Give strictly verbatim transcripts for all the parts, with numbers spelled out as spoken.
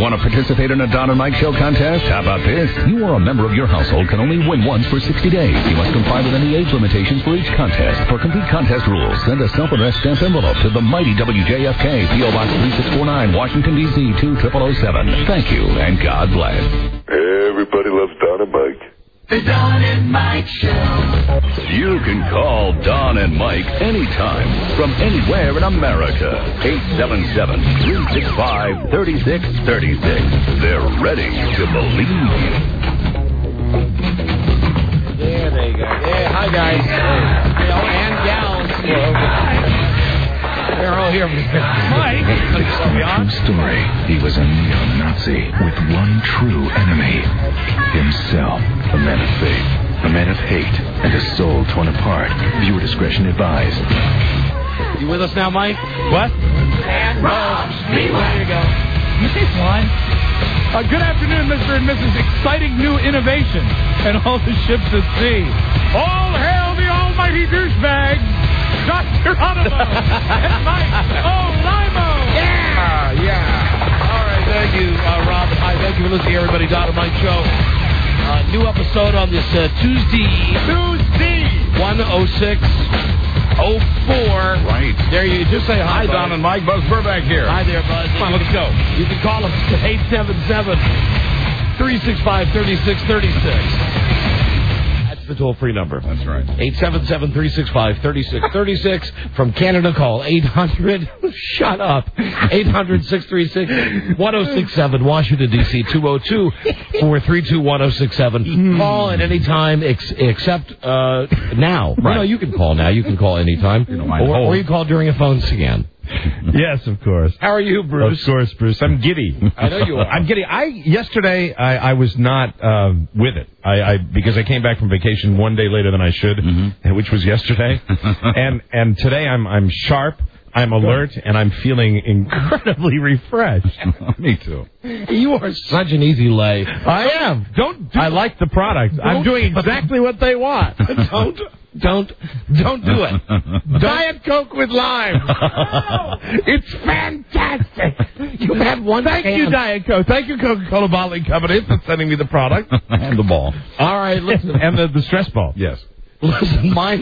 Want to participate in a Don and Mike Show contest? How about this? You or a member of your household can only win once for sixty days. You must comply with any age limitations for each contest. For complete contest rules, send a self-addressed stamped envelope to the mighty W J F K, P O Box three six four nine, Washington, D C two zero zero zero seven. Thank you, and God bless. Everybody loves Don and Mike. The Don and Mike Show. You can call Don and Mike anytime from anywhere in America. eight seven seven, three six five, three six three six. They're ready to believe you. There they go. Yeah, hi, guys. Hey. Oh, and gals. They're all here. Mike. True story. He was a neo-Nazi with one true enemy. Himself. A man of faith. A man of hate. And a soul torn apart. Viewer discretion advised. You with us now, Mike? What? And Rob. There you go. Nice one. Uh, good afternoon, Mister and Missus Exciting New Innovation and all the ships at sea. All hail the almighty douchebag, Doctor Onimo and Mike Olimo. Yeah, yeah. All right, thank you, uh, Rob. And hi, thank you for listening, everybody. Don and Mike Show. Uh, new episode on this uh, Tuesday. Tuesday. one oh six oh four. Right. There you just say hi, Don Bud. and Mike. Buzz Burbank here. Hi there, Buzz. Come on, let's go. You can call us at eight seven seven, three six five, three six three six. That's the toll-free number. That's right. eight seven seven, three six five, three six three six. From Canada, call eight hundred. Shut up. eight hundred, six three six, one oh six seven. Washington, D C, two oh two, four three two, one oh six seven. Call at any time ex- except uh, now. Right. No, you can call now. You can call anytime. You don't mind or, hold. or you call during a phone scan. Yes, of course. How are you, Bruce? Of course, Bruce. I'm giddy. I know you are. I'm giddy. I yesterday I, I was not uh, with it. I, I because I came back from vacation one day later than I should, mm-hmm. which was yesterday. and and today I'm I'm sharp. I'm alert, and I'm feeling incredibly refreshed. Me too. You are such an easy lay. I am. Don't. Do I like the product. Don't, I'm doing exactly what they want. Don't. Don't. Don't do it. Diet Coke with lime. Oh, it's fantastic. You had one. Thank can. you, Diet Coke. Thank you, Coca-Cola Bottling Company, for sending me the product and the ball. All right, listen. And the, the stress ball. Yes. Listen, mine.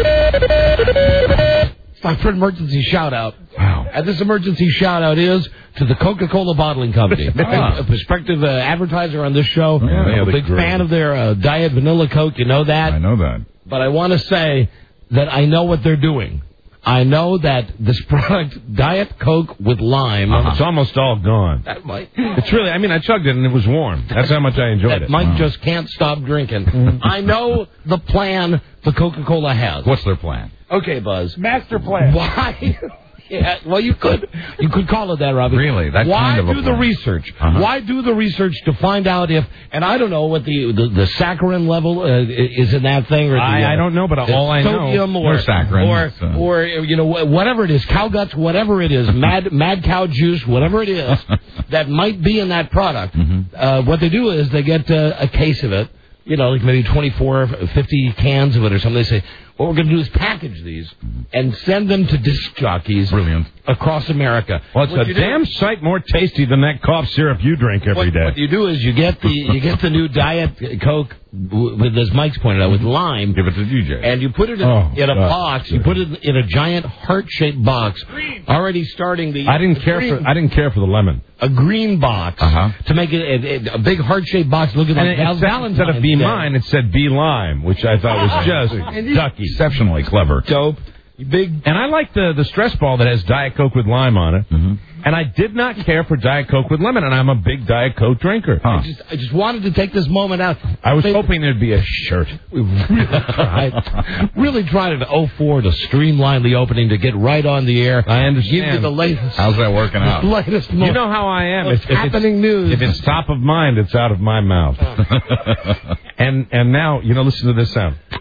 It's time for an emergency shout-out. Wow. And this emergency shout-out is to the Coca-Cola Bottling Company. Ah. A prospective uh, advertiser on this show. Yeah, I'm a they're big great. fan of their uh, Diet Vanilla Coke. You know that? I know that. But I want to say that I know what they're doing. I know that this product, Diet Coke with lime. Uh-huh. It's almost all gone. That might. It's really, I mean, I chugged it and it was warm. That's how much I enjoyed That it. Mike Wow. just can't stop drinking. I know the plan the Coca-Cola has. What's their plan? Okay, Buzz. Master plan. Why? Yeah, well, you could you could call it that, Robbie. Really? That Why kind of a do the plan. research? Uh-huh. Why do the research to find out if, and I don't know what the the, the saccharin level uh, is in that thing, or the, I, uh, I don't know, but all I know. sodium or No saccharin, or it's, uh, or you know whatever it is, cow guts, whatever it is, mad mad cow juice, whatever it is that might be in that product. Mm-hmm. Uh, what they do is they get uh, a case of it. You know, like maybe twenty-four, fifty cans of it or something. They say, what we're going to do is package these and send them to disc jockeys Brilliant. across America. Well, it's What a you do- damn sight more tasty than that cough syrup you drink every what, day. what you do is you get the you get the new Diet Coke w- with, as Mike's pointed out, with lime. Give it to D J. And you put it in, Oh, in a God. box. You put it in a giant heart-shaped box. Already starting the. I didn't the care green, for I didn't care for the lemon. a green box Uh-huh. to make it a, a big heart-shaped box looking And like it, Val it said, Valentine's instead of be Day. mine, it said be lime, which I thought was just ducky. Exceptionally clever. Dope. Big. And I like the, the stress ball that has Diet Coke with lime on it. Mm-hmm. And I did not care for Diet Coke with lemon, and I'm a big Diet Coke drinker. Huh. I just, I just wanted to take this moment out. I was They- hoping there'd be a shirt. We really tried, really tried in oh four to streamline the opening to get right on the air. I understand. Give you the latest. How's that working out? The latest. You know how I am. What's If, if happening it's, news. If it's top of mind, it's out of my mouth. and and now, you know, listen to this sound.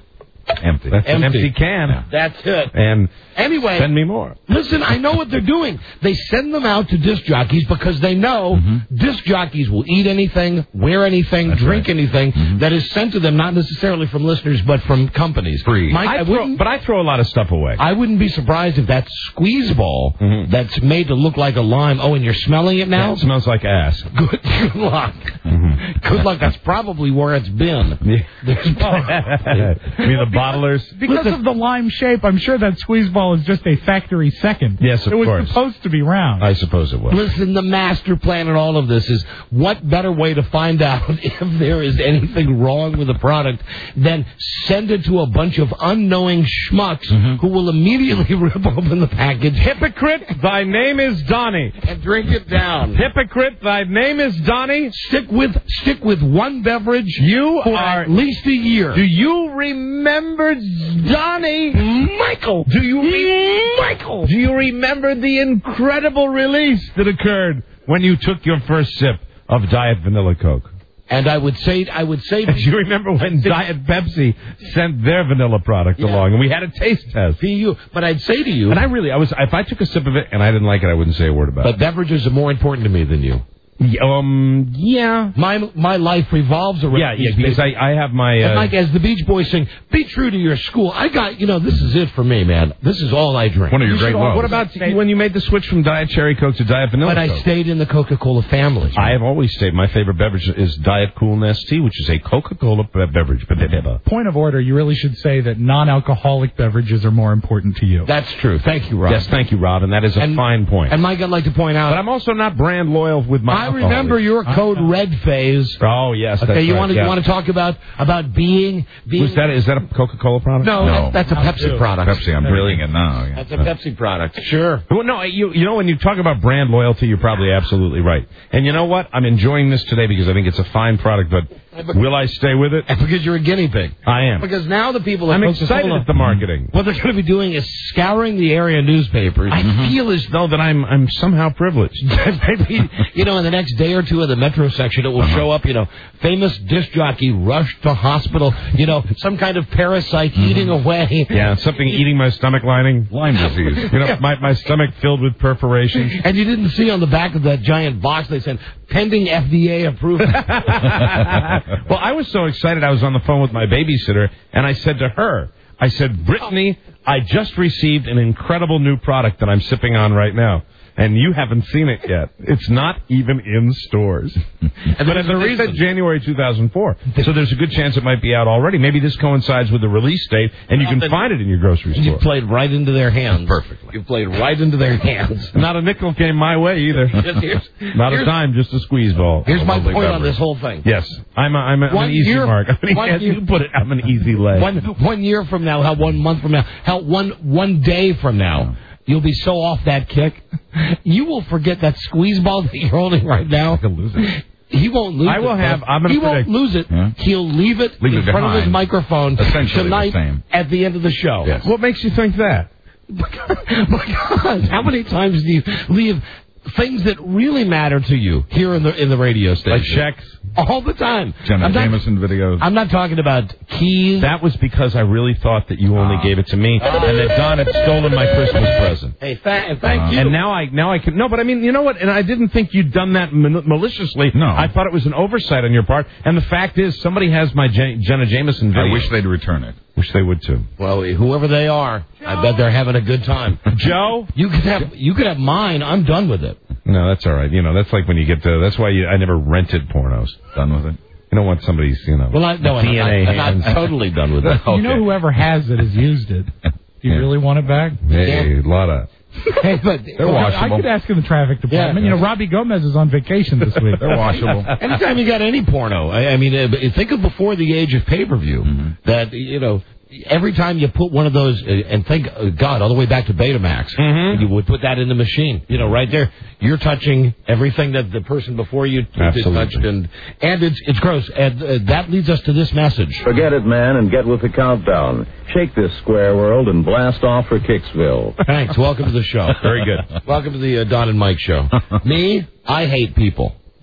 Empty. That's an Empty. empty can. Yeah. That's it. And Anyway, send me more. Listen, I know what they're doing. They send them out to disc jockeys because they know mm-hmm. disc jockeys will eat anything, wear anything, That's drink right. anything mm-hmm. that is sent to them, not necessarily from listeners, but from companies. Free. Mike, I I throw, but I throw a lot of stuff away. I wouldn't be surprised if that squeeze ball mm-hmm. that's made to look like a lime, oh, and you're smelling it now? Yeah, it smells like ass. Good, good luck. Mm-hmm. Good luck. That's probably where it's been. Yeah. There's probably... I mean, the bottlers. Because Listen. of the lime shape, I'm sure that squeeze ball is just a factory second. Yes, of it was course. supposed to be round. I suppose it was. Listen, the master plan in all of this is what better way to find out if there is anything wrong with the product than send it to a bunch of unknowing schmucks mm-hmm. who will immediately rip open the package. Hypocrite, thy name is Donnie. And drink it down. Hypocrite, thy name is Donnie. Stick with stick with one beverage you for are, at least a year. Do you remember Donnie? Michael. Do you re- Michael. Do you remember the incredible release that occurred when you took your first sip of Diet Vanilla Coke? And I would say, I would say, do you remember when Diet Pepsi sent their vanilla product yeah. along, and we had a taste test? P U. But I'd say to you, and I really, I was, if I took a sip of it and I didn't like it, I wouldn't say a word about but it. But beverages are more important to me than you. Um. Yeah. My my life revolves around. Yeah, yeah. Because I, I have my. Uh, and Mike, as the Beach Boys sing, "Be true to your school." I got you know. This is it for me, man. This is all I drink. One of your you great loves. What about when you made the switch from Diet Cherry Coke to Diet Vanilla But Coke? I stayed in the Coca-Cola family. I have always stayed. My favorite beverage is Diet Cool Nestea, which is a Coca-Cola beverage. Point of order: you really should say that non-alcoholic beverages are more important to you. That's true. Thank you, Rob. Yes, thank you, Rob, and that is a and, fine point. And Mike, I'd like to point out, but I'm also not brand loyal with my. I alcohol. remember your Code Red phase. Oh yes. Okay, that's you right, want to yeah. you want to talk about about being being. Was that is that a Coca-Cola product? No, no. That's, that's a Pepsi product. Pepsi, I'm drinking it now. Yeah. That's a Pepsi product. Sure. Well, no, you you know when you talk about brand loyalty, you're probably absolutely right. And you know what? I'm enjoying this today because I think it's a fine product. But will I stay with it? Because you're a guinea pig. I am. Because now the people. I'm excited at the marketing. What they're going to be doing is scouring the area newspapers. I mm-hmm. feel as though that I'm I'm somehow privileged. Maybe, you know, in the next day or two in the Metro section, it will uh-huh. show up, you know, famous disc jockey rushed to hospital, you know, some kind of parasite mm-hmm. eating away. Yeah, something eating my stomach lining. Lyme disease. You know, my, my stomach filled with perforations. And you didn't see on the back of that giant box they said, pending F D A approval. Well, I was so excited I was on the phone with my babysitter, and I said to her, I said, Brittany, I just received an incredible new product that I'm sipping on right now. And you haven't seen it yet. It's not even in stores. And but the reason January two thousand four. So there's a good chance it might be out already. Maybe this coincides with the release date, and you can find it in your grocery store. You played right into their hands. Perfectly. You played right into their hands. Not a nickel came my way either. here's, Not here's, a dime, just a squeeze ball. Here's my point beverage. on this whole thing. Yes, I'm, a, I'm, a, I'm an easy year, mark. I'm an, one as year, you put it, I'm an easy leg. One, one year from now, how one month from now, how one one day from now. You'll be so off that kick. You will forget that squeeze ball that you're holding right now. He'll lose it. He won't lose it. I will it, have. I'm he predict. won't lose it. Yeah. He'll leave it leave in it front behind. of his microphone Essentially tonight the same. at the end of the show. Yes. What makes you think that? My God, how many times do you leave things that really matter to you here in the in the radio station? Like checks? All the time. Jenna I'm not, Jameson videos. I'm not talking about keys. That was because I really thought that you only uh, gave it to me, uh, and that Don had stolen my Christmas present. Hey, th- thank uh, you. And now I now I can no, but I mean, you know what? And I didn't think you'd done that mal- maliciously. No, I thought it was an oversight on your part. And the fact is, somebody has my Jen- Jenna Jameson video. I wish they'd return it. Wish they would too. Well, whoever they are, Joe. I bet they're having a good time. Joe, you could have you could have mine. I'm done with it. No, that's all right. You know, that's like when you get to. That's why you, I never rented pornos. Done with it. You don't want somebody's, you know, well, I, no, D N A I'm, I'm, I'm totally done with it. Okay. You know, whoever has it has used it. Do you yeah. really want it back? Hey, a lot of. Hey, but they're washable. I could ask in the traffic department. Yeah, you know, Robbie Gomez is on vacation this week. They're washable. Anytime you got any porno, I, I mean, uh, think of before the age of pay-per-view, mm-hmm. that, you know, every time you put one of those, uh, and think, uh, God, all the way back to Betamax, mm-hmm. you would put that in the machine. You know, right there, you're touching everything that the person before you t- touched, and and it's it's gross. And uh, that leads us to this message. Forget it, man, and get with the countdown. Shake this square world and blast off for Kicksville. Thanks. Welcome to the show. Very good. Welcome to the uh, Don and Mike show. Me, I hate people.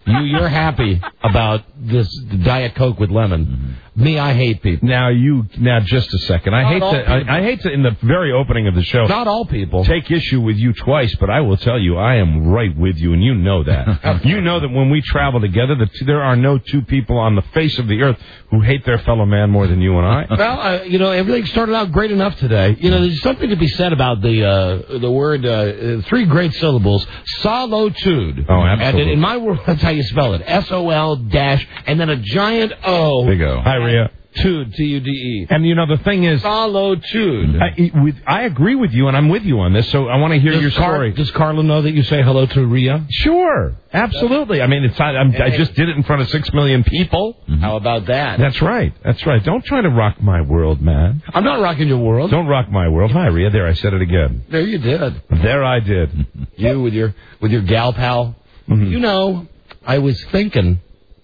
You, you're happy about this Diet Coke with lemon. Mm-hmm. Me, I hate people. Now you, now just a second. I Not hate to, I, I hate to, in the very opening of the show, not all people take issue with you twice, but I will tell you, I am right with you, and you know that. You know that when we travel together, that there are no two people on the face of the earth who hate their fellow man more than you and I. Well, uh, you know, everything started out great enough today. You know, there's something to be said about the uh, the word uh, three great syllables, solitude. Oh, absolutely. And in my world, that's how you spell it: S O L dash and then a giant O. Big O. Hi, Rhea. Tude, T U D E. And, you know, the thing is... Solitude. I, with, I agree with you, and I'm with you on this, so I want to hear does your Car- story. Does Carla know that you say hello to Rhea? Sure. Absolutely. I mean, it's not, I'm, I just did it in front of six million people. Mm-hmm. How about that? That's right. That's right. Don't try to rock my world, man. I'm not rocking your world. Don't rock my world. Hi, Rhea. There, I said it again. There you did. There I did. You with your with your gal pal. Mm-hmm. You know, I was thinking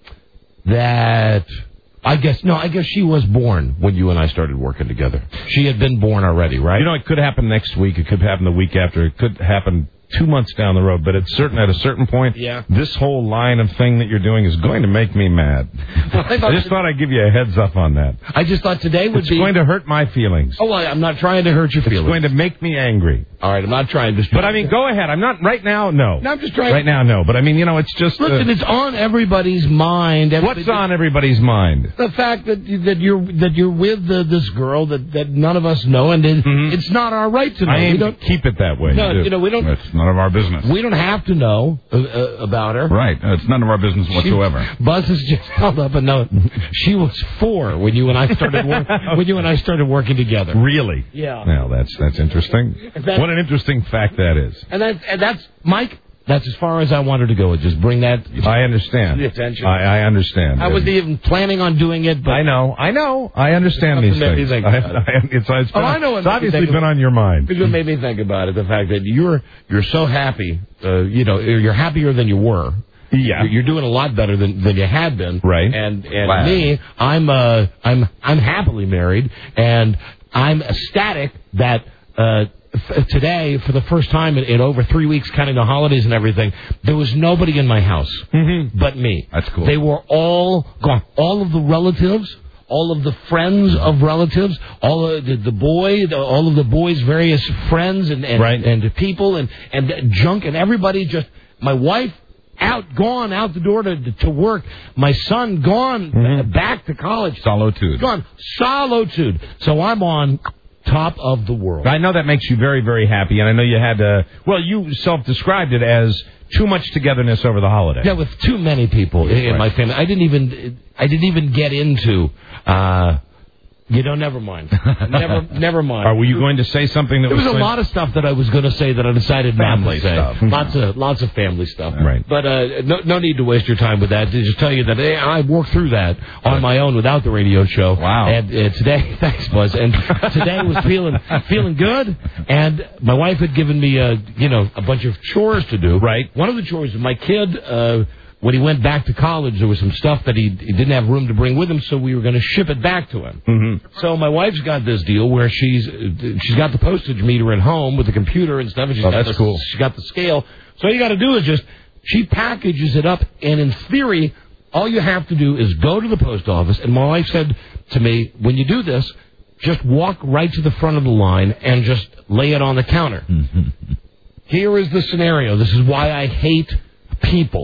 that... I guess, no, I guess she was born when you and I started working together. She had been born already, right? You know, it could happen next week. It could happen the week after. It could happen two months down the road. But it's certain at a certain point, yeah. This whole line of thing that you're doing is going to make me mad. Well, I, I just thought I'd give you a heads up on that. I just thought today would it's be... It's going to hurt my feelings. Oh, well, I'm not trying to hurt your feelings. It's going to make me angry. All right, I'm not trying to... But, I mean, go ahead. I'm not... Right now, no. No, I'm just trying... Right now, no. But, I mean, you know, it's just... Listen, uh, it's on everybody's mind. What's on everybody's mind? The fact that that you're that you're with the, this girl that, that none of us know, and it, mm-hmm. it's not our right to know. I aim we don't to keep it that way. No, you know, we don't... It's none of our business. We don't have to know uh, uh, about her. Right. It's none of our business whatsoever. She, Buzz has just held up a note. She was four when you and I started work, when you and I started working together. Really? Yeah. Well, that's that's interesting. That, what an interesting fact that is. And that and that's Mike. That's as far as I wanted to go. Just bring that. I understand. The attention. I, I understand. I wasn't even planning on doing it, but I know. I know. I understand these things. Think I, about it. I, it's, it's, been, oh, I know it's obviously been on your mind. It's what made me think about it. The fact that you're you're so happy. Uh, you know, you're happier than you were. Yeah, you're doing a lot better than, than you had been. Right. And and wow. me, I'm uh I'm I'm happily married, and I'm ecstatic that uh f- today, for the first time in, in over three weeks, counting the holidays and everything, there was nobody in my house mm-hmm. but me. That's cool. They were all gone. All of the relatives. All of the friends of relatives, all of the, the boy, the, all of the boys' various friends and and, right. and people and and junk and everybody just. My wife out, gone out the door to to work. My son gone mm-hmm. back to college. Solitude. Gone. Solitude. So I'm on top of the world. I know that makes you very, very happy, and I know you had to. Well, you self-described it as too much togetherness over the holiday. Yeah, with too many people in right. my family. I didn't even. I didn't even get into. Uh, You know, never mind. Never, never mind. Or were you going to say something that there was? was a lot of stuff that I was going to say that I decided family not to say. Stuff. Lots of, lots of family stuff. Right. But uh, no, no need to waste your time with that. To just tell you that hey, I worked through that on my own without the radio show. Wow. And uh, today, thanks, Buzz. And today was feeling, feeling good. And my wife had given me, uh, you know, a bunch of chores to do. Right. One of the chores, my kid. Uh, When he went back to college, there was some stuff that he, he didn't have room to bring with him, so we were going to ship it back to him. Mm-hmm. So my wife's got this deal where she's she's got the postage meter at home with the computer and stuff. And she's oh, got that's the, cool. She's got the scale. So all you got to do is just she packages it up, and in theory, all you have to do is go to the post office. And my wife said to me, when you do this, just walk right to the front of the line and just lay it on the counter. Mm-hmm. Here is the scenario. This is why I hate people.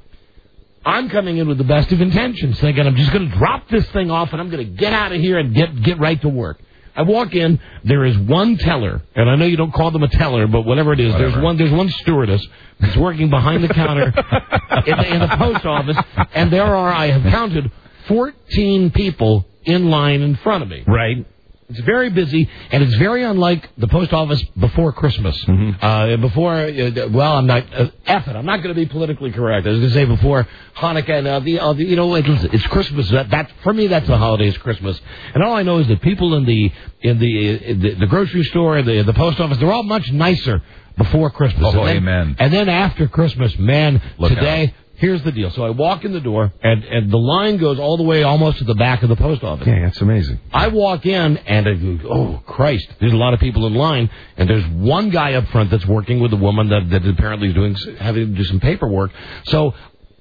I'm coming in with the best of intentions, thinking I'm just going to drop this thing off and I'm going to get out of here and get get right to work. I walk in, there is one teller, and I know you don't call them a teller, but whatever it is, Whatever. there's one there's one stewardess that's working behind the counter in, the, in the post office, and there are, I have counted, fourteen people in line in front of me. Right. It's very busy, and it's very unlike the post office before Christmas. Mm-hmm. Uh, before, uh, well, I'm not, uh, F it, I'm not going to be politically correct. I was going to say before Hanukkah and, uh, the, uh, the, you know, it's, it's Christmas. That, that, for me, that's the holiday, is Christmas. And all I know is that people in the, in the, in the, the grocery store, the, the post office, they're all much nicer before Christmas. Oh, and then, amen. And then after Christmas, man, Look today... out. Here's the deal. So I walk in the door, and, and the line goes all the way almost to the back of the post office. Yeah, that's amazing. I walk in, and I go, oh, Christ, there's a lot of people in line, and there's one guy up front that's working with a woman that, that apparently is doing, having to do some paperwork. So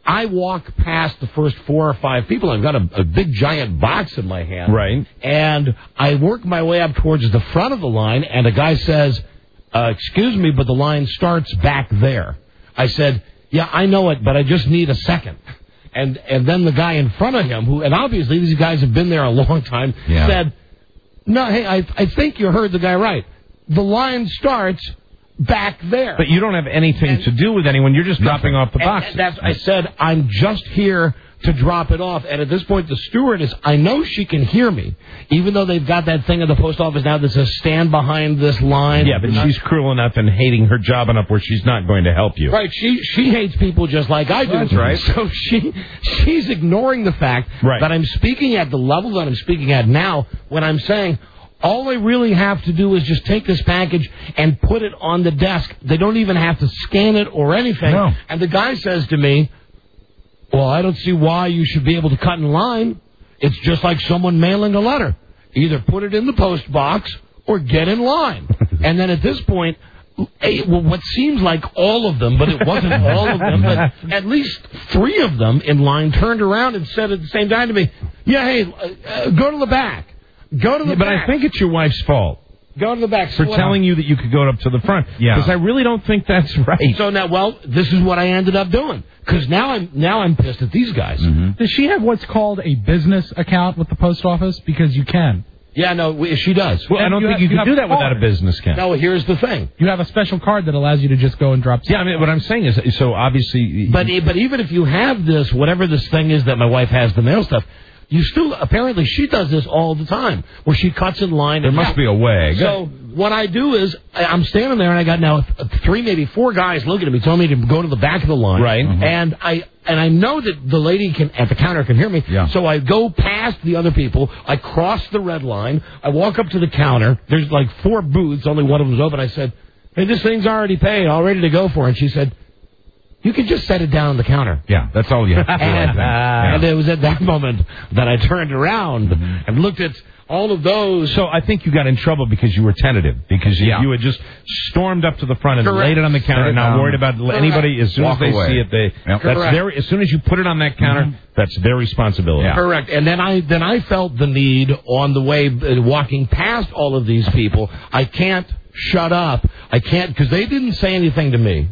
I walk past the first four or five people. I've got a, a big giant box in my hand. Right. And I work my way up towards the front of the line, and a guy says, uh, excuse me, but the line starts back there. I said, yeah, I know it, but I just need a second. And and then the guy in front of him, who, and obviously these guys have been there a long time, Yeah. said, no, hey, I, I think you heard the guy right. The line starts back there. But you don't have anything And- to do with anyone. You're just dropping off the And- box. and that's, I said, I'm just here to drop it off. And at this point, the stewardess, I know she can hear me, even though they've got that thing at the post office now that says stand behind this line. Yeah, but she's cruel enough and hating her job enough where she's not going to help you. Right, she she hates people just like I do. That's right. So she she's ignoring the fact Right. that I'm speaking at the level that I'm speaking at now when I'm saying all I really have to do is just take this package and put it on the desk. They don't even have to scan it or anything. No. And the guy says to me, well, I don't see why you should be able to cut in line. It's just like someone mailing a letter. Either put it in the post box or get in line. And then at this point, eh, well, what seems like all of them, but it wasn't all of them, but at least three of them in line turned around and said at the same time to me, yeah, hey, uh, uh, go to the back. Go to the Yeah, but back. I think it's your wife's fault Go to the back. for So what- telling you that you could go up to the front. Yeah. Because I really don't think that's right. So now, well, this is what I ended up doing. Because now I'm, now I'm pissed at these guys. Does she have what's called a business account with the post office? Because you can. Yeah, no, we- she does. Well, I And don't you think have- you you can have do that without a cards. business account. No, here's the thing. You have a special card that allows you to just go and drop Yeah, I mean, what I'm saying is, so obviously... But e- but even if you have this, whatever this thing is that my wife has, the mail stuff, you still, apparently she does this all the time, where she cuts in line. There and must be a way. So what I do is, I- I'm standing there and I got now th- three, maybe four guys looking at me, telling me to go to the back of the line. Right. Mhm. And I and I know that the lady can at the counter can hear me. Yeah. So I go past the other people. I cross the red line. I walk up to the counter. There's like four booths. Only one of them's open. I said, "Hey, this thing's already paid. All ready to go for it." And she said, "You can just set it down on the counter." Yeah, that's all you have to do. I And, think. Yeah. and it was at that moment that I turned around Mm-hmm. and looked at all of those. So I think you got in trouble because you were tentative, because you, Yeah. you had just stormed up to the front and Correct. laid it on the counter, Set it not down. worried about Correct. anybody. As soon Walk as they away. see it, they Yep. that's Correct. their. As soon as you put it on that counter, that's their responsibility. Yeah. Correct. And then I then I felt the need on the way uh, walking past all of these people. I can't shut up. I can't because they didn't say anything to me.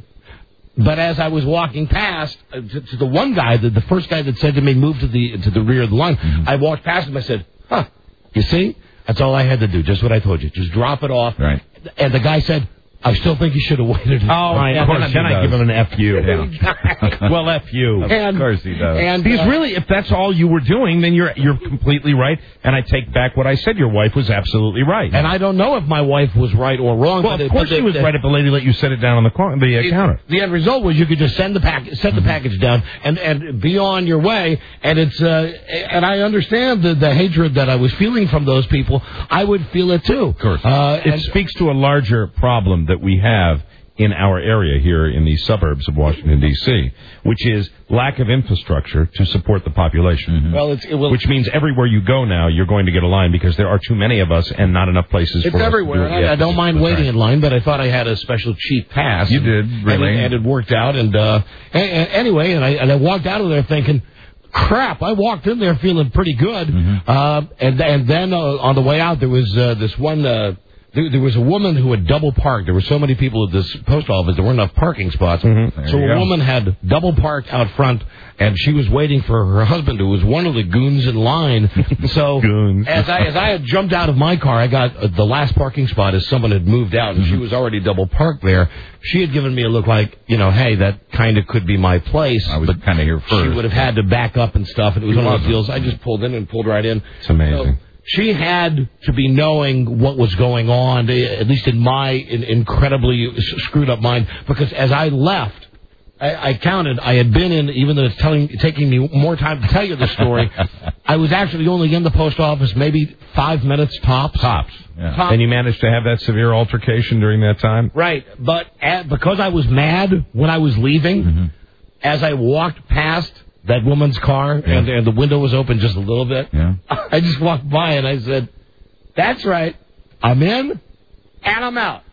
But as I was walking past uh, to, to the one guy, the, the first guy that said to me, "Move to the to the rear of the line," Mm-hmm. I walked past him. I said, "Huh, you see? That's all I had to do. Just what I told you. Just drop it off." Right. And the guy said, "I still think you should have waited." Oh, Fine. of And course then- he then I does. give him an F you. Yeah. Well, F you. And, Of course he does. And Because uh, really, if that's all you were doing, then you're you're completely right. And I take back what I said. Your wife was absolutely right. And I don't know if my wife was right or wrong. well, but of it- course but she it- was it- right if the lady let you set it down on the, co- the uh, the- counter. The end result was you could just send the pack, set the package down, and, and be on your way. And it's uh, and I understand the, the hatred that I was feeling from those people. I would feel it too. Of course. Uh, It and, speaks to a larger problem that we have in our area here in the suburbs of Washington, D C, which is lack of infrastructure to support the population. well, it's it will, Which means everywhere you go now, you're going to get a line because there are too many of us and not enough places it's for us to everywhere. do it. And I, Yeah, I don't that's mind right. waiting in line, but I thought I had a special cheap pass. You did, And really. it, and it worked out. And, uh, and, and anyway, and I and I walked out of there thinking, crap, I walked in there feeling pretty good. Mm-hmm. Uh, and, and then uh, on the way out, there was uh, this one, uh, there, there was a woman who had double parked. There were so many people at this post office, there weren't enough parking spots. Mm-hmm. So you a go. woman had double parked out front, and she was waiting for her husband, who was one of the goons in line. So Goons. as I as I had jumped out of my car, I got uh, the last parking spot as someone had moved out, and she was already double parked there. She had given me a look like, you know, hey, that kind of could be my place. I was but kind of here she first. would have had to back up and stuff, and it was one of those deals. I just pulled in and pulled right in. It's amazing. So she had to be knowing what was going on, eh, at least in my in, incredibly s- screwed up mind, because as I left, I, I counted, I had been in, even though it's telling, taking me more time to tell you the story, I was actually only in the post office maybe five minutes tops. Tops. Yeah. Top- And you managed to have that severe altercation during that time? Right, but at, because I was mad when I was leaving, Mm-hmm. as I walked past that woman's car, and, and the window was open just a little bit, Yeah. I just walked by and I said, that's right, I'm in and I'm out.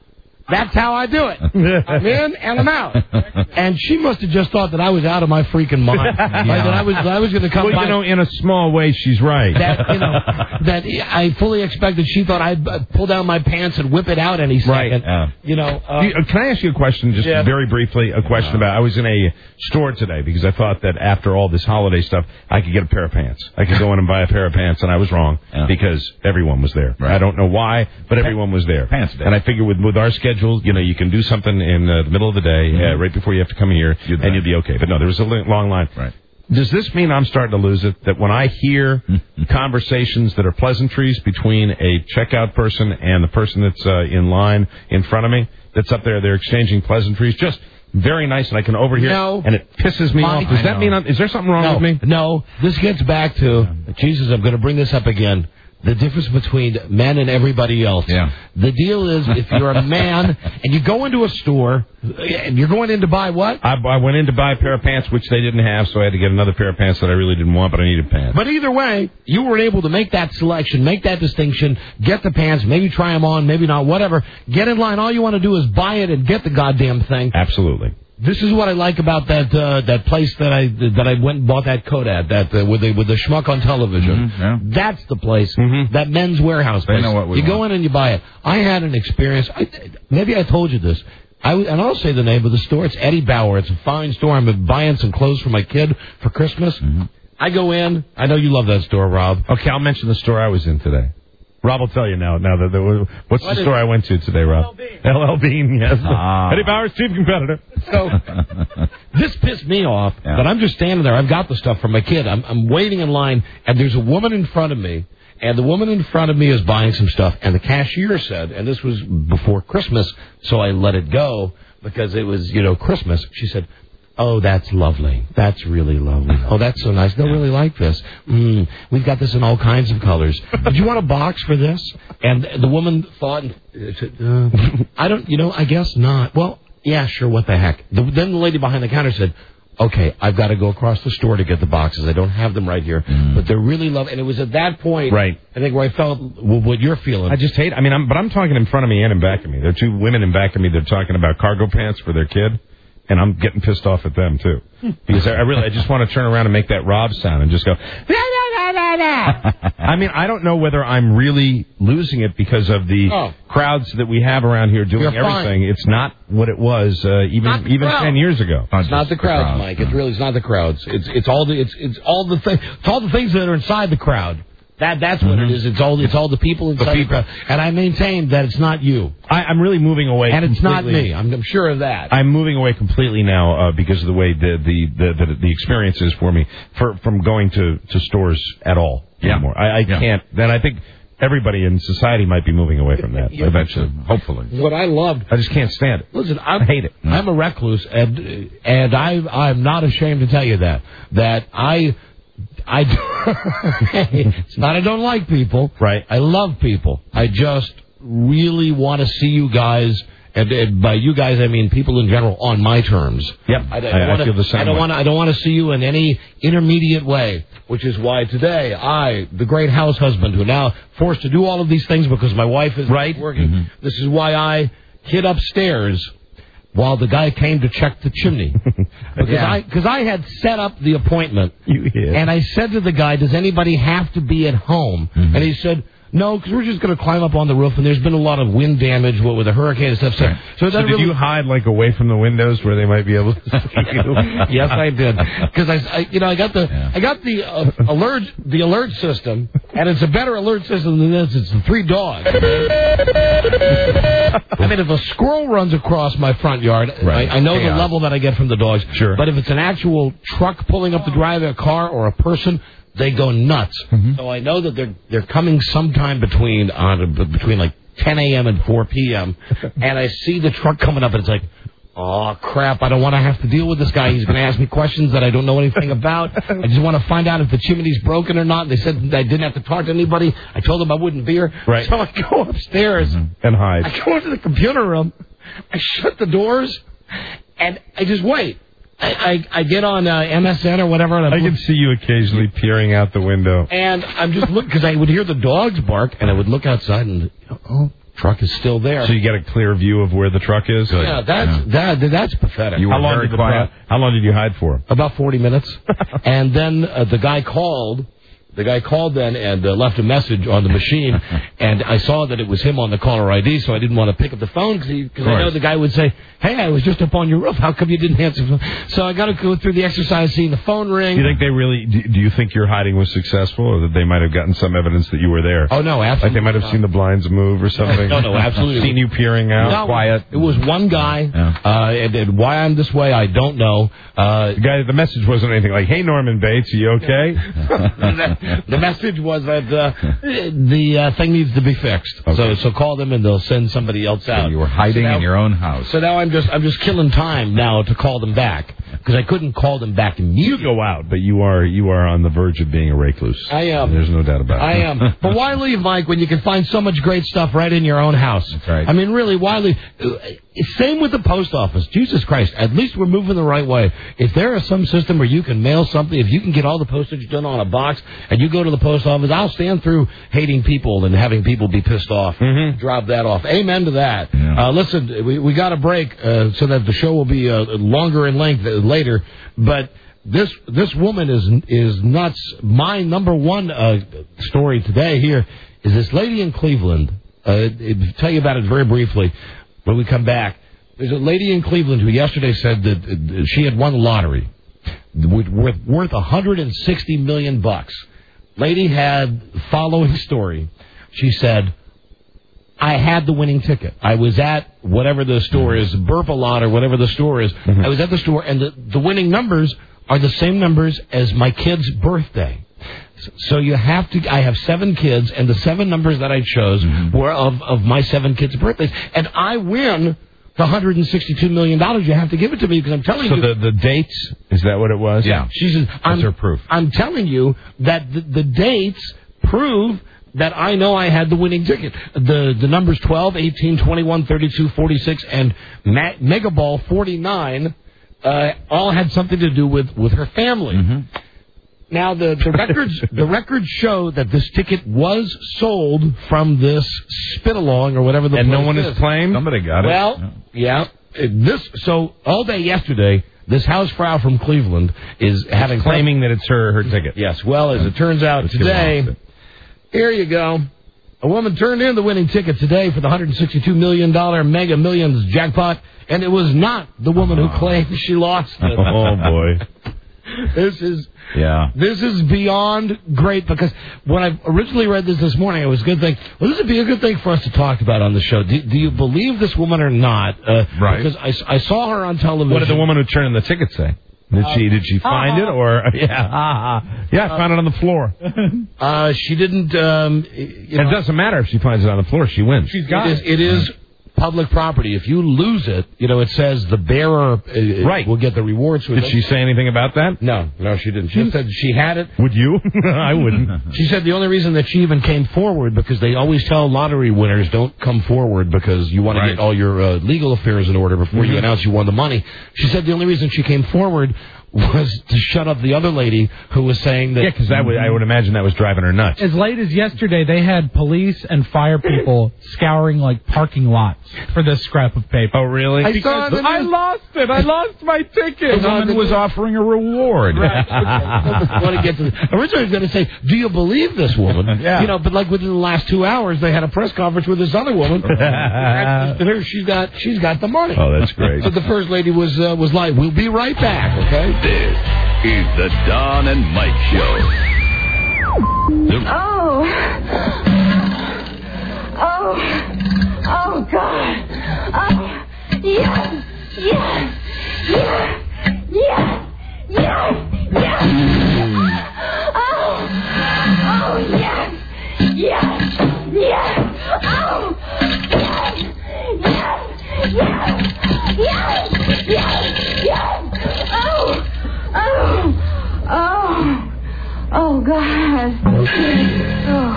That's how I do it. I'm in and I'm out. And she must have just thought that I was out of my freaking mind. Yeah. Like that I was I was going to come well, by. you know, in a small way, she's right. That, you know, that I fully expected. She thought I'd uh, pull down my pants and whip it out any second. Right. Uh, you know. Uh, you, can I ask you a question, just yeah. very briefly? A question uh, about. I was in a store today because I thought that after all this holiday stuff, I could get a pair of pants. I could go in and buy a pair of pants, and I was wrong yeah. because everyone was there. Right. I don't know why, but everyone was there. Pants day. And I figure with with our schedule, you know, you can do something in uh, the middle of the day, mm-hmm. uh, right before you have to come here, You'd and you'll be okay. But no, there was a long line. Right. Does this mean I'm starting to lose it? That when I hear conversations that are pleasantries between a checkout person and the person that's uh, in line in front of me, that's up there, they're exchanging pleasantries, just very nice, and I can overhear, no. and it pisses me Mike, off. Does I that know. mean, I'm, is there something wrong no, with me? No, this gets back to, Jesus, I'm going to bring this up again. The difference between men and everybody else. Yeah. The deal is, if you're a man and you go into a store and you're going in to buy what? I, I went in to buy a pair of pants, which they didn't have, so I had to get another pair of pants that I really didn't want, but I needed pants. But either way, you were able to make that selection, make that distinction, get the pants, maybe try them on, maybe not, whatever. Get in line. All you want to do is buy it and get the goddamn thing. Absolutely. This is what I like about that uh, that place that I that I went and bought that coat at, that uh, with the with the schmuck on television. Mm-hmm, yeah. That's the place. Mm-hmm. That Men's Warehouse place. They know what we you want. go in and you buy it. I had an experience. I, maybe I told you this. I, and I'll say the name of the store. It's Eddie Bauer. It's a fine store. I'm buying some clothes for my kid for Christmas. Mm-hmm. I go in. I know you love that store, Rob. Okay, I'll mention the store I was in today. Rob will tell you now. Now that the, what's what the store I went to today, Rob? L L Bean, yes. Ah. Eddie Bauer's chief competitor. So this pissed me off. Yeah. But I'm just standing there. I've got the stuff for my kid. I'm, I'm waiting in line, and there's a woman in front of me, and the woman in front of me is buying some stuff, and the cashier said, and this was before Christmas, so I let it go because it was, you know, Christmas. She said, "Oh, that's lovely. That's really lovely. Oh, that's so nice. They'll really like this. Mm, we've got this in all kinds of colors. Did you want a box for this?" And the woman thought, uh, I don't, you know, I guess not. Well, yeah, sure, what the heck. The, then the lady behind the counter said, "Okay, I've got to go across the store to get the boxes. I don't have them right here." Mm. But they're really lovely. And it was at that point, right. I think, where I felt what you're feeling. I just hate, I mean, I'm, but I'm talking in front of me and in back of me. There are two women in back of me that are talking about cargo pants for their kid. And I'm getting pissed off at them, too. Because I, I really, I just want to turn around and make that Rob sound and just go, I mean, I don't know whether I'm really losing it because of the oh. crowds that we have around here doing You're everything. fine. It's not what it was uh, even even crowd. ten years ago. It's not the crowds, crowd. Mike. It's really it's not the crowds. It's it's all the it's it's all the thing it's all the things that are inside the crowd. That that's what mm-hmm. it is. It's all it's all the people inside the, the people. crowd. And I maintain that it's not you. I, I'm really moving away. And it's completely. not me. I'm, I'm sure of that. I'm moving away completely now uh, because of the way the the, the the the experience is for me for from going to, to stores at all yeah. anymore. I, I yeah. can't. Then I think everybody in society might be moving away from that Yeah. eventually. Hopefully. What I loved. I just can't stand it. Listen, I'm, I hate it. I'm a recluse, and and I I'm not ashamed to tell you that that I. I it's not I don't like people. Right. I love people. I just really want to see you guys, and, and by you guys I mean people in general, on my terms. Yep. I, I, I, wanna, I feel the same I don't way. want to. I don't want to see you in any intermediate way. Which is why today I, the great house husband, who now forced to do all of these things because my wife is right. working. Mm-hmm. This is why I hid upstairs while the guy came to check the chimney. Because yeah. I, cause I had set up the appointment. You did. And I said to the guy, "Does anybody have to be at home?" Mm-hmm. And he said, "No, because we're just going to climb up on the roof, and there's been a lot of wind damage with, with a hurricane and stuff." So, Right. so, it So doesn't did really... you hide like away from the windows where they might be able to see you? Yes, I did. Because I, I, you know, I got the, Yeah. I got the uh, alert, the alert system, and it's a better alert system than this. It's the three dogs. I mean, if a squirrel runs across my front yard, Right. I, I know Chaos. the level that I get from the dogs. Sure. But if it's an actual truck pulling up the driveway, a car, or a person, they go nuts. Mm-hmm. So I know that they're they're coming sometime between uh, between like ten a.m. and four p.m. and I see the truck coming up, and it's like, oh, crap, I don't want to have to deal with this guy. He's going to ask me questions that I don't know anything about. I just want to find out if the chimney's broken or not. They said I didn't have to talk to anybody. I told them I wouldn't be here. Right. So I go upstairs. And hide. I go into the computer room. I shut the doors, and I just wait. I, I, I get on uh, M S N or whatever. And I can see you occasionally peering out the window. And I'm just looking, because I would hear the dogs bark, and I would look outside and, oh, Truck is still there. So you get a clear view of where the truck is? Yeah, that's that that's pathetic. You were how long very did quiet. The, how long did you hide for? About forty minutes. And then uh, the guy called. The guy called then and uh, left a message on the machine, and I saw that it was him on the caller I D, so I didn't want to pick up the phone because I know the guy would say, hey, I was just up on your roof. How come you didn't answer? So I got to go through the exercise, seeing the phone ring. Do you think they really, do you think your hiding was successful, or that they might have gotten some evidence that you were there? Oh, no, absolutely. Like they might have not. seen the blinds move or something? No, no, absolutely. Seen you peering out, no, quiet? It was one guy, yeah. uh, and, and why I'm this way, I don't know. Uh, the, guy, the message wasn't anything like, hey, Norman Bates, are you okay? the, the message was that uh, the uh, thing needs to be fixed. Okay. So so call them and they'll send somebody else out. So you were hiding so now, in your own house. So now I'm just I'm just killing time now to call them back because I couldn't call them back immediately. You go out, but you are you are on the verge of being a recluse. I am. There's no doubt about it. I am. But why leave, Mike, when you can find so much great stuff right in your own house? That's right. I mean, really, why leave? Same with the post office. Jesus Christ, at least we're moving the right way. If there is some system where you can mail something, if you can get all the postage done on a box, and you go to the post office, I'll stand through hating people and having people be pissed off. Mm-hmm. Drop that off. Amen to that. Yeah. Uh, listen, we, we got a break uh, so that the show will be uh, longer in length later, but this this woman is is nuts. My number one uh, story today here is this lady in Cleveland. Uh, I'll tell you about it very briefly when we come back. There's a lady in Cleveland who yesterday said that she had won the lottery worth worth one hundred sixty million bucks. Lady had the following story. She said, I had the winning ticket. I was at whatever the store is, Burp-A-Lot or whatever the store is. Mm-hmm. I was at the store, and the, the winning numbers are the same numbers as my kid's birthday. So you have to, I have seven kids, and the seven numbers that I chose mm-hmm. were of, of my seven kids' birthdays. And I win the one hundred sixty-two million dollars. You have to give it to me because I'm telling so you. So the, the dates, is that what it was? Yeah. She says, I'm, That's her proof. I'm telling you that the, the dates prove that I know I had the winning ticket. The the numbers twelve, eighteen, twenty-one, thirty-two, forty-six, and Ma- Mega Ball forty-nine uh, all had something to do with, with her family. Mm-hmm. Now, the, the records the records show that this ticket was sold from this spit-along or whatever the And place no one is. has claimed? Somebody got it. Well, yeah. This So all day yesterday, this Hausfrau from Cleveland is having... claiming that it's her, her ticket. Yes. Well, as it turns out today... Here you go. A woman turned in the winning ticket today for the one hundred sixty-two million dollars Mega Millions jackpot, and it was not the woman who claimed she lost it. Oh, boy. This is yeah. This is beyond great, because when I originally read this this morning, I was going to think, well, this would be a good thing for us to talk about on the show. Do, do you believe this woman or not? Uh, right. Because I, I saw her on television. What did the woman who turned in the ticket say? Did uh, she did she find uh, it or yeah yeah I found it on the floor. Uh, she didn't. Um, you know, it doesn't matter if she finds it on the floor; she wins. She's got it. Is, it is public property. If you lose it, you know it says the bearer uh, right. will get the rewards. Did she say anything about that? No, no, she didn't. She just said she had it. Would you? I wouldn't. She said the only reason that she even came forward, because they always tell lottery winners don't come forward because you want right. to get all your uh, legal affairs in order before mm-hmm. you announce you won the money. She said the only reason she came forward was to shut up the other lady who was saying that... Yeah, because I would, I would imagine that was driving her nuts. As late as yesterday, they had police and fire people scouring, like, parking lots for this scrap of paper. Oh, really? I, saw the, I lost it. I lost my ticket. The woman was offering a reward. Right. I want to get to the, originally I was going to say, do you believe this woman? Yeah. You know, but like within the last two hours, they had a press conference with this other woman. she's got she's got the money. Oh, that's great. So the first lady was uh, was like, we'll be right back, okay? This is the Don and Mike Show. Oh. Oh. Oh, God. Oh. Yes. Yes. Yes. Yes. Yes. Yes. Oh. Oh, yes. Yes. Yes. Oh. Yes. Yes. Yes. Yes. Yes. Yes. Oh. Oh, oh, oh, God. Oh.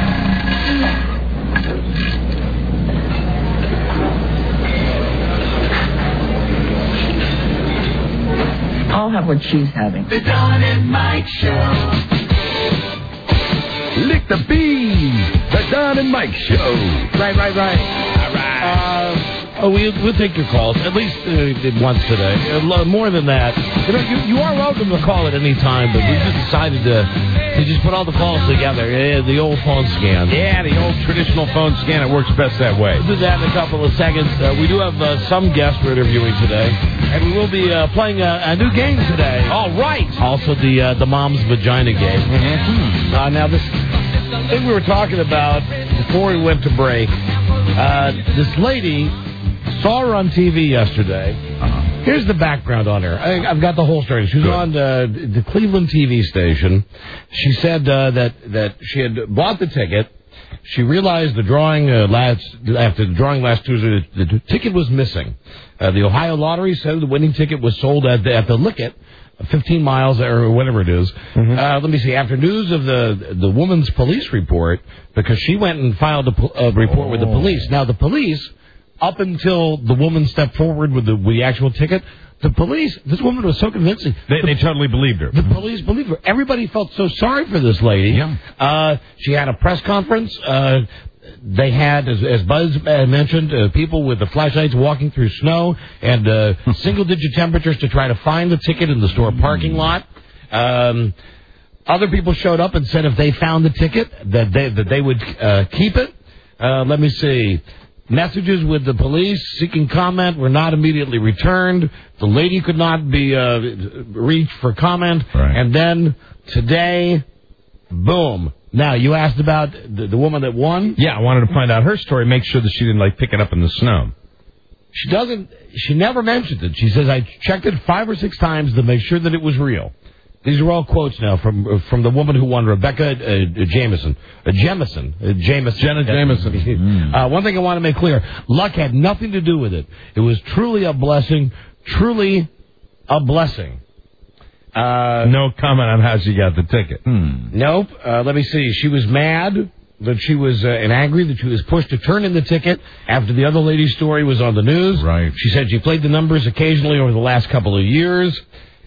I'll have what she's having. The Don and Mike Show. Lick the bees. The Don Don and Mike Show. Right, right, right. All right. Uh, oh, we, we'll take your calls, at least uh, once today. Uh, more than that. You know, you, you are welcome to call at any time, but we just decided to, to just put all the calls together. Yeah, the old phone scan. Yeah, the old traditional phone scan. It works best that way. We'll do that in a couple of seconds. Uh, we do have uh, some guests we're interviewing today, and we will be uh, playing a, a new game today. All right. Also, the uh, the mom's vagina game. Mm-hmm. Uh, now, this thing we were talking about before we went to break, uh, this lady saw her on T V yesterday. Uh-huh. Here's the background on her. I, I've got the whole story. She was Good. on uh, the Cleveland T V station. She said uh, that that she had bought the ticket. She realized the drawing uh, last after the drawing last Tuesday, the, the ticket was missing. Uh, the Ohio Lottery said the winning ticket was sold at the, at the Licket, fifteen miles or whatever it is. Mm-hmm. Uh, let me see. After news of the the woman's police report, because she went and filed a, po- a report oh. with the police. Now the police, up until the woman stepped forward with the with the actual ticket, the police, this woman was so convincing. They, the, they totally believed her. The police believed her. Everybody felt so sorry for this lady. Yeah. Uh, she had a press conference. Uh, they had, as, as Buzz uh, mentioned, uh, people with the flashlights walking through snow and uh, single-digit temperatures to try to find the ticket in the store parking lot. Um, other people showed up and said if they found the ticket, that they, that they would uh, keep it. Uh, let me see. Messages with the police seeking comment were not immediately returned. The lady could not be uh, reached for comment. Right. And then today, boom. Now, you asked about the, the woman that won? Yeah, I wanted to find out her story, make sure that she didn't, like, pick it up in the snow. She doesn't, she never mentioned it. She says, I checked it five or six times to make sure that it was real. These are all quotes now from from the woman who won, Rebecca uh, Jameson. Uh, Jemison. Uh, Jameson. Jenna Jameson. Mm. Uh, one thing I want to make clear, luck had nothing to do with it. It was truly a blessing, truly a blessing. Uh, no comment on how she got the ticket. Hmm. Nope. Uh, let me see. She was mad that she was uh, and angry that she was pushed to turn in the ticket after the other lady's story was on the news. Right. She said she played the numbers occasionally over the last couple of years,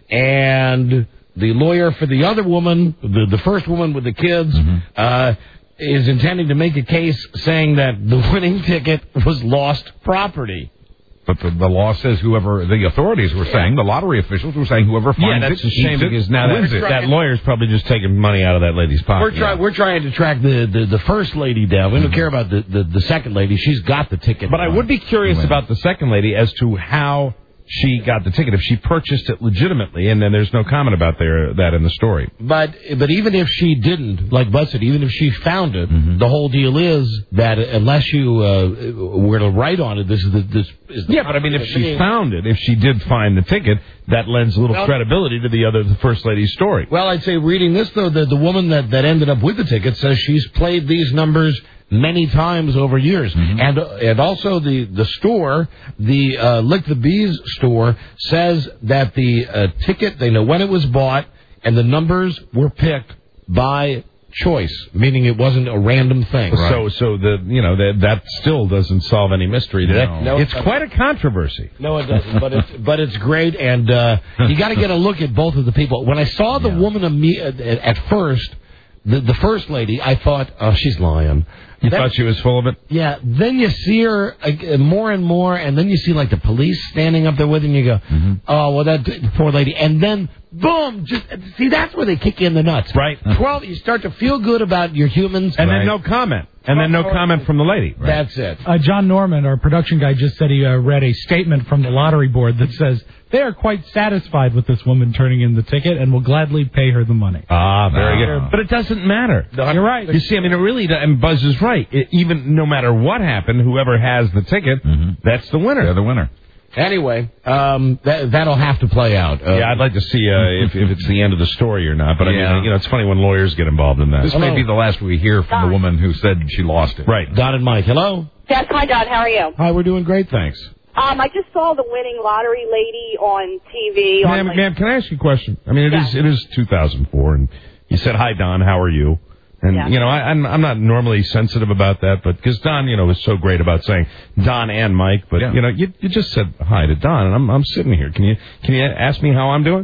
and the lawyer for the other woman, the, the first woman with the kids, mm-hmm. uh, is intending to make a case saying that the winning ticket was lost property. But the, the law says whoever, the authorities were saying, the lottery officials were saying whoever finds yeah, that's it, a shame it, because now that, that lawyer's probably just taking money out of that lady's pocket. We're, try, yeah. we're trying to track the, the, the first lady down. We don't care about the, the, the second lady. She's got the ticket. But I would be curious about the second lady as to how she got the ticket, if she purchased it legitimately, and then there's no comment about there, that in the story. But but even if she didn't, like Buzz said, even if she found it, mm-hmm. the whole deal is that unless you uh, were to write on it, this is the... This is the yeah, but I mean, if she found it, if she did find the ticket, that lends a little well, credibility to the other, the First Lady's story. Well, I'd say reading this, though, the, the woman that, that ended up with the ticket says she's played these numbers many times over years. Mm-hmm. And and also the, the store, the uh, Lick the Bees store, says that the uh, ticket, they know when it was bought, and the numbers were picked by choice, meaning it wasn't a random thing. Right. So so the you know that that still doesn't solve any mystery. No. That, no, it's quite a controversy. No, it doesn't. But it's but it's great, and uh, you got to get a look at both of the people. When I saw the yeah. woman at first, the the first lady, I thought, oh, she's lying. You then, thought she was full of it? Yeah. Then you see her uh, more and more, and then you see, like, the police standing up there with her, and you go, mm-hmm. oh, well, that poor lady. And then, boom, just see, that's where they kick you in the nuts. Right. Twelve, you start to feel good about your humans. And right. then no comment. And then no comment from the lady. Right. That's it. Uh, John Norman, our production guy, just said he uh, read a statement from the lottery board that says they are quite satisfied with this woman turning in the ticket and will gladly pay her the money. Ah, very uh, good. But it doesn't matter. No, you're right. You see, I mean, it really does, and Buzz is right. It, even no matter what happened, whoever has the ticket, mm-hmm. that's the winner. They're the winner. Anyway, um, that, that'll have to play out. Uh, yeah, I'd like to see uh, if, if it's the end of the story or not. But, I yeah. mean, you know, it's funny when lawyers get involved in that. This Hello. may be the last we hear from the woman who said she lost it. Right. Don and Mike, hello? Yes, hi, Don. How are you? Hi, we're doing great, thanks. Um, I just saw the winning lottery lady on T V. Ma'am, on, like, ma'am, can I ask you a question? I mean, it yeah. is it is two thousand four, and you said, hi, Don, how are you? And, yeah. you know, I, I'm I'm not normally sensitive about that, but because Don, you know, is so great about saying Don and Mike, but, yeah. you know, you you just said hi to Don, and I'm I'm sitting here. Can you can you ask me how I'm doing?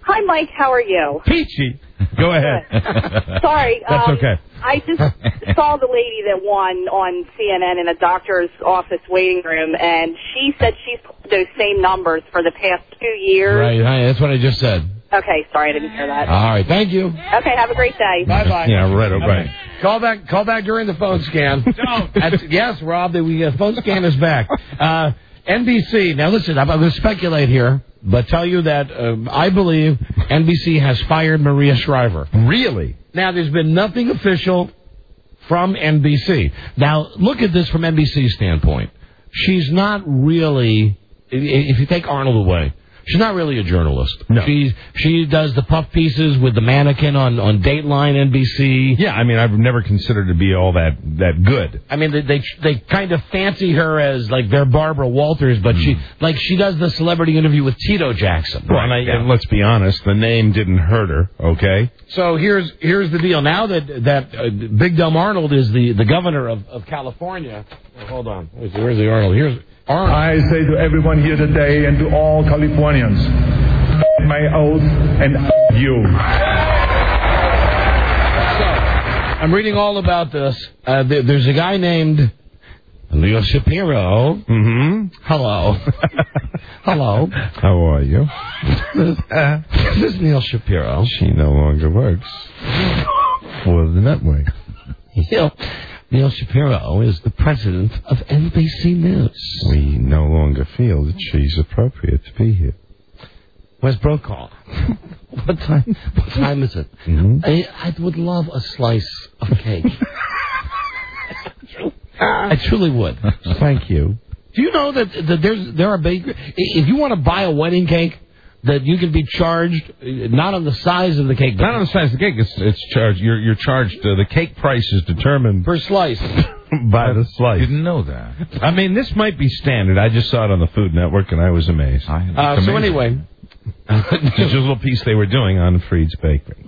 Hi, Mike. How are you? Peachy. Go ahead. Sorry. That's um, okay. I just saw the lady that won on C N N in a doctor's office waiting room, and she said she's put those same numbers for the past two years. Right, right, that's what I just said. Okay, sorry, I didn't hear that. All right, thank you. Okay, have a great day. Bye-bye. Yeah, right, okay. Call back Call back during the phone scan. Don't. That's, yes, Rob, the we, uh, phone scan is back. Uh, N B C, now listen, I'm, I'm going to speculate here, but tell you that um, I believe N B C has fired Maria Shriver. Really? Now, there's been nothing official from N B C. Now, look at this from N B C's standpoint. She's not really, if you take Arnold away, she's not really a journalist. No. She's, she does the puff pieces with the mannequin on, on Dateline N B C. Yeah, I mean, I've never considered her to be all that, that good. I mean, they, they they kind of fancy her as like their Barbara Walters, but mm. she like she does the celebrity interview with Tito Jackson. Well, and, I, yeah. and let's be honest, the name didn't hurt her. Okay. So here's here's the deal. Now that that uh, Big Dumb Arnold is the, the governor of, of California. Oh, hold on, where's the, where's the Arnold? Here's Arnold. I say to everyone here today and to all Californians, my oath and you. I'm reading all about this. Uh, there, there's a guy named Leo Shapiro. Mm-hmm. Hello. Hello. How are you? uh, this is Neil Shapiro. She no longer works for the network. Neil, Neil Shapiro is the president of N B C News. We no longer feel that she's appropriate to be here. Where's Brokaw? What time? What time is it? Mm-hmm. I, I would love a slice of cake. I truly would. Thank you. Do you know that, that there's there are bakeries? If you want to buy a wedding cake, that you can be charged not on the size of the cake, but not on the size of the cake. It's it's charged. You're you're charged. Uh, the cake price is determined per slice. By the slice. Didn't know that. I mean, this might be standard. I just saw it on the Food Network and I was amazed. Uh, so anyway. Just a little piece they were doing on Freed's Bakery.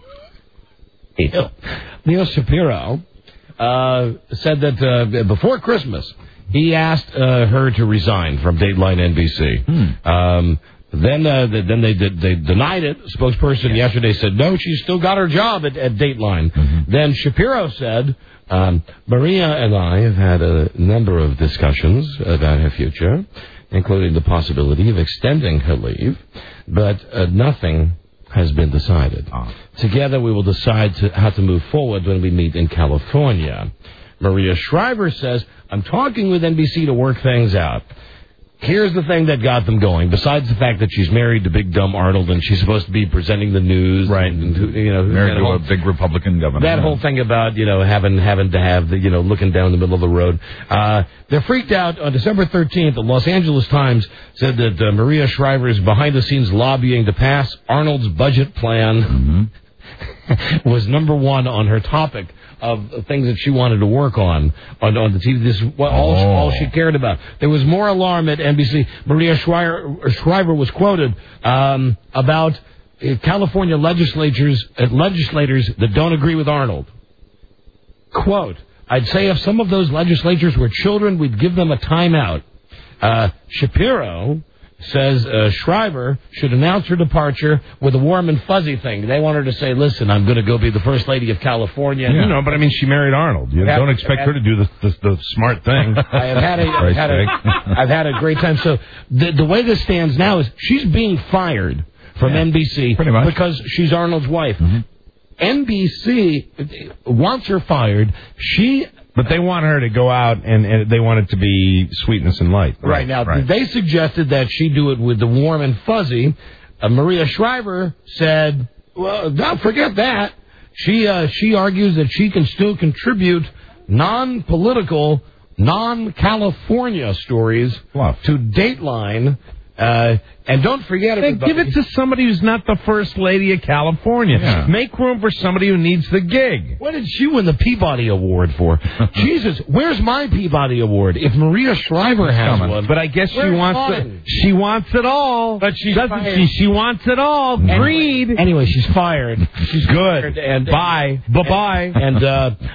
Neil, Neil Shapiro uh, said that uh, before Christmas, he asked uh, her to resign from Dateline N B C. Hmm. Um, then uh, then they did, they denied it. The spokesperson yes. yesterday said, no, she's still got her job at, at Dateline. Mm-hmm. Then Shapiro said, um, Maria and I have had a number of discussions about her future, including the possibility of extending her leave, but uh, nothing has been decided. Oh. Together we will decide to, how to move forward when we meet in California. Maria Shriver says, I'm talking with N B C to work things out. Here's the thing that got them going. Besides the fact that she's married to Big Dumb Arnold and she's supposed to be presenting the news, right? And, you know, married to whole, a big Republican governor. That whole thing about you know having having to have the you know looking down the middle of the road. Uh, they're freaked out. On December thirteenth, the Los Angeles Times said that uh, Maria Shriver is behind the scenes lobbying to pass Arnold's budget plan. Mm-hmm. Was number one on her topic of things that she wanted to work on on, on the T V. This is what, all, oh. all she cared about. There was more alarm at N B C. Maria Shriver, Shriver was quoted um, about uh, California legislatures uh, legislators that don't agree with Arnold. Quote, I'd say if some of those legislators were children, we'd give them a timeout. Uh, Shapiro says uh, Shriver should announce her departure with a warm and fuzzy thing. They want her to say, listen, I'm going to go be the first lady of California. Yeah. You know, but I mean, she married Arnold. You have, don't expect have, her to do the, the, the smart thing. I have had a, I've had a, I've had a great time. So the, the way this stands now is she's being fired from yeah, N B C pretty much. because she's Arnold's wife. Mm-hmm. N B C wants her fired. She... But they want her to go out, and, and they want it to be sweetness and light. Right, right now, right. They suggested that she do it with the warm and fuzzy. Uh, Maria Shriver said, well, don't forget that. She uh, she argues that she can still contribute non-political, non-California stories wow. to Dateline. Uh, and don't forget it. Give it to somebody who's not the first lady of California. Yeah. Make room for somebody who needs the gig. What did she win the Peabody Award for? Jesus, where's my Peabody Award? If Maria Shriver has Coming. one, but I guess she wants it. She wants it all. But she's doesn't fired. she? She wants it all. Anyway, Greed. Anyway, she's fired. She's good. Fired and bye. Bye. Bye. And uh,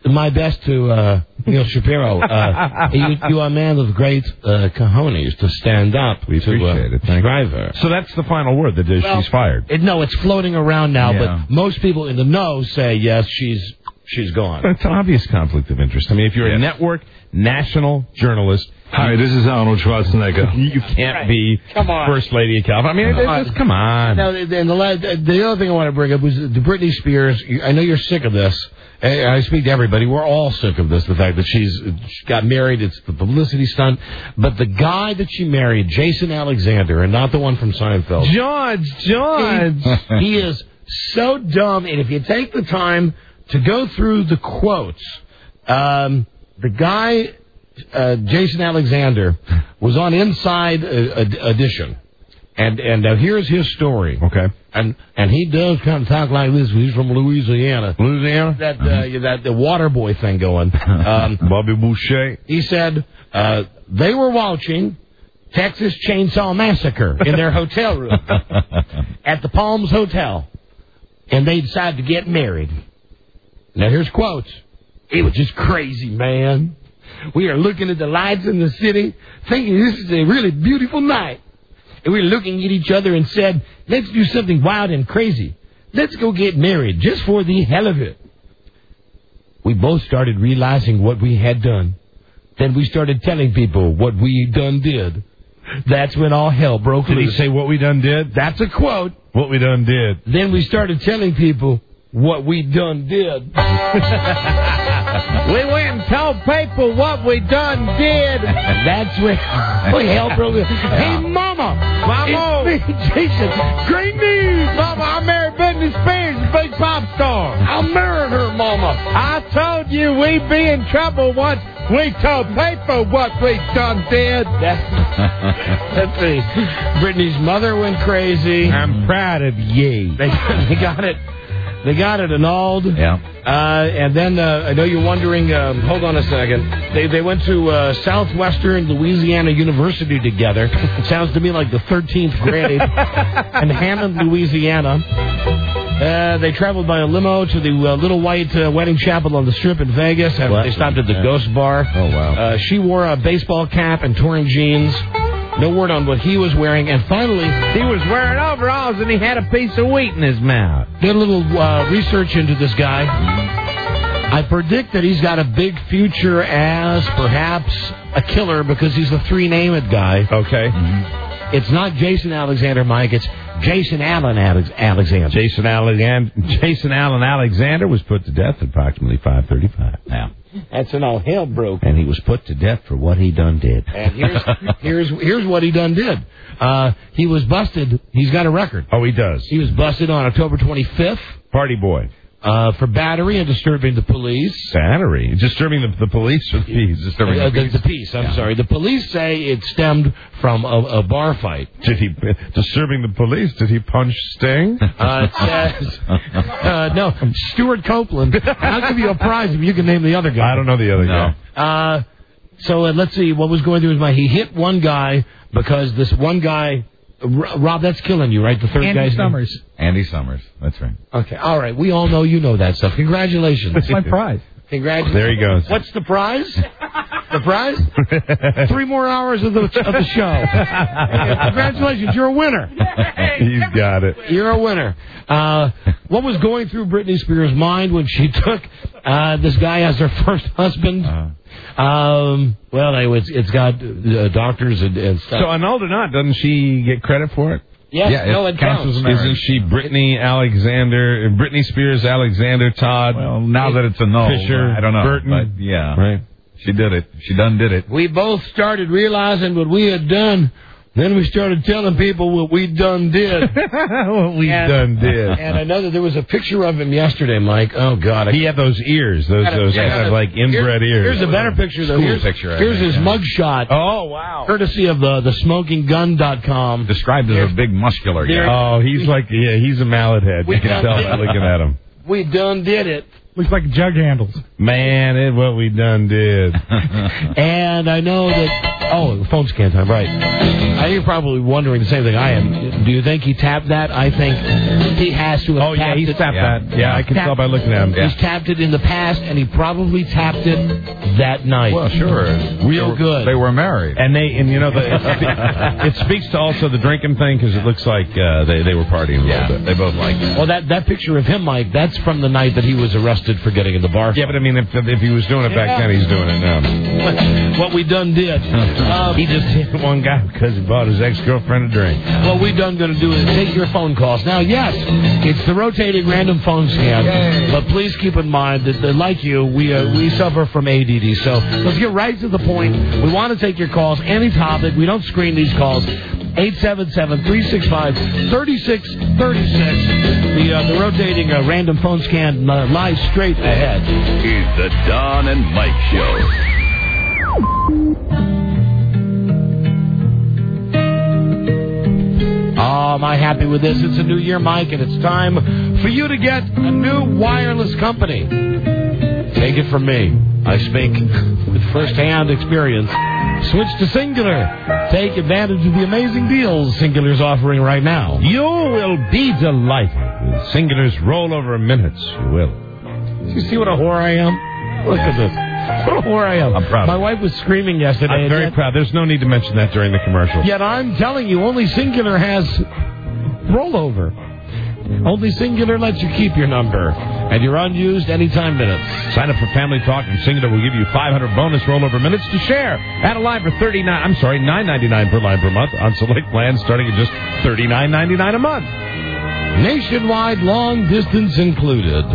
my best to uh, Neil Shapiro. Uh, you, you are a man with great uh, cojones to stand up. We to, appreciate uh, it. Thank drive you. her. So that's the final word, that is Well, she's fired. It, no, it's floating around now, Yeah. but most people in the know say, yes, she's she's gone. It's an obvious conflict of interest. I mean, if you're a network, national journalist... Hi, this is Arnold Schwarzenegger. You can't Right. be Come on. First Lady of California. I mean, Come it, on. just, come on. Now, and the, la- the other thing I want to bring up was the Britney Spears. I know you're sick of this. I I speak to everybody. We're all sick of this, the fact that she's she got married. It's the publicity stunt. But the guy that she married, Jason Alexander, and not the one from Seinfeld. George, George. He, he is so dumb. And if you take the time to go through the quotes, um, the guy, uh, Jason Alexander, was on Inside uh, Edition. And and uh, here's his story. Okay. And and he does kind of talk like this. He's from Louisiana. Louisiana? That uh, that the water boy thing going. Um, Bobby Boucher. He said uh, they were watching Texas Chainsaw Massacre in their hotel room at the Palms Hotel, and they decided to get married. Now here's quotes. It was just crazy, man. We are looking at the lights in the city, thinking this is a really beautiful night. And we were looking at each other and said, let's do something wild and crazy. Let's go get married just for the hell of it. We both started realizing what we had done. Then we started telling people what we done did. That's when all hell broke Did loose. he say what we done did? That's a quote. What we done did. Then we started telling people what we done did. We went and told people what we done did. That's when oh, hell broke loose. Hey, Mama. Mama. It's me, Jason. Great news. Mama, I married Britney Spears, the big pop star. I married her, Mama. I told you we'd be in trouble once we told people what we done did. That's, let's see. Britney's mother went crazy. I'm proud of ye. They, they got it. They got it annulled. Yeah. Uh, and then uh, I know you're wondering. Um, hold on a second. They they went to uh, Southwestern Louisiana University together. Sounds to me like the thirteenth grade in Hammond, Louisiana. Uh, they traveled by a limo to the uh, Little White uh, Wedding Chapel on the Strip in Vegas. And they stopped at the Ghost Bar. Oh wow. Uh, she wore a baseball cap and touring jeans. No word on what he was wearing. And finally, he was wearing overalls and he had a piece of wheat in his mouth. Did a little uh, research into this guy. I predict that he's got a big future as perhaps a killer because he's the three-named guy. Okay. Mm-hmm. It's not Jason Alexander, Mike. It's Jason Allen Alex- Alexander. Jason Allen Jason Allen Alexander was put to death at approximately five thirty-five. Now, that's when all hell broke. And he was put to death for what he done did. And here's here's here's what he done did. Uh, he was busted. He's got a record. Oh, he does. He was busted on October twenty-fifth. Party boy. Uh, for battery and disturbing the police. Battery? Disturbing the, the police or the peace? Disturbing uh, the peace? The, the peace, I'm yeah. sorry. The police say it stemmed from a, a bar fight. Did he, disturbing the police, did he punch Sting? Uh, it says, uh, no, Stuart Copeland. I'll give you a prize if you can name the other guy. I don't know the other no. guy. Uh, so uh, let's see what was going through his mind. He hit one guy because this one guy... Rob, that's killing you, right? The third Andy guy's Summers. Name? Andy Summers. That's right. Okay, all right. We all know you know that stuff. Congratulations. That's my prize. Congratulations. There he goes. What's the prize? The prize? Three more hours of the of the show. Congratulations, you're a winner. He's got it. You're a winner. Uh, what was going through Britney Spears' mind when she took uh, this guy as her first husband? Uh, um, well, anyway, it's, it's got uh, doctors and, and stuff. So, annulled or not, doesn't she get credit for it? Yes, yeah, no, it counts. Isn't she Britney Alexander, Britney Spears Alexander Todd? Well, now that it's a no, Fisher, I don't know. Burton, but yeah, right. She did it. She done did it. We both started realizing what we had done. Then we started telling people what we done did. what we and, done did. And I know that there was a picture of him yesterday, Mike. Oh, God. I he had those ears, those, gotta, those yeah, kind of like inbred here, ears. Here's a better picture, though. Cool Here's, picture, here's think, his yeah. mug shot. Oh, wow. Courtesy of the, the smoking gun dot com. Described as a big muscular guy. Oh, he's like, yeah, he's a mallet head. You can tell by looking at him. We done did it. Looks like jug handles. Man, it what we done did. And I know that Oh, phone scan time, right. I think you're probably wondering the same thing I am. Do you think he tapped that? I think he has to have Oh, yeah, tapped he's it. tapped Yeah. that. Yeah, I can Tap- tell by looking at him. He's tapped it in the past, and he probably tapped it that night. Well, sure. Real They were- good. They were married. And they, and you know, the, it, it speaks to also the drinking thing because it looks like uh, they they were partying a Yeah, little bit. they both like that. Well, that, that picture of him, Mike, that's from the night that he was arrested for getting in the bar. Yeah, but I mean, if if he was doing it back Yeah. then, he's doing it now. What we done did. Um, He just hit one guy because he bought his ex-girlfriend a drink. What we done going to do is take your phone calls. Now, yes, it's the rotating random phone scan, but please keep in mind that, that like you, we uh, we suffer from A D D. So let's get right to the point. We want to take your calls, any topic. We don't screen these calls. eight seven seven, three six five, three six three six. The uh, the rotating uh, random phone scan uh, lies straight ahead. Is the Don and Mike Show. Oh, am I happy with this? It's a new year, Mike, and it's time for you to get a new wireless company. Take it from me. I speak with first-hand experience. Switch to Singular. Take advantage of the amazing deals Singular's offering right now. You will be delighted with Singular's rollover minutes. You will. Do you see what a whore I am? Look at this. What a whore I am. I'm proud. My wife was screaming yesterday. I'm very yet, proud. There's no need to mention that during the commercial. Yet I'm telling you, only Singular has rollover. Only Singular lets you keep your number. And your unused anytime minutes. Sign up for Family Talk, and Singular will give you five hundred bonus rollover minutes to share. Add a line for thirty-nine. I'm sorry, nine ninety-nine per line per month on select plans, starting at just thirty-nine ninety-nine a month. Nationwide long distance included.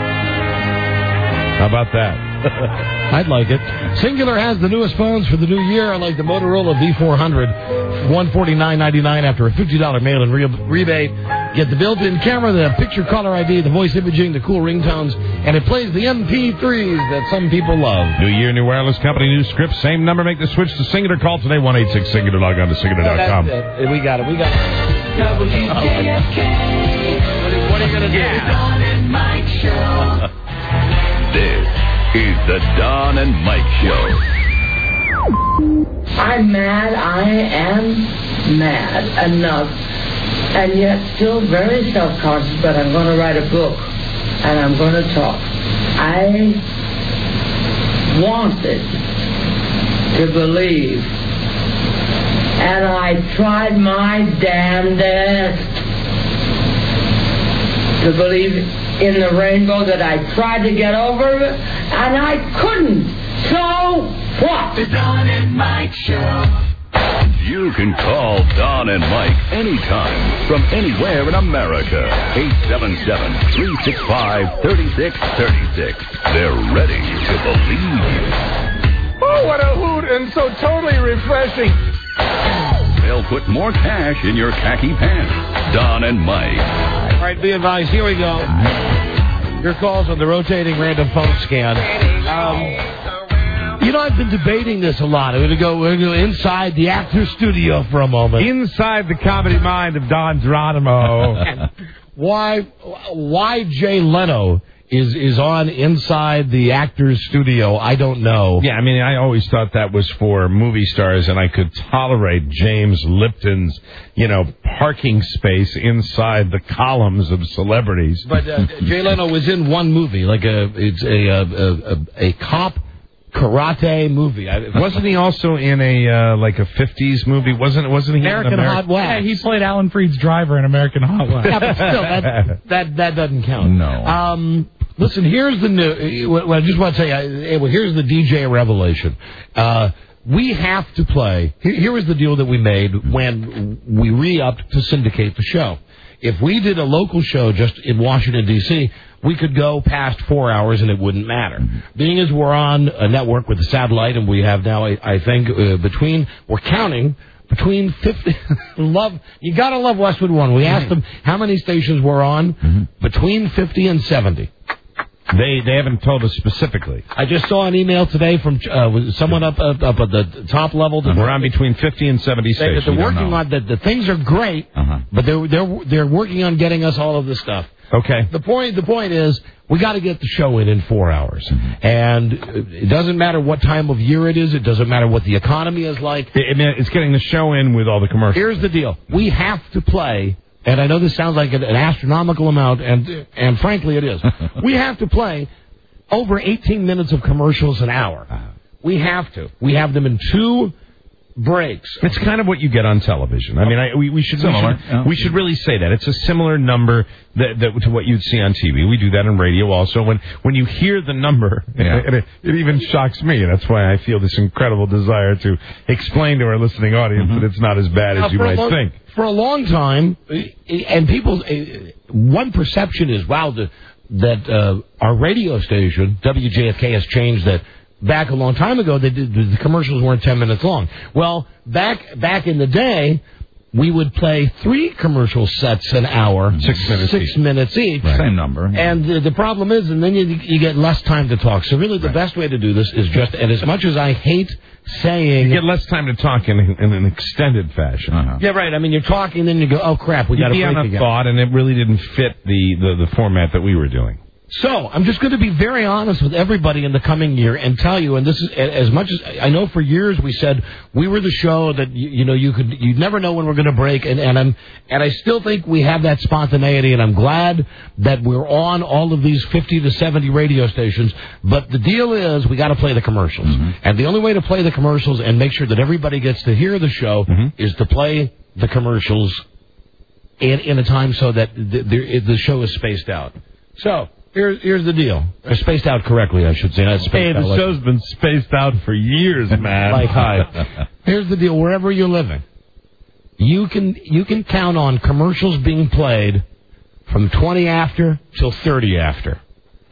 How about that? I'd like it. Singular has the newest phones for the new year, like the Motorola V four hundred, one forty-nine ninety-nine after a fifty dollars mail-in re- rebate. Get the built-in camera, the picture caller I D, the voice imaging, the cool ringtones, and it plays the M P threes that some people love. New year, new wireless company, new script, same number. Make the switch to Singular. Call today, one eight six Singular. Log on to Singular dot com. That's it. We got it. We got it. W J F K. What are you going to do? The Don and Mike Show. This is the Don and Mike Show. I'm mad. I am mad enough. And yet still very self-conscious, but I'm going to write a book. And I'm going to talk. I wanted to believe. And I tried my damnedest to believe in the rainbow that I tried to get over, and I couldn't. So what? The Don and Mike Show. You can call Don and Mike anytime from anywhere in America. eight seven seven, three six five, three six three six. They're ready to believe you. Oh, what a hoot and so totally refreshing. They'll put more cash in your khaki pants. Don and Mike. All right, be advised. Here we go. Your calls on the rotating random phone scan. Um, you know, I've been debating this a lot. We're going to go, we're going to go inside the actor's studio for a moment. Inside the comedy mind of Don Geronimo. why, why Jay Leno is is on inside the actor's studio, I don't know. Yeah, I mean, I always thought that was for movie stars, and I could tolerate James Lipton's, you know, parking space inside the columns of celebrities. But uh, Jay Leno was in one movie, like a it's a a, a, a cop karate movie. I, wasn't he also in a uh, like a fifties movie? Wasn't wasn't he American in Ameri- Hot West? Yeah, he played Alan Freed's driver in American Hot West. Yeah, but still, that that that doesn't count. No. Um, listen, here's the new. Well, I just want to tell you. Well, here's the D J revelation. Uh, we have to play. Here, here was the deal that we made when we re-upped to syndicate the show. If we did a local show just in Washington, D C, we could go past four hours and it wouldn't matter. Being as we're on a network with a satellite, and we have now, I, I think, uh, between, we're counting between fifty, love, you gotta love Westwood One. We asked them how many stations we're on, mm-hmm. between fifty and seventy. They they haven't told us specifically. I just saw an email today from uh, someone up, up up at the top level. We're on between fifty and seventy stations. They're working on that. The things are great, uh-huh. but they're they're they're working on getting us all of this stuff. Okay. The point, the point is, we got to get the show in in four hours. Mm-hmm. And it doesn't matter what time of year it is. It doesn't matter what the economy is like. I mean, it's getting the show in with all the commercials. Here's the deal. We have to play, and I know this sounds like an, an astronomical amount, and and frankly it is. We have to play over eighteen minutes of commercials an hour. We have to. We have them in two breaks. It's kind of what you get on television. I mean, I, we, we should Similar, we should, yeah. we should really say that it's a similar number that, that to what you'd see on T V. We do that in radio also. When when you hear the number, yeah. it, it, it even shocks me. That's why I feel this incredible desire to explain to our listening audience mm-hmm. that it's not as bad now, as you might long, think. For a long time, and people, one perception is wow, the, that uh, our radio station W J F K has changed that. Back a long time ago, they did, the commercials weren't ten minutes long. Well, back back in the day, we would play three commercial sets an hour, six minutes six each. minutes each. Right. Same number. Yeah. And the, the problem is, and then you, you get less time to talk. So really, the right. best way to do this is just, and as much as I hate saying, you get less time to talk in, in an extended fashion. Uh-huh. Yeah, right. I mean, you're talking, then you go, oh crap, we got to break again. You again. thought, and it really didn't fit the, the, the format that we were doing. So, I'm just going to be very honest with everybody in the coming year and tell you, and this is as much as I know for years we said we were the show that, you, you know, you could, you'd never know when we're going to break, and, and I'm, and I still think we have that spontaneity, and I'm glad that we're on all of these fifty to seventy radio stations, but the deal is we got to play the commercials. Mm-hmm. And the only way to play the commercials and make sure that everybody gets to hear the show mm-hmm. is to play the commercials in, in a time so that the, the, the show is spaced out. So, Here's, here's the deal. Or spaced out correctly, I should say. Not spaced hey, the out like, show's been spaced out for years, man. Like hi. Here's the deal. Wherever you're living, you can you can count on commercials being played from twenty after till thirty after.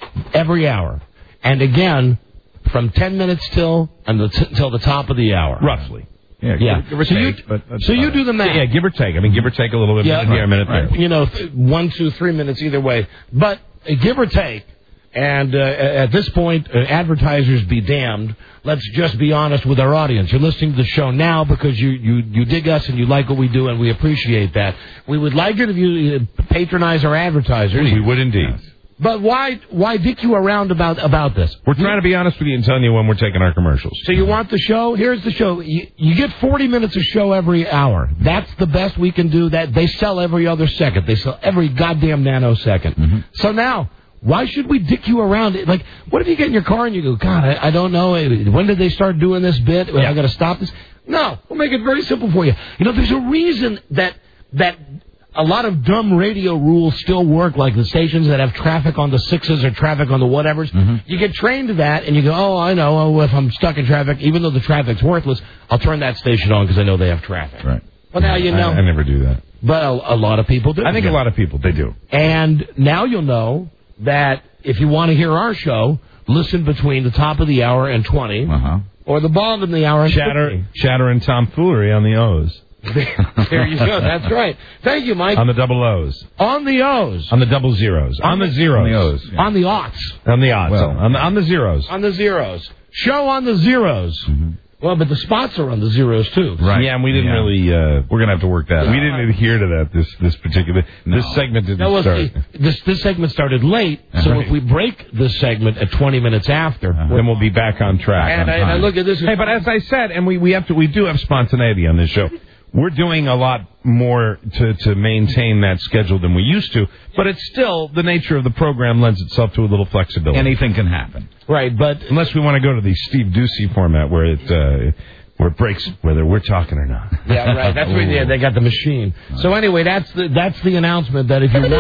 Every hour. And again, from ten minutes till and the t- till the top of the hour. Roughly. Yeah, yeah. Give or so take. You, but so you do the math. Yeah, give or take. I mean, give or take a little bit. Yeah, minute here, a minute right. there. You know, th- one, two, three minutes either way. But uh, give or take. And uh, at this point, uh, advertisers be damned. Let's just be honest with our audience. You're listening to the show now because you, you, you dig us and you like what we do, and we appreciate that. We would like it if you uh, patronize our advertisers. We would indeed. Yes. But why why dick you around about about this? We're trying to be honest with you and telling you when we're taking our commercials. So you want the show? Here's the show. You, you get forty minutes of show every hour. That's the best we can do. That they sell every other second. They sell every goddamn nanosecond. Mm-hmm. So now, why should we dick you around? Like, what if you get in your car and you go, God, I, I don't know. When did they start doing this bit? Yeah. I got to stop this. No, we'll make it very simple for you. You know, there's a reason that that. A lot of dumb radio rules still work, like the stations that have traffic on the sixes or traffic on the whatevers. Mm-hmm. You get trained to that, and you go, oh, I know, oh, if I'm stuck in traffic, even though the traffic's worthless, I'll turn that station on because I know they have traffic. Right. Well, now you know. I, I never do that. But a, a lot of people do. I think yeah. a lot of people, they do. And now you'll know that if you want to hear our show, listen between the top of the hour and twenty, uh-huh. or the bottom of the hour and Chatter, fifty. Chatter and tomfoolery on the O's. There you go. That's right. Thank you, Mike. On the double O's. On the O's. On the double zeros. On, on the, the zeros. On the O's. Yeah. On the aughts. On the odds. Well, on, the, on the zeros. On the zeros. Show on the zeros. Mm-hmm. Well, but the spots are on the zeros, too. Right. Yeah, and we didn't yeah. really... Uh, We're going to have to work that we out. We didn't adhere to that, this this particular... No. This segment didn't no, well, start. This, this segment started late, so right. if we break this segment at twenty minutes after... Uh-huh. Then we'll be back on track. And, on I, and I look at this... Hey, but as I said, and we, we have to, we do have spontaneity on this show. We're doing a lot more to, to maintain that schedule than we used to, but it's still, the nature of the program lends itself to a little flexibility. Anything can happen. Right, but... Unless we want to go to the Steve Ducey format where it... Uh, where it breaks whether we're talking or not. Yeah, right. That's where yeah, they got the machine. So anyway, that's the that's the announcement that if you want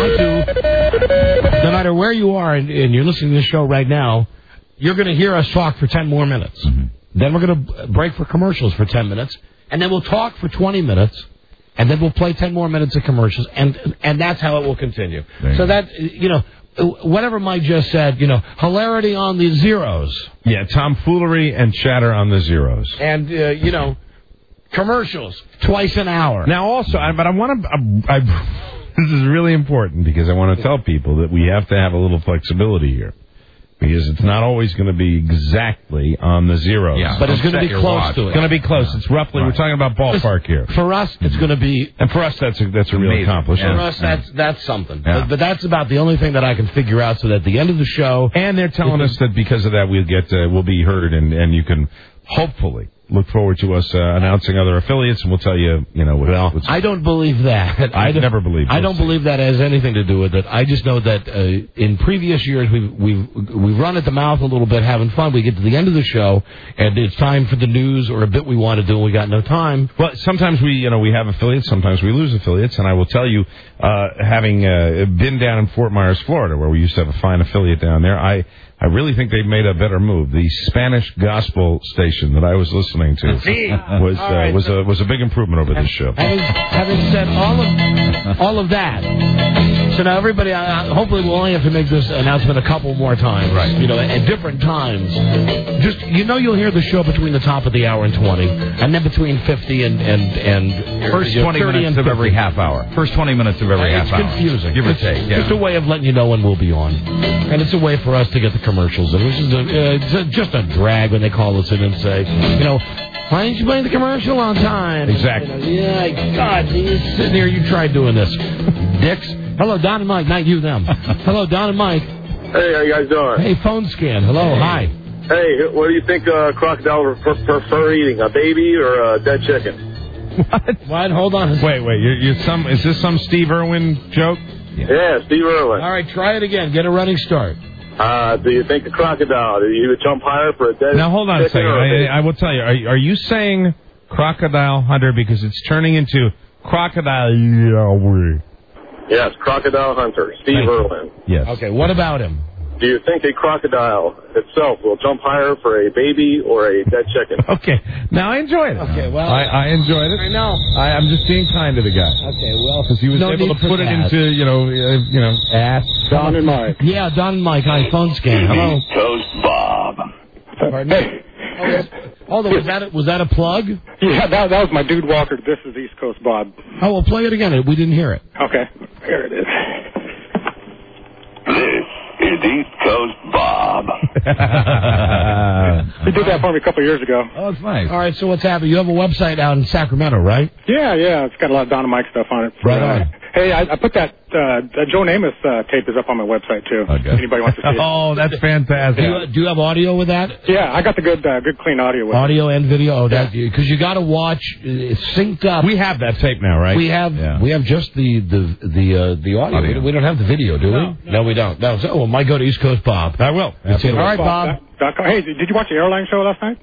to, no matter where you are and, and you're listening to this show right now, you're going to hear us talk for ten more minutes. Mm-hmm. Then we're going to break for commercials for ten minutes, and then we'll talk for twenty minutes, and then we'll play ten more minutes of commercials, and and that's how it will continue. There so that, you know, whatever Mike just said, you know, hilarity on the zeros. Yeah, tomfoolery and chatter on the zeros. And, uh, you know, commercials twice an hour. Now, also, I, but I want to, I, I, this is really important because I want to tell people that we have to have a little flexibility here. Because it's not always going to be exactly on the zeros. Yeah, but it's going to be close to it. It's going to be close. It's roughly, we're talking about ballpark here. For us, it's going to be... And for us, that's a, that's a real accomplishment. For us, that's that's something. Yeah. But, but that's about the only thing that I can figure out so that at the end of the show... And they're telling us that because of that, we'll get uh, we'll be heard, and, and you can hopefully look forward to us uh, announcing other affiliates, and we'll tell you, you know, what, well, what's... I don't believe that. I've I never believed I don't believe that has anything to do with it. I just know that uh, in previous years we've, we've, we've run at the mouth a little bit having fun. We get to the end of the show, and it's time for the news or a bit we want to do, and we got no time. Well, sometimes we, you know, we have affiliates, sometimes we lose affiliates, and I will tell you, uh, having uh, been down in Fort Myers, Florida, where we used to have a fine affiliate down there, I... I really think they've made a better move. The Spanish gospel station that I was listening to was uh, right. was a was a big improvement over this show. Having, having said all of all of that, so now everybody, uh, hopefully we'll only have to make this announcement a couple more times, right? You know, at different times. Just you know, you'll hear the show between the top of the hour and twenty, and then between fifty and and and first you know, twenty minutes and of every half hour. First twenty minutes of every uh, half it's hour. It's confusing. Give or it's take. Yeah. Just a way of letting you know when we'll be on, and it's a way for us to get the commercials in, which is a, uh, it's a, just a drag when they call us in and say, you know, why didn't you play the commercial on time? Exactly. You know, yeah, God, you sitting here, you tried doing this. Dicks. Hello, Don and Mike, not you, them. Hello, Don and Mike. Hey, how you guys doing? Hey, phone scan. Hello, hi. Hey, what do you think uh, crocodile prefer, prefer eating, a baby or a dead chicken? What? What? Hold on. Wait, wait. You're, you're some. Is this some Steve Irwin joke? Yeah, yeah Steve Irwin. All right, try it again. Get a running start. Uh, do you think a crocodile, do you would jump higher for a dead Now, hold on a second. I, I will tell you. Are, are you saying crocodile hunter because it's turning into crocodile? Yes, crocodile hunter, Steve Thank Irwin. You. Yes. Okay, what about him? Do you think a crocodile itself will jump higher for a baby or a dead chicken? Okay. Now, I enjoyed it. Okay, well. I, I enjoyed it. I know. I, I'm just being kind to the guy. Okay, well. Because he was no able to put it ass. into, you know, uh, you know, ass. Don and Mike. Yeah, Don and Mike. Hi, phone scan. Hello. Toast Bob. Pardon? Hey. Hold on, was that, a, was that a plug? Yeah, that, that was my dude Walker. This is East Coast Bob. Oh, well, play it again. We didn't hear it. Okay. Here it is. This is East Coast Bob. He did that for me a couple of years ago. Oh, it's nice. All right, so what's happening? You have a website out in Sacramento, right? Yeah, yeah. It's got a lot of Don and Mike stuff on it. Right on. Uh, hey, I, I put that, uh, that Joe Namath uh, tape is up on my website, too. Okay. If anybody wants to see it. Oh, that's fantastic. Do you, do you have audio with that? Yeah, I got the good, uh, good clean audio with it. Audio and video? Oh, that because you got to watch. It's synced up. We have that tape now, right? We have Yeah. we have just the the the uh, the audio. Audio. We, we don't have the video, do No, we? No, we don't. No. So, well, might go to East Coast Bob. I will. That's it. All right, Bob. Dot com. Hey, did you watch the airline show last night?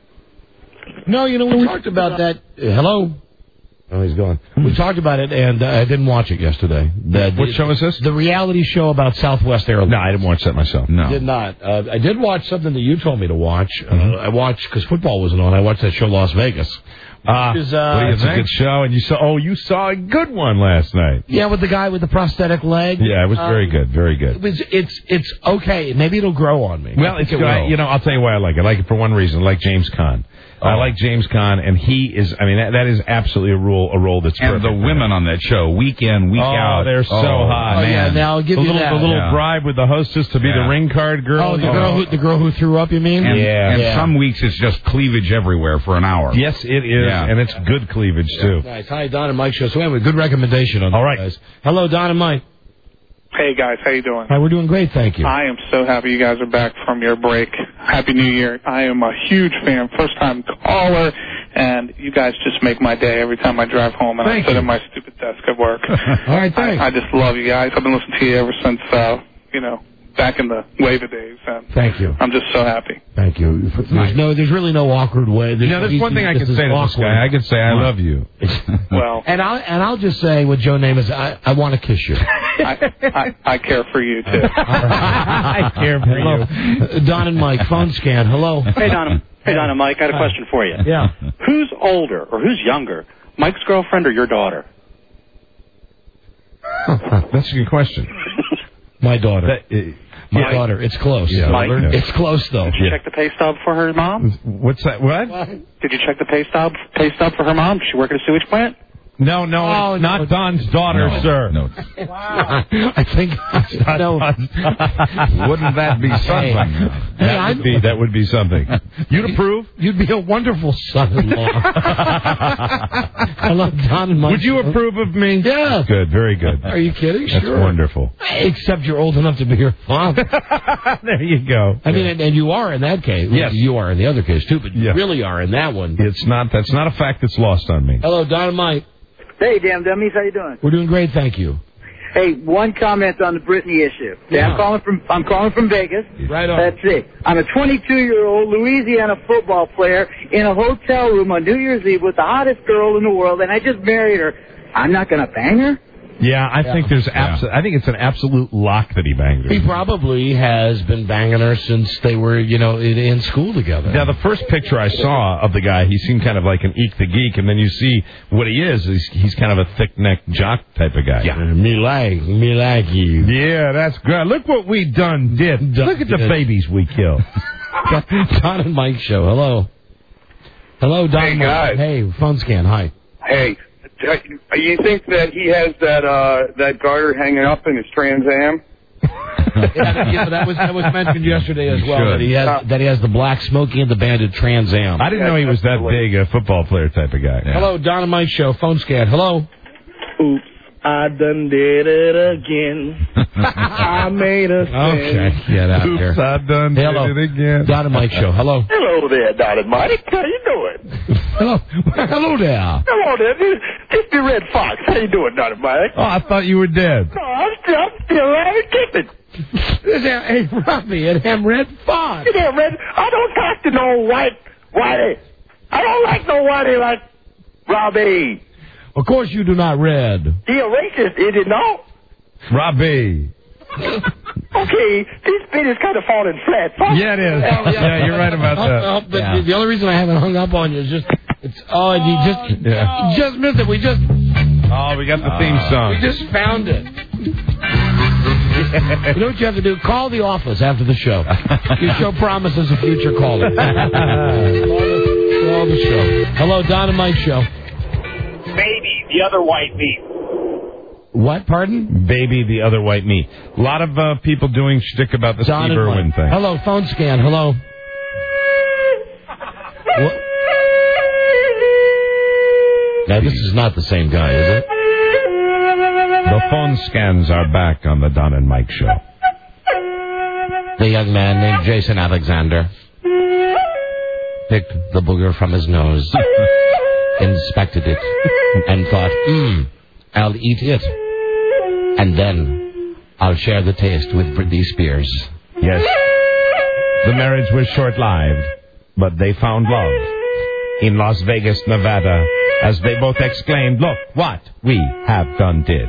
No, you know we talked about that. Uh, hello. Oh, he's gone. We talked about it, and uh, I didn't watch it yesterday. The, What the, show is this? The reality show about Southwest Airlines. No, I didn't watch that myself. No. Did not. Uh, I did watch something that you told me to watch. Mm-hmm. Uh, I watched because football wasn't on. I watched that show, Las Vegas. Ah, Which is, uh, what do you think? It's a good show, and you saw. Oh, you saw a good one last night. Yeah, with the guy with the prosthetic leg. Yeah, it was Um, very good, very It good. was. It's. It's okay. Maybe it'll grow on me. Well, I it's think good. it I, will. you know, I'll tell you why I like it. I like it for one reason. I like James Caan. Oh. I like James Caan, and he is. I mean, that, that is absolutely a role. A role that's And perfect the for women him. on that show, week in, week Oh, out. they're so oh, hot. Oh, yeah, man. now I'll give the you little, that. the little Yeah. bribe with the hostess to be Yeah. the ring card girl. Oh, the you girl know. who the girl who threw up. You mean? And, Yeah. and Yeah. some weeks it's just cleavage everywhere for an hour. Yes, it is, Yeah. and it's good cleavage too. Nice. Hi, Don and Mike show. So anyway, good recommendation on All that, right. guys. Hello, Don and Mike. Hey, guys. How you doing? Hi, we're doing great, thank you. I am so happy you guys are back from your break. Happy New Year. I am a huge fan, first-time caller, and you guys just make my day every time I drive home and Thank I sit you. at my stupid desk at work. All right, thanks. I, I just love you guys. I've been listening to you ever since, uh, you know, back in the waiver days, and Thank you. I'm just so happy. Thank you. There's no, there's really no awkward way. There's You know, there's one thing I can is say to this awkward. guy. I can say I love you. Well, And I'll and I'll just say with Joe Namath, I I want to kiss you. I, I, I care for you, too. I care for you. Hello. Don and Mike, phone scan. Hello. Hey, Donna. Hey, Donna, Mike, I had a question for you. Yeah. Who's older or who's younger, Mike's girlfriend or your daughter? That's a good question. My daughter. That, uh, My yeah. daughter. It's close. Yeah, Mike? It's close though. Did you check the pay stub for her mom? What's that? What? Did you check the pay stub pay stub for her mom? Does she work at a sewage plant? No, no, Oh, it's no, not it's- Don's daughter, No, sir. No. Wow. I think no. Wouldn't that be something? Hey, That I'm, would be, that would be something. You'd approve? You'd be a wonderful son-in-law. I love Don and Mike. Would you approve of me? Yeah. Good, very good. Are you kidding? That's Sure. wonderful. Except you're old enough to be her father. There you go. I mean, and, and you are in that case. Yes. You are in the other case, too, but you Yeah. really are in that one. It's not. That's not a fact that's lost on me. Hello, Don and Mike. Hey, damn dummies, how you doing? We're doing great, thank you. Hey, one comment on the Britney issue. Okay, Yeah. I'm calling from I'm calling from Vegas. Right on. Let's see. I'm a twenty-two-year-old Louisiana football player in a hotel room on New Year's Eve with the hottest girl in the world, and I just married her. I'm not going to bang her? Yeah, I think there's abso- I think it's an absolute lock that he banged her. He probably has been banging her since they were, you know, in, in school together. Now, the first picture I saw of the guy, he seemed kind of like an Eek the Geek, and then you see what he is. He's, he's kind of a thick-necked jock type of guy. Yeah, me like, me like you. Yeah, that's good. Look what we done did. Look at the babies we killed. Don and Mike show. Hello. Hello, Don Hey, and Mike. guys. Hey, phone scan. Hi. Hey, uh, you think that he has that uh, that garter hanging up in his Trans Am? yeah, yeah, that was that was mentioned yesterday as well. Should. That he has that he has the black Smokey and the Bandit Trans Am. I didn't know he was that big a football player type of guy. Hello, Don and Mike show. Phone scan. Hello. Oops, I done did it again. I made a sin. Okay, get out Oops, here. I done Hello. did it again. Don and Mike show. Hello. Hello there, Don and Mike. How you doing? Hello. Hello there. Hello there. This, this is the Red Fox. How you doing, Don and Mike? Oh, I thought you were dead. No, I'm still, I'm still alive and kicking. This is hey, Robbie and him Red Fox. Yeah, Red. I don't talk to no white whitey. I don't like no whitey like Robbie. Of course you do not read. He a racist, is it no? Robbie. Okay, this bit is kind of falling flat. Yeah, it is. Yeah, you're right about Oh, that. oh, but Yeah. the, the only reason I haven't hung up on you is just it's oh and you just Yeah. you just missed it. We just Oh, we got the theme song. we just found it. You know what you have to do? Call the office after the show. Your show promises a future caller. call, the, call the show. Hello, Don and Mike show. Baby, the other white meat. What? Pardon? Baby, the other white meat. A lot of uh, people doing shtick about the Don Steve and Irwin Mike. thing. Hello, phone scan. Hello. What? Now, this is not the same guy, is it? The phone scans are back on the Don and Mike show. The young man named Jason Alexander picked the booger from his nose, inspected it, and thought, hmm, I'll eat it. And then I'll share the taste with Britney Spears. Yes. The marriage was short-lived, but they found love in Las Vegas, Nevada, as they both exclaimed, look what we have done did.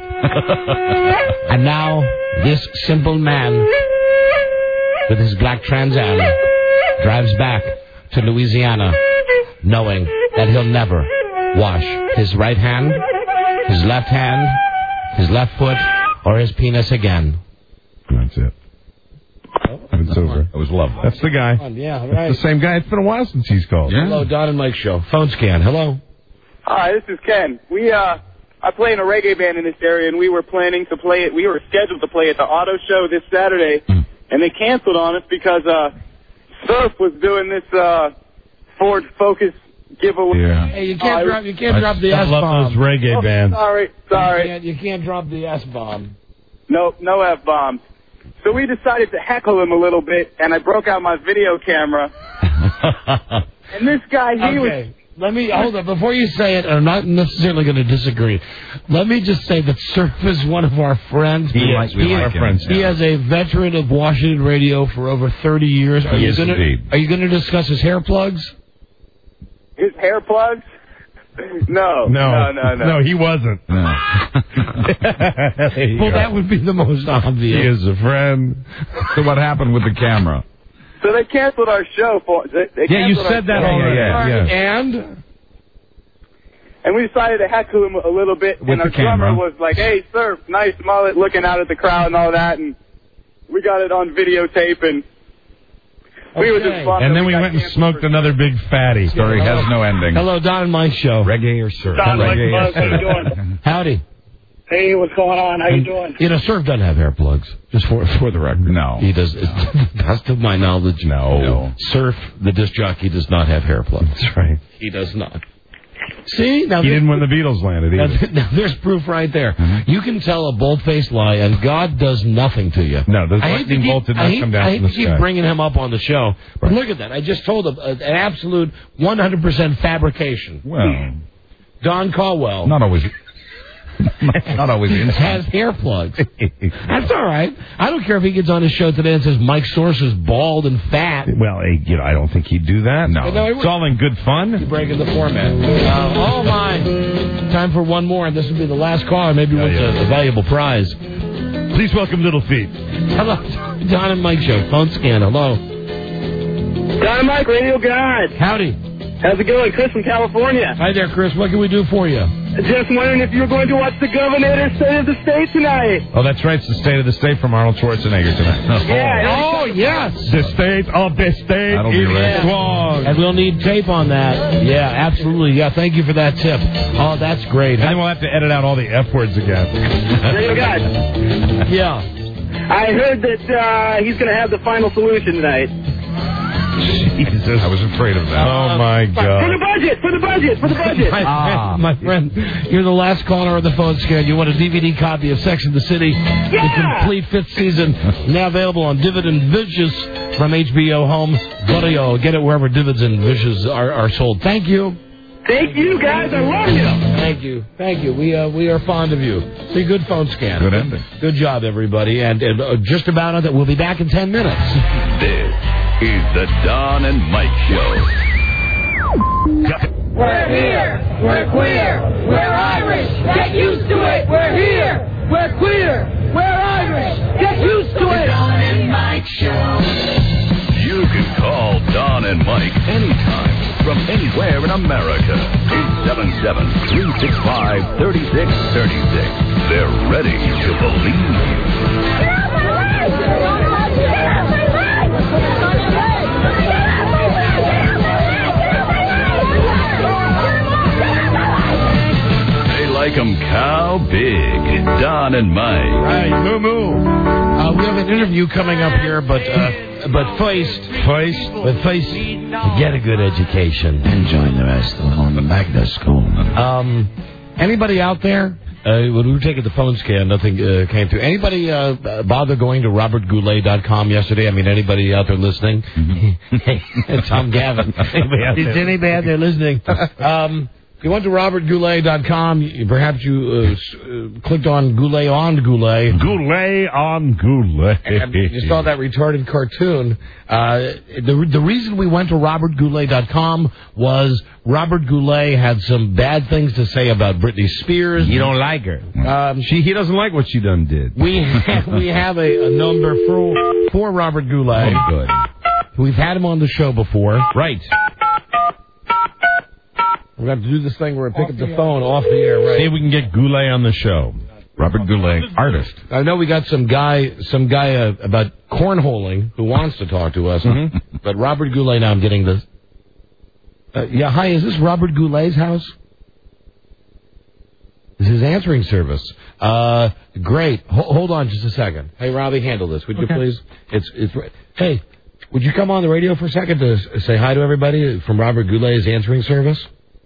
And now, this simple man, with his black Trans Am, drives back to Louisiana, knowing that he'll never wash his right hand, his left hand, his left foot, or his penis again. That's it. It's over. It was lovely. That's the guy. Yeah, That's right. the same guy. It's been a while since he's called. Hello, Don and Mike show. Phone scan. Hello. Hi, this is Ken. We uh, I play in a reggae band in this area, and we were planning to play it. We were scheduled to play at the auto show this Saturday, and they canceled on us because uh, Surf was doing this uh, Ford Focus giveaway. Yeah. Hey, you can't Uh, drop. You can't I drop the I S love bomb. those reggae Oh, bands. sorry, sorry. You can't, you can't drop the S bomb. No, no F bombs. So we decided to heckle him a little bit, and I broke out my video camera. And this guy, he was. Okay. Let me hold on before you say it. I'm not necessarily going to disagree. Let me just say that Surf is one of our friends. He is. We He, like him. Friends, he yeah. is a veteran of Washington radio for over thirty years. Are He you is gonna, indeed. Are you going to discuss his hair plugs? His hair plugs? No, No, no, no, no. no, he wasn't. No. There you Well, go. that would be the most He obvious. is a friend. So what happened with the camera? So they canceled our show for. They, they Yeah, you canceled our said that show. already. yeah, All right, yeah. And And we decided to heckle him a little bit. With and our the camera. drummer was like, "Hey, Surf, nice mullet," looking out at the crowd and all that. And we got it on videotape. And We were just fun. And then we went and smoked another big fatty. Story has no ending. Hello, Don and Mike Show. Reggae or surf? Don, Mike, Reggae Buzz, how you or doing? Howdy. Hey, what's going on? How you doing? You know, Surf doesn't have hair plugs. Just for for the record. No. He does. To the best of my knowledge, No. no. Surf, the disc jockey, does not have hair plugs. That's right. He does not. See? Now He this- didn't when the Beatles landed either. Now, now, there's proof right there. Mm-hmm. You can tell a bold-faced lie, and God does nothing to you. No, the I hate to lightning keep- bolt did I not hate- come down I hate from the to keep sky. bringing him up on the show, but look at that. I just told him uh, an absolute one hundred percent fabrication. Well, Don Caldwell not always. Not always inside. has hair plugs. That's all right. I don't care if he gets on his show today and says Mike Source is bald and fat. Well, hey, you know, I don't think he'd do that. No. No, he It's all in good fun. You're breaking the format. Uh, oh, my. Time for one more, and this will be the last caller. Maybe Oh, wins yeah. a, a valuable prize. Please welcome Little Feet. Hello, Don and Mike Show. Phone scan. Hello. Don and Mike, Radio God. Howdy. How's it going? Chris from California. Hi there, Chris. What can we do for you? Just wondering if you're going to watch the Governor State of the State tonight. Oh, that's right. It's the State of the State from Arnold Schwarzenegger tonight. Yeah. Oh, yes. The State of the State That'll be is right. strong. And we'll need tape on that. Yeah, absolutely. Yeah, thank you for that tip. Oh, that's great. And then we'll have to edit out all the F words again. Radio God. Yeah. I heard that uh, he's going to have the final solution tonight. Jesus. I was afraid of that. Oh, my For the God. budget, for the budget, for the budget. My, Ah. friend, my friend, you're the last caller on the phone scan. You want a D V D copy of Sex and the City, the complete fifth season, now available on Divid and Vicious from H B O Home Video. Get it wherever Divids and Vicious are, are sold. Thank you. Thank you, guys. I love you. Thank you. Thank you. We uh, we are fond of you. See, good phone scan. Good ending. Good job, everybody. And, and uh, just about on that. We'll be back in ten minutes. This is the Don and Mike Show. We're here. We're queer. We're Irish. Get used to it. We're here. We're queer. We're Irish. Get used to it. Don and Mike Show. You can call Don and Mike anytime from anywhere in America. eight seven seven, three six five, three six three six. They're ready to believe. They like 'em cow big. Don and Mike. Hey, moo moo. Uh, we have an interview coming up here, but uh, but first, First, but first, get a good education and join the rest on the Magna School. Um, anybody out there? Uh, when we were taking the phone scan, nothing uh, came through. Anybody uh, bother going to robert goulet dot com yesterday? I mean, anybody out there listening? Mm-hmm. Tom Gavin. Is anybody out there listening? Um, if you went to robert goulet dot com, you, perhaps you uh, s- uh, clicked on Goulet on Goulet. Goulet on Goulet. And you saw that retarded cartoon. Uh, the the reason we went to robert goulet dot com was Robert Goulet had some bad things to say about Britney Spears. You don't like her. Um, She, he doesn't like what she done did. we have, we have a, a number for for Robert Goulet. Oh, good. We've had him on the show before. Right. We're going to have to do this thing where I pick up the phone off the air. Right. See if we can get Goulet on the show. Robert Goulet, artist. I know we got some guy, some guy uh, about cornholing who wants to talk to us. Mm-hmm. But Robert Goulet, now I'm getting this. Uh, yeah, hi, is this Robert Goulet's house? This is his answering service. Uh, great. Ho- hold on just a second. Hey, Robbie, handle this, would you please? It's it's. Hey, would you come on the radio for a second to s- say hi to everybody from Robert Goulet's answering service?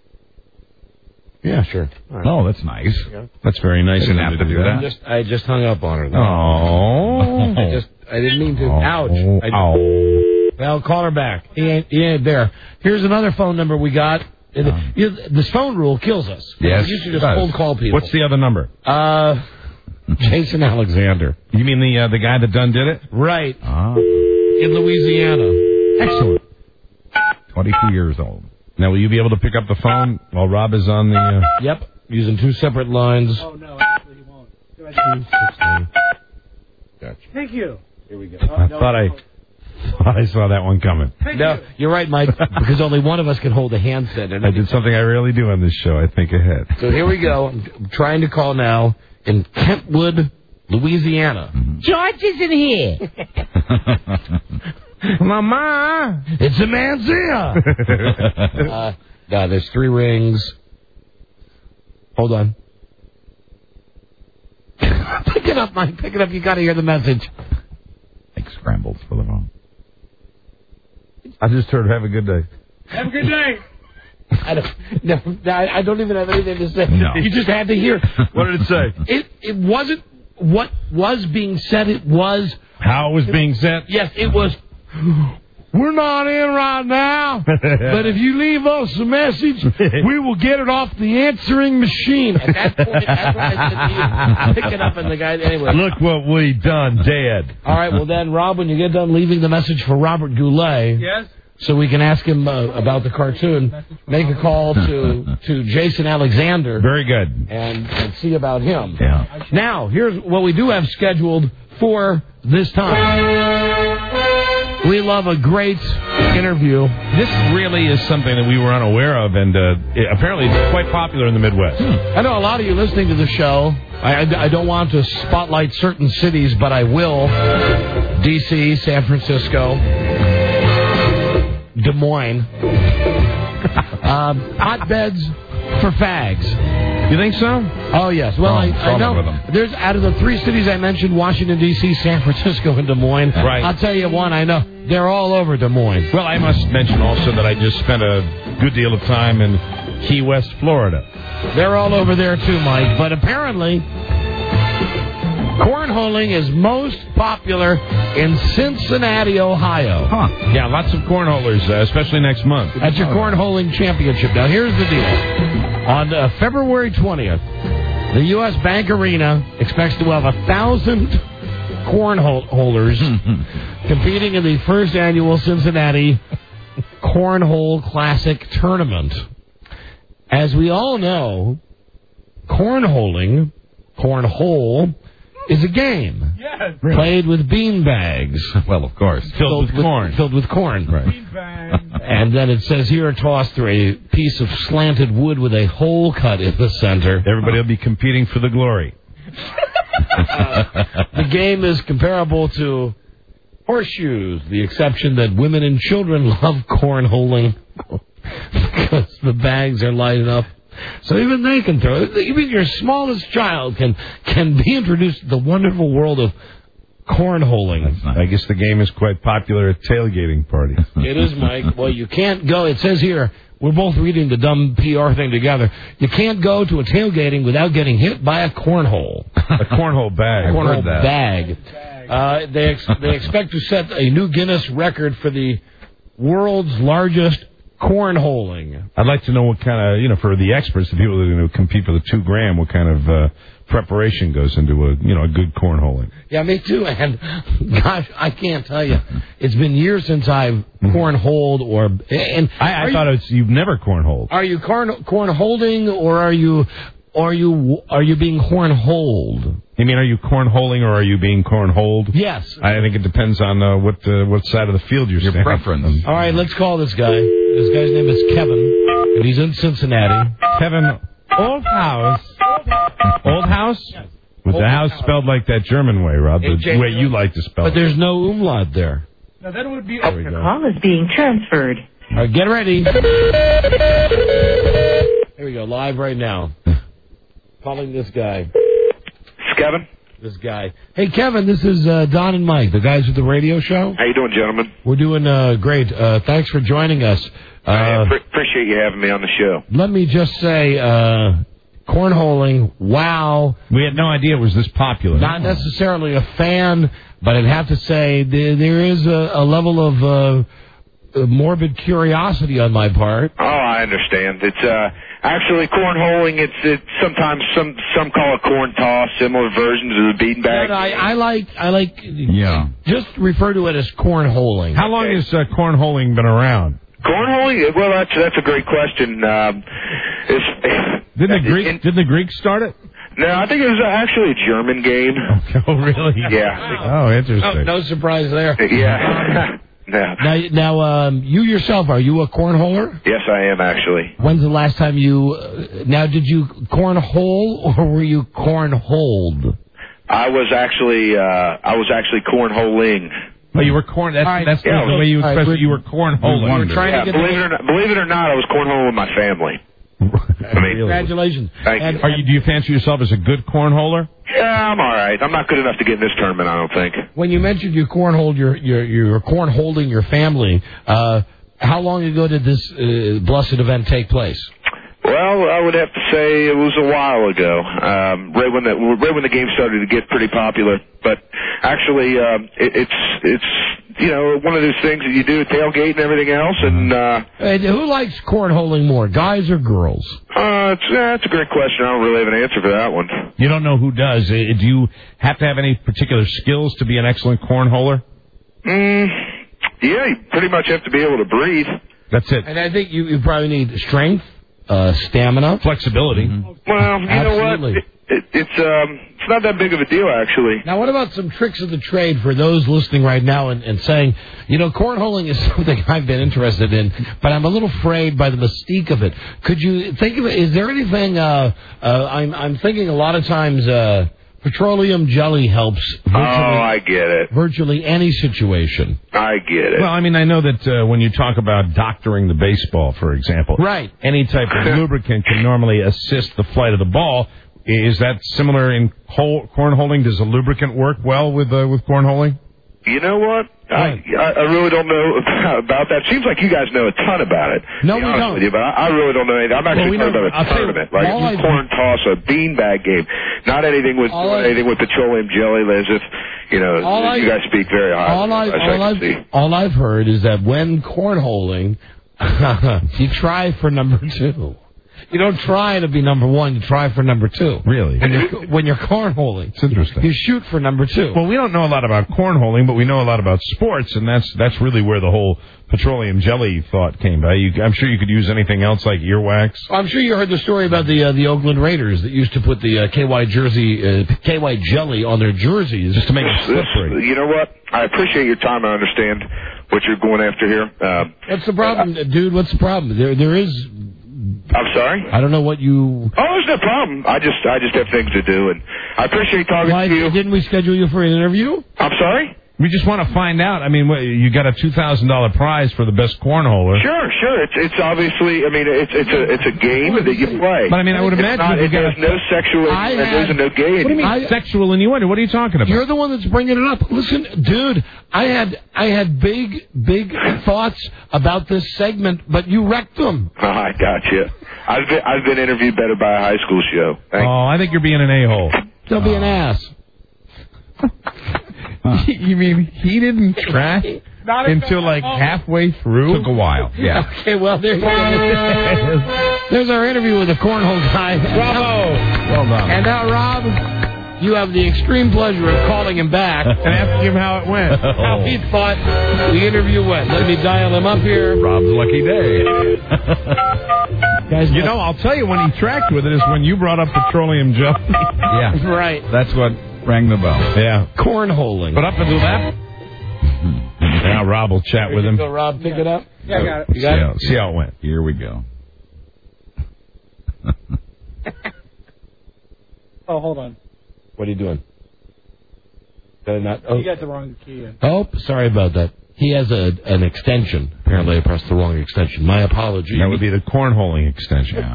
Yeah, sure. All right. Oh, that's nice. That's very nice. Didn't of have him to do I that. just I just hung up on her. though. Oh. I just I didn't mean to. Oh. Ouch. I, Oh. Well, call her back. He ain't, he ain't there. Here's another phone number we got. Um. You- this phone rule kills us. Yes, You should it just does. cold call people. What's the other number? Uh, Jason Alexander. You mean the uh, the guy that done did it? Right. Ah. In Louisiana. Excellent. twenty-two years old. Now, will you be able to pick up the phone while Rob is on the... Uh... Yep. Using two separate lines. Oh, no, actually he won't. Go ahead. Two, six, nine. Gotcha. Thank you. Here we go. I thought I thought I saw that one coming. Thank No, you. you're right, Mike, because only one of us can hold a handset. And I did something I rarely do on this show. I think ahead. So here we go. I'm trying to call now in Kentwood, Louisiana. George isn't here. Mama. It's a man's ear. uh, no, there's three rings. Hold on. Pick it up, Mike. Pick it up. You got to hear the message. Mike scrambles for the phone. I just heard have a good day. Have a good day. I don't, no, I I don't even have anything to say. No. You just had to hear. What did it say? It it wasn't what was being said. It was how it was being said. Yes, it was. We're not in right now, but if you leave us a message, we will get it off the answering machine. At that point, that's what I said to you. Pick it up, and the guy anyway. Look what we done, Dad. All right, well then, Rob, when you get done leaving the message for Robert Goulet, Yes? so we can ask him uh, about the cartoon, make a call to to Jason Alexander. Very good. And, and see about him. Yeah. Now, here's what we do have scheduled for this time. We love a great interview. This really is something that we were unaware of, and uh, it, apparently it's quite popular in the Midwest. Hmm. I know a lot of you listening to the show. I, I, I don't want to spotlight certain cities, but I will. D C, San Francisco, Des Moines. um, hotbeds for fags. You think so? Oh, yes. Well, Oh, I, I some know of them. there's out of the three cities I mentioned, Washington, D C, San Francisco, and Des Moines. Right. I'll tell you one I know. They're all over Des Moines. Well, I must mention also that I just spent a good deal of time in Key West, Florida. They're all over there, too, Mike. But apparently, cornholing is most popular in Cincinnati, Ohio. Huh. Yeah, lots of cornholers, uh, especially next month. That's your cornholing championship. Now, here's the deal. On uh, February twentieth, the U S Bank Arena expects to have a thousand cornholers competing in the first annual Cincinnati Cornhole Classic Tournament. As we all know, cornholing, cornhole, is a game. Yes. Played with bean bags. Well, of course. Filled with corn. Filled with corn. Right. And then it says here, tossed through a piece of slanted wood with a hole cut in the center. Everybody will be competing for the glory. uh, the game is comparable to horseshoes, the exception that women and children love cornholing because the bags are light enough. So even they can throw it. Even your smallest child can can be introduced to the wonderful world of cornholing. I guess the game is quite popular at tailgating parties. It is, Mike. Well, you can't go. It says here, we're both reading the dumb P R thing together. You can't go to a tailgating without getting hit by a cornhole. A cornhole bag. A cornhole bag. Uh, they ex- they expect to set a new Guinness record for the world's largest cornholing. I'd like to know what kind of, you know, for the experts, the people that are going to compete for the two gram, what kind of uh, preparation goes into a, you know, a good cornholing. Yeah, me too. And gosh, I can't tell you. It's been years since I've cornholed or. And I, I thought you, it's you've never cornholed. Are you corn cornholding or are you? Are you are you being cornholed? You mean, are you cornholing or are you being cornholed? Yes. I think it depends on uh, what uh, what side of the field you're Your standing. preference. All right, let's call this guy. This guy's name is Kevin, and he's in Cincinnati. Kevin Old House. Old House? With Old the house, house. spelled like that German way, Rob, the H A- way you like to spell But it. there's no umlaut there. Now that would be. There we go. Call is being transferred. All right, get ready. Here we go, live right now. Calling this guy. It's Kevin. This guy. Hey, Kevin, this is uh, Don and Mike, the guys with the radio show. How you doing, gentlemen? We're doing uh, great. Uh, thanks for joining us. Uh, I pre- appreciate you having me on the show. let me just say, uh, cornholing, wow. We had no idea it was this popular. Not necessarily a fan, but I'd have to say there, there is a, a level of uh, morbid curiosity on my part. Oh, I understand. It's uh actually cornholing. It's it's sometimes some some call it corn toss, similar versions of the beanbag. But I, I like I like Yeah. just refer to it as cornholing. How long has uh, cornholing been around? Cornholing? Well, that's that's a great question. Um, it's, Didn't the Greek in- did the Greeks start it? no, I think it was actually a German game. Oh, really? Yeah. Oh, interesting. No, no surprise there. Yeah. No. Now, now um, you yourself, are you a cornholer? Yes, I am actually. When's the last time you... Uh, now, did you cornhole or were you cornholed? I was actually uh, I was actually cornholing. Well, you were corn. That's, right. that's Yeah, the way you all right, expressed it. we're- You were cornholing. We're trying Yeah, to get believe the- it or not, believe it or not, I was cornholing with my family. I mean, Congratulations. Thank and, you. Are you? Do you fancy yourself as a good cornholer? Yeah, I'm all right. I'm not good enough to get in this tournament, I don't think. When you mentioned you cornholed your your your cornholding your family, uh, how long ago did this uh, blessed event take place? Well, I would have to say it was a while ago, um, right when the right when the game started to get pretty popular. But actually, um, it, it's it's you know one of those things that you do at tailgate and everything else. And uh, And who likes cornholing more, guys or girls? uh, it's, uh, that's a great question. I don't really have an answer for that one. You don't know who does. Uh, Do you have to have any particular skills to be an excellent cornholer? Mm, yeah, you pretty much have to be able to breathe. That's it. And I think you, you probably need strength, uh, stamina, flexibility. Well, you know what? It, it, it's um, it's not that big of a deal, actually. Now, what about some tricks of the trade for those listening right now and, and saying, you know, cornholing is something I've been interested in, but I'm a little afraid by the mystique of it. Could you think of it? Is there anything? Uh, uh, I'm I'm thinking a lot of times uh, petroleum jelly helps. Virtually, Oh, I get it. virtually any situation. I get it. Well, I mean, I know that uh, when you talk about doctoring the baseball, for example, right? Any type of lubricant can normally assist the flight of the ball. Is that similar in hole, cornholing? Does a lubricant work well with uh, with cornholing? You know what? I, I I really don't know about that. Seems like you guys know a ton about it. No, to be we honest don't. With you, but I, I really don't know anything. I'm actually Well, we talking know- about I'll a tell you, tournament, like all a I- corn toss, a beanbag game. Not anything with All I- anything with petroleum jelly, as if you know All I- you guys speak very highly. All, I, as I all, can I've, see. all I've heard is that when cornholing, you try for number two. You don't try to be number one. You try for number two. Really? When you're, when you're cornholing, It's interesting. you shoot for number two. Well, we don't know a lot about cornholing, but we know a lot about sports, and that's that's really where the whole petroleum jelly thought came by. You, I'm sure you could use anything else like earwax. I'm sure you heard the story about the uh, the Oakland Raiders that used to put the uh, K Y jersey, uh, K Y jelly on their jerseys just to make it This- slippery. you know what? I appreciate your time. I understand what you're going after here. Uh, What's the problem, dude? What's the problem? There, there is. I'm sorry. I don't know what you. Oh, there's no problem. I just I just have things to do, and I appreciate talking Why to you. didn't we schedule you for an interview? I'm sorry. We just want to find out. I mean, what, you got a two thousand dollar prize for the best cornholer. Sure, sure. It's it's obviously. I mean, it's it's a it's a game that you play. But I mean, I would It's imagine not, you it, got there's no sexual. I There's had- no gay. What do you mean I- sexual innuendo? What are you talking about? You're the one that's bringing it up. Listen, dude, I had I had big big thoughts about this segment, but you wrecked them. Oh, I got you. I've been I've been interviewed better by a high school show. Thank Oh, I think you're being an a-hole. Don't be an ass. You mean he didn't try until like halfway through? Took a while. Yeah. Okay, well there you go. There's our interview with the cornhole guy. Bravo! Well done. And now, Rob, you have the extreme pleasure of calling him back and asking him how it went. How he thought the interview went. Let me dial him up here. Rob's lucky day. Guys, You know, I'll tell you when he tracked with it is when you brought up petroleum jelly. Yeah. right. That's what rang the bell. Yeah. Cornholing. But up until that, now Rob will chat with him. So, Rob, pick it up. Yeah, I got it. You got see, how, see how it went. Here we go. Oh, hold on. What are you doing? Did I not? Oh. You got the wrong key in. Oh, sorry about that. He has a an extension. Apparently, I pressed the wrong extension. My apologies. That would be the cornholing extension. Yeah.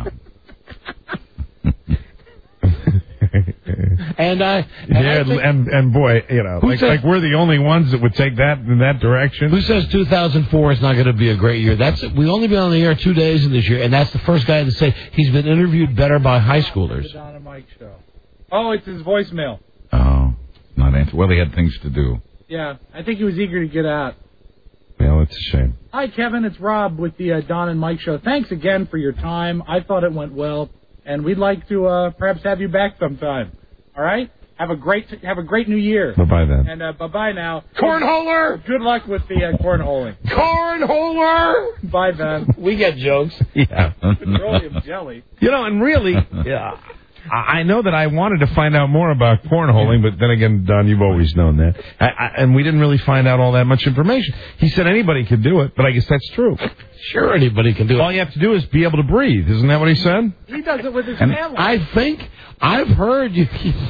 And I. And Yeah, I think, and and boy, you know, Who like said- like we're the only ones that would take that in that direction. who says two thousand four is not going to be a great year? That's we only been on the air two days in this year, and that's the first guy to say he's been interviewed better by high schoolers. The Don and Mike show. Oh, it's his voicemail. Oh, not answer. Well, he had things to do. Yeah, I think he was eager to get out. Well, it's a shame. Hi, Kevin. It's Rob with the uh, Don and Mike show. Thanks again for your time. I thought it went well, and we'd like to uh, perhaps have you back sometime. All right? Have a great have a great New Year. Bye bye then. And uh, bye bye now. Cornholer. Good luck with the uh, cornholing. Cornholer. Bye, Ben. We get jokes. Yeah. Petroleum jelly. You know, and really, yeah, I I know that I wanted to find out more about cornholing, but then again, Don, you've always known that. I, I, and we didn't really find out all that much information. He said anybody could do it, but I guess that's true. Sure, anybody can do it. All you have to do is be able to breathe. Isn't that what he said? He does it with his And family. I think I've heard you.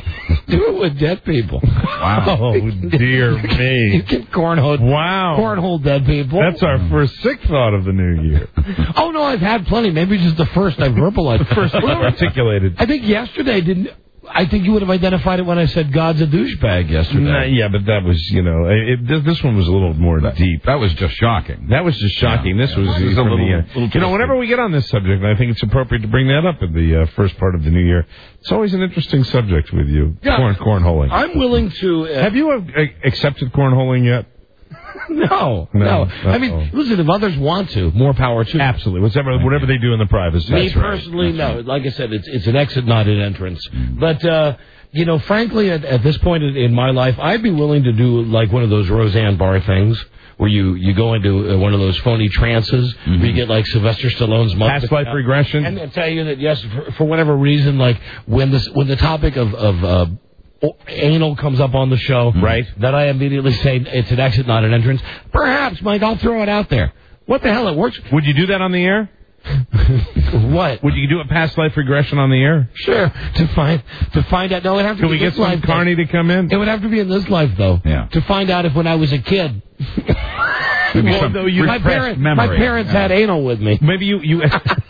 Do it with dead people. Wow. Oh, dear me. You can cornhole. Wow. Cornhole dead people. That's our first sick thought of the new year. Oh, no, I've had plenty. Maybe just the first I've verbalized. First articulated. I think yesterday didn't... I think you would have identified it when I said God's a douchebag yesterday. Nah, yeah, but that was, you know, it, it, this one was a little more that, deep. That was just shocking. That was just shocking. Yeah, this yeah, was, was a little, the, uh, little you know, whenever we get on this subject, I think it's appropriate to bring that up in the uh, first part of the new year. It's always an interesting subject with you, yeah, corn cornholing. I'm willing to... Uh, have you uh, accepted cornholing yet? No, no. no. I mean, listen, if others want to, more power to them. Absolutely. Whatever, whatever they do in the privacy. Me That's personally, right. no. Like I said, it's it's an exit, not an entrance. But, uh, you know, frankly, at, at this point in, in my life, I'd be willing to do like one of those Roseanne Barr things where you, you go into uh, one of those phony trances mm-hmm. where you get like Sylvester Stallone's past life regression. And, and tell you that, yes, for, for whatever reason, like when, this, when the topic of... of uh, anal comes up on the show, right? That I immediately say it's an exit, not an entrance. Perhaps, Mike, I'll throw it out there. What the hell? It works. Would you do that on the air? What? Would you do a past life regression on the air? Sure. To find to find out. No, it would have to. Can be we get some life, Carney to come in? It would have to be in this life, though. Yeah. To find out if when I was a kid. Maybe well, some no, you, my parents, memory. my parents yeah. had anal with me. Maybe you you.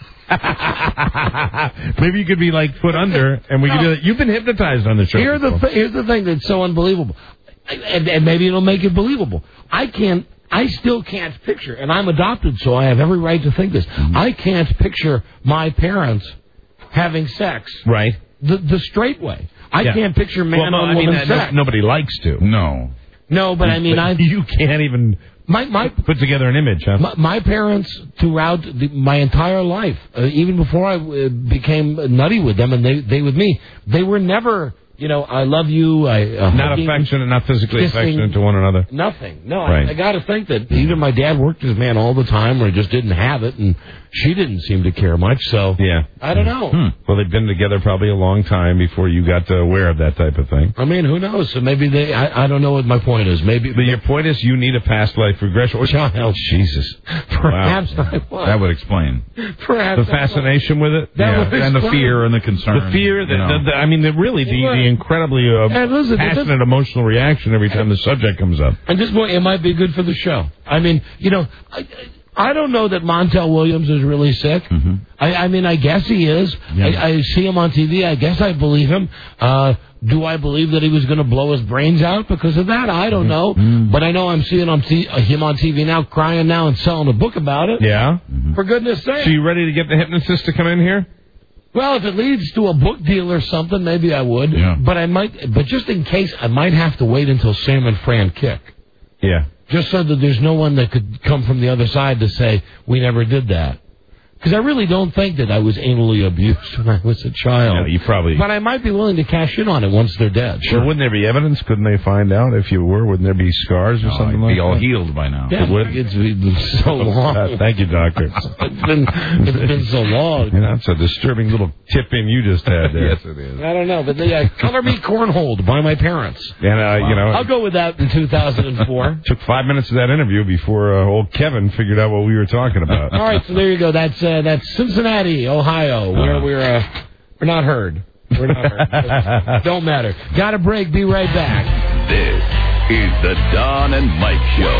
Maybe you could be like foot under, and we no. could do that. You've been hypnotized on the show. Here's the th- here's the thing that's so unbelievable, and, and maybe it'll make it believable. I can't. I still can't picture, and I'm adopted, so I have every right to think this. Mm-hmm. I can't picture my parents having sex. Right. The the straight way. I yeah. can't picture man well, no, on I mean, woman sex. No, nobody likes to. No. No, but I mean, I. You can't even. My, my, put together an image, huh? My, my parents, throughout the, my entire life, uh, even before I uh, became nutty with them and they, they with me, they were never, you know, I love you. I uh, Not hugging, affectionate, not physically kissing, affectionate to one another. Nothing. No, right. I, I got to think that either my dad worked his man all the time or just didn't have it, and she didn't seem to care much. So yeah, I don't know. Hmm. Well, they've been together probably a long time before you got aware of that type of thing. I mean, who knows? So maybe they. I, I don't know what my point is. Maybe. But your point is you need a past life regression. Or child. Jesus. Perhaps wow. I was. That would explain. Perhaps the fascination with it. That yeah. would and the fear and the concern. The fear. The, you know. the, the, I mean, the, really, the, the incredibly uh, listen, passionate emotional reaction every time the subject comes up. And this point, it might be good for the show. I mean, you know. I, I don't know that Montel Williams is really sick. Mm-hmm. I, I mean, I guess he is. Yeah. I, I see him on T V. I guess I believe him. Uh, do I believe that he was going to blow his brains out because of that? I don't know. Mm-hmm. But I know I'm seeing him, t- uh, him on T V now, crying now and selling a book about it. Yeah. Mm-hmm. For goodness sake. So you ready to get the hypnotist to come in here? Well, if it leads to a book deal or something, maybe I would. Yeah. But I might. But just in case, I might have to wait until Sam and Fran kick. Yeah. Just so that there's no one that could come from the other side to say, we never did that. Because I really don't think that I was anally abused when I was a child. Yeah, you probably... But I might be willing to cash in on it once they're dead. Sure. Well, wouldn't there be evidence? Couldn't they find out if you were? Wouldn't there be scars or oh, something like that? Be be all healed by now. Yeah, it would. It's been so long. Uh, thank you, doctor. it's been it's been so long. You know, that's a disturbing little tip-in you just had there. Yes, it is. I don't know, but they uh, color me cornholed by my parents. And, uh, wow. you know... I'll go with that in two thousand four. Took five minutes of that interview before uh, old Kevin figured out what we were talking about. All right, so there you go. That's uh, that's Cincinnati, Ohio, where uh, we're uh, we're not heard. We're not heard. Don't matter. Got a break. Be right back. This is the Don and Mike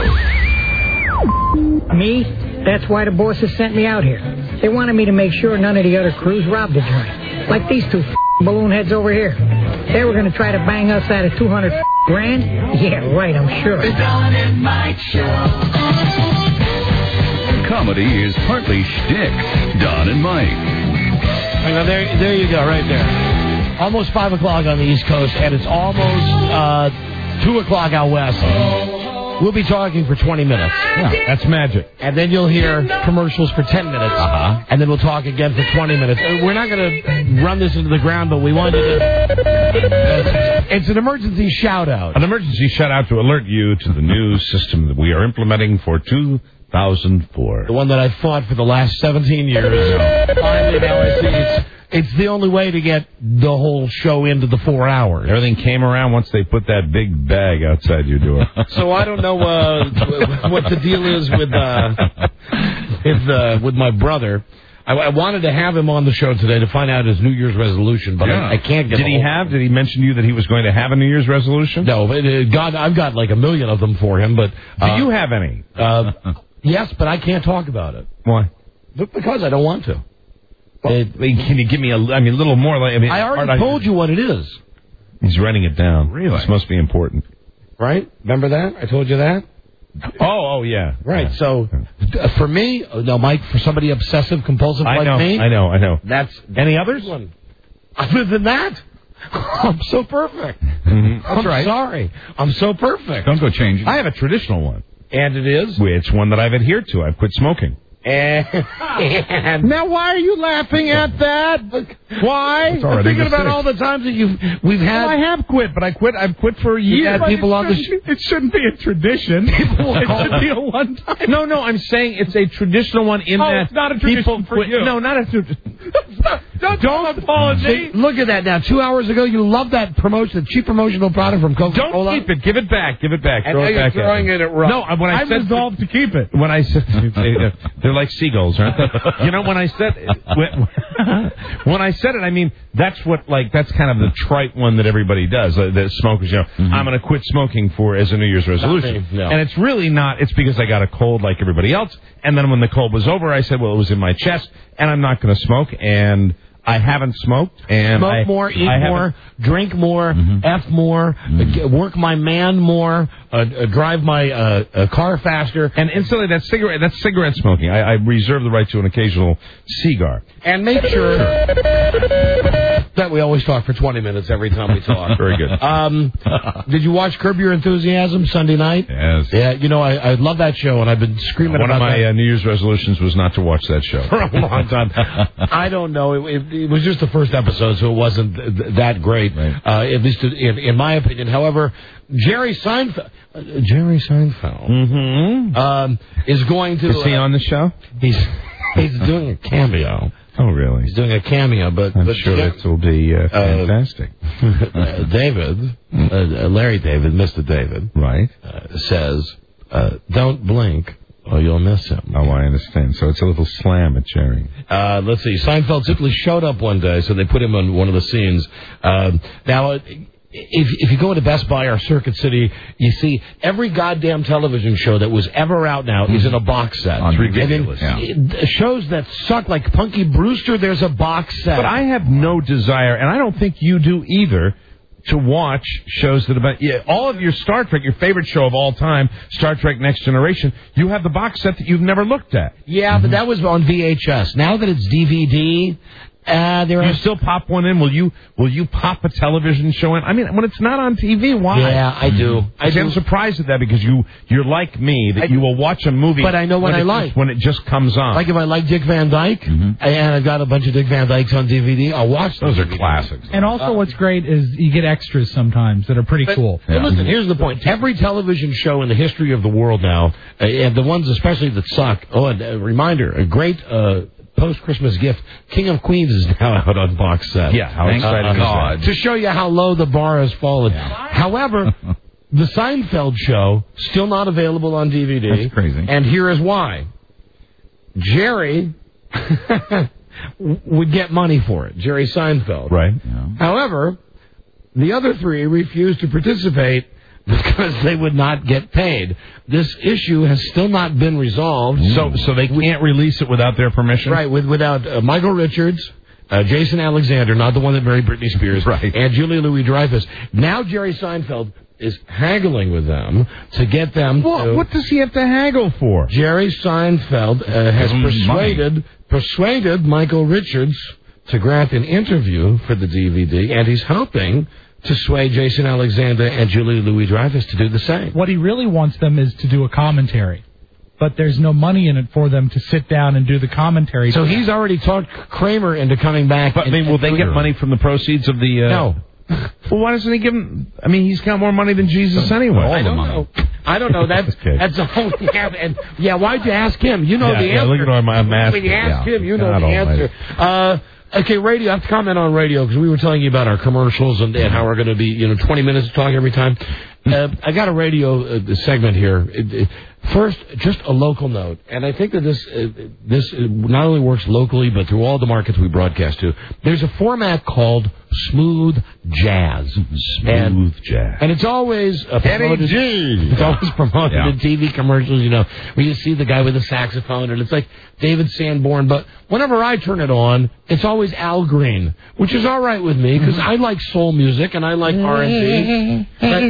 Show. Me? That's why the bosses sent me out here. They wanted me to make sure none of the other crews robbed the joint. Like these two balloon heads over here. They were going to try to bang us out of two hundred grand? Yeah, right, I'm sure. The Don and Mike Show. Comedy is partly shtick. Don and Mike. Now there, there you go, right there. Almost five o'clock on the East Coast, and it's almost uh, two o'clock out west. We'll be talking for twenty minutes. Yeah, that's magic. And then you'll hear commercials for ten minutes. Uh-huh. And then we'll talk again for twenty minutes. We're not going to run this into the ground, but we wanted to... Uh, it's an emergency shout-out. An emergency shout-out to alert you to the new system that we are implementing for two thousand four. The one that I've fought for the last seventeen years. Finally, now I see it's... It's the only way to get the whole show into the four hours. Everything came around once they put that big bag outside your door. So I don't know uh, what the deal is with uh, with, uh, with my brother. I, I wanted to have him on the show today to find out his New Year's resolution, but Yeah. I, I can't get. Did he have? Did he mention to you that he was going to have a New Year's resolution? No, but uh, God, I've got like a million of them for him. But uh, do you have any? Uh, yes, but I can't talk about it. Why? But because I don't want to. Well, it, can you give me a? I mean, a little more. Like, I mean, I already I, told you what it is. He's writing it down. Really? This must be important. Right? Remember that? I told you that? Oh, oh, yeah. Right. Yeah. So, uh, for me, uh, no, Mike, for somebody obsessive compulsive I like know, me, I know, I know. That's any others? One. Other than that, I'm so perfect. Mm-hmm. That's I'm right. sorry. I'm so perfect. Don't go changing. I have a traditional one. And it is? It's one that I've adhered to. I've quit smoking. And now, why are you laughing at that? Why? It's already I'm thinking the about sixth. all the times that you've we've had. Well, I have quit, but I quit. I've quit for a year. You've had people on the sh- It shouldn't be a tradition. it should be a one time. No, no, I'm saying it's a traditional one in Oh, that it's not a tradition people for quit. you. No, not a tradition. Don't, don't apology. See, look at that now. Two hours ago, you loved that promotion, the cheap promotional product from Coca-Cola. Don't keep it. Give it back. Give it back. And Throw now it you're back throwing at it me. at Rob. No, when I I'm said resolved to keep it. when I said they're like seagulls, aren't they? You know, when I said when, when I said it, I mean that's what like that's kind of the trite one that everybody does. Uh, that smokers, you know, Mm-hmm. I'm going to quit smoking for as a New Year's resolution, me, no. and it's really not. It's because I got a cold like everybody else, and then when the cold was over, I said, well, it was in my chest, and I'm not going to smoke, and I haven't smoked, and Smoke I, more, eat I more, drink more, Mm-hmm. F more, Mm-hmm. uh, work my man more, uh, uh, drive my uh, uh, car faster, And instantly, that's cigarette. That's cigarette smoking. I, I reserve the right to an occasional cigar. and make sure that we always talk for twenty minutes every time we talk. Very good. Um, did you watch Curb Your Enthusiasm Sunday night? Yes. Yeah, you know, I, I love that show, and I've been screaming One about of my that uh, New Year's resolutions was not to watch that show. for a long time. I don't know. It, it, it was just the first episode, so it wasn't th- that great, Right. uh, at least in, in my opinion. However, Jerry Seinfeld, uh, Jerry Seinfeld Mm-hmm. um, is going to. Is he uh, on the show? He's he's doing a cameo. Oh, really? He's doing a cameo, but I'm but sure Jer- it will be uh, fantastic. uh, David, uh, Larry David, Mister David, Right. uh, says, uh, "Don't blink, or you'll miss him." Oh, I understand. So it's a little slam at Jerry. Uh, let's see. Seinfeld simply showed up one day, so they put him on one of the scenes. Um, now, uh, if if you go into Best Buy or Circuit City, you see every goddamn television show that was ever out now is in a box set. It's ridiculous. ridiculous. Yeah. Shows that suck, like Punky Brewster, there's a box set. But I have no desire, and I don't think you do either, to watch shows that about yeah, all of your Star Trek, your favorite show of all time, Star Trek Next Generation, you have the box set that you've never looked at. Yeah, but that was on V H S. Now that it's D V D, uh, there You are still pop one in? Will you Will you pop a television show in? I mean, when it's not on T V, why? Yeah, I do. I See, do. I'm surprised at that because you you're like me that I- you will watch a movie, But I know what when I it like. just, when it just comes on. Like if I like Dick Van Dyke, Mm-hmm. and I've got a bunch of Dick Van Dykes on D V D, I'll watch Those are D V D. classics. And also, what's great is you get extras sometimes that are pretty But, cool. but listen, here's the point. Every television show in the history of the world now, uh, and the ones especially that suck, oh, and a reminder, a great uh, post-Christmas gift, King of Queens is now out on box set. Yeah, how Thank exciting is God. that? To show you how low the bar has fallen. However, the Seinfeld show, still not available on D V D. That's crazy. And here is why. Jerry would get money for it, Jerry Seinfeld. Right. Yeah. However, the other three refused to participate because they would not get paid. This issue has still not been resolved. So so they can't release it without their permission? Right, with, without uh, Michael Richards, uh, Jason Alexander, not the one that married Britney Spears, Right. and Julia Louis-Dreyfus. Now Jerry Seinfeld is haggling with them to get them What, to... what does he have to haggle for? Jerry Seinfeld uh, has Give him persuaded persuaded Michael Richards to grant an interview for the D V D, and he's hoping to sway Jason Alexander and Julia Louis-Dreyfus to do the same. What he really wants them is to do a commentary. But there's no money in it for them to sit down and do the commentary. So he's already talked Kramer into coming back. But I and- mean, will and they doing get it. money from the proceeds of the... Uh, No. Well, why doesn't he give him... I mean, he's got more money than Jesus anyway. I don't know. I don't know. That's Okay. that's a whole. Yeah, and yeah, why'd you ask him? You know Yeah, the yeah, answer. look at what I'm asking. When you ask Yeah. him, you know God the almighty. answer. Uh, okay, radio. I have to comment on radio because we were telling you about our commercials and, and how we're going to be, you know, twenty minutes to talk every time. Uh, I got a radio uh, segment here. It, it, First, just a local note, and I think that this uh, this not only works locally, but through all the markets we broadcast to. There's a format called smooth jazz. Smooth and, jazz. And it's always uh, promoted, it's always promoted Yeah. in T V commercials, you know, where you see the guy with the saxophone, and it's like David Sanborn. But whenever I turn it on, it's always Al Green, which is all right with me, because I like soul music, and I like R and B.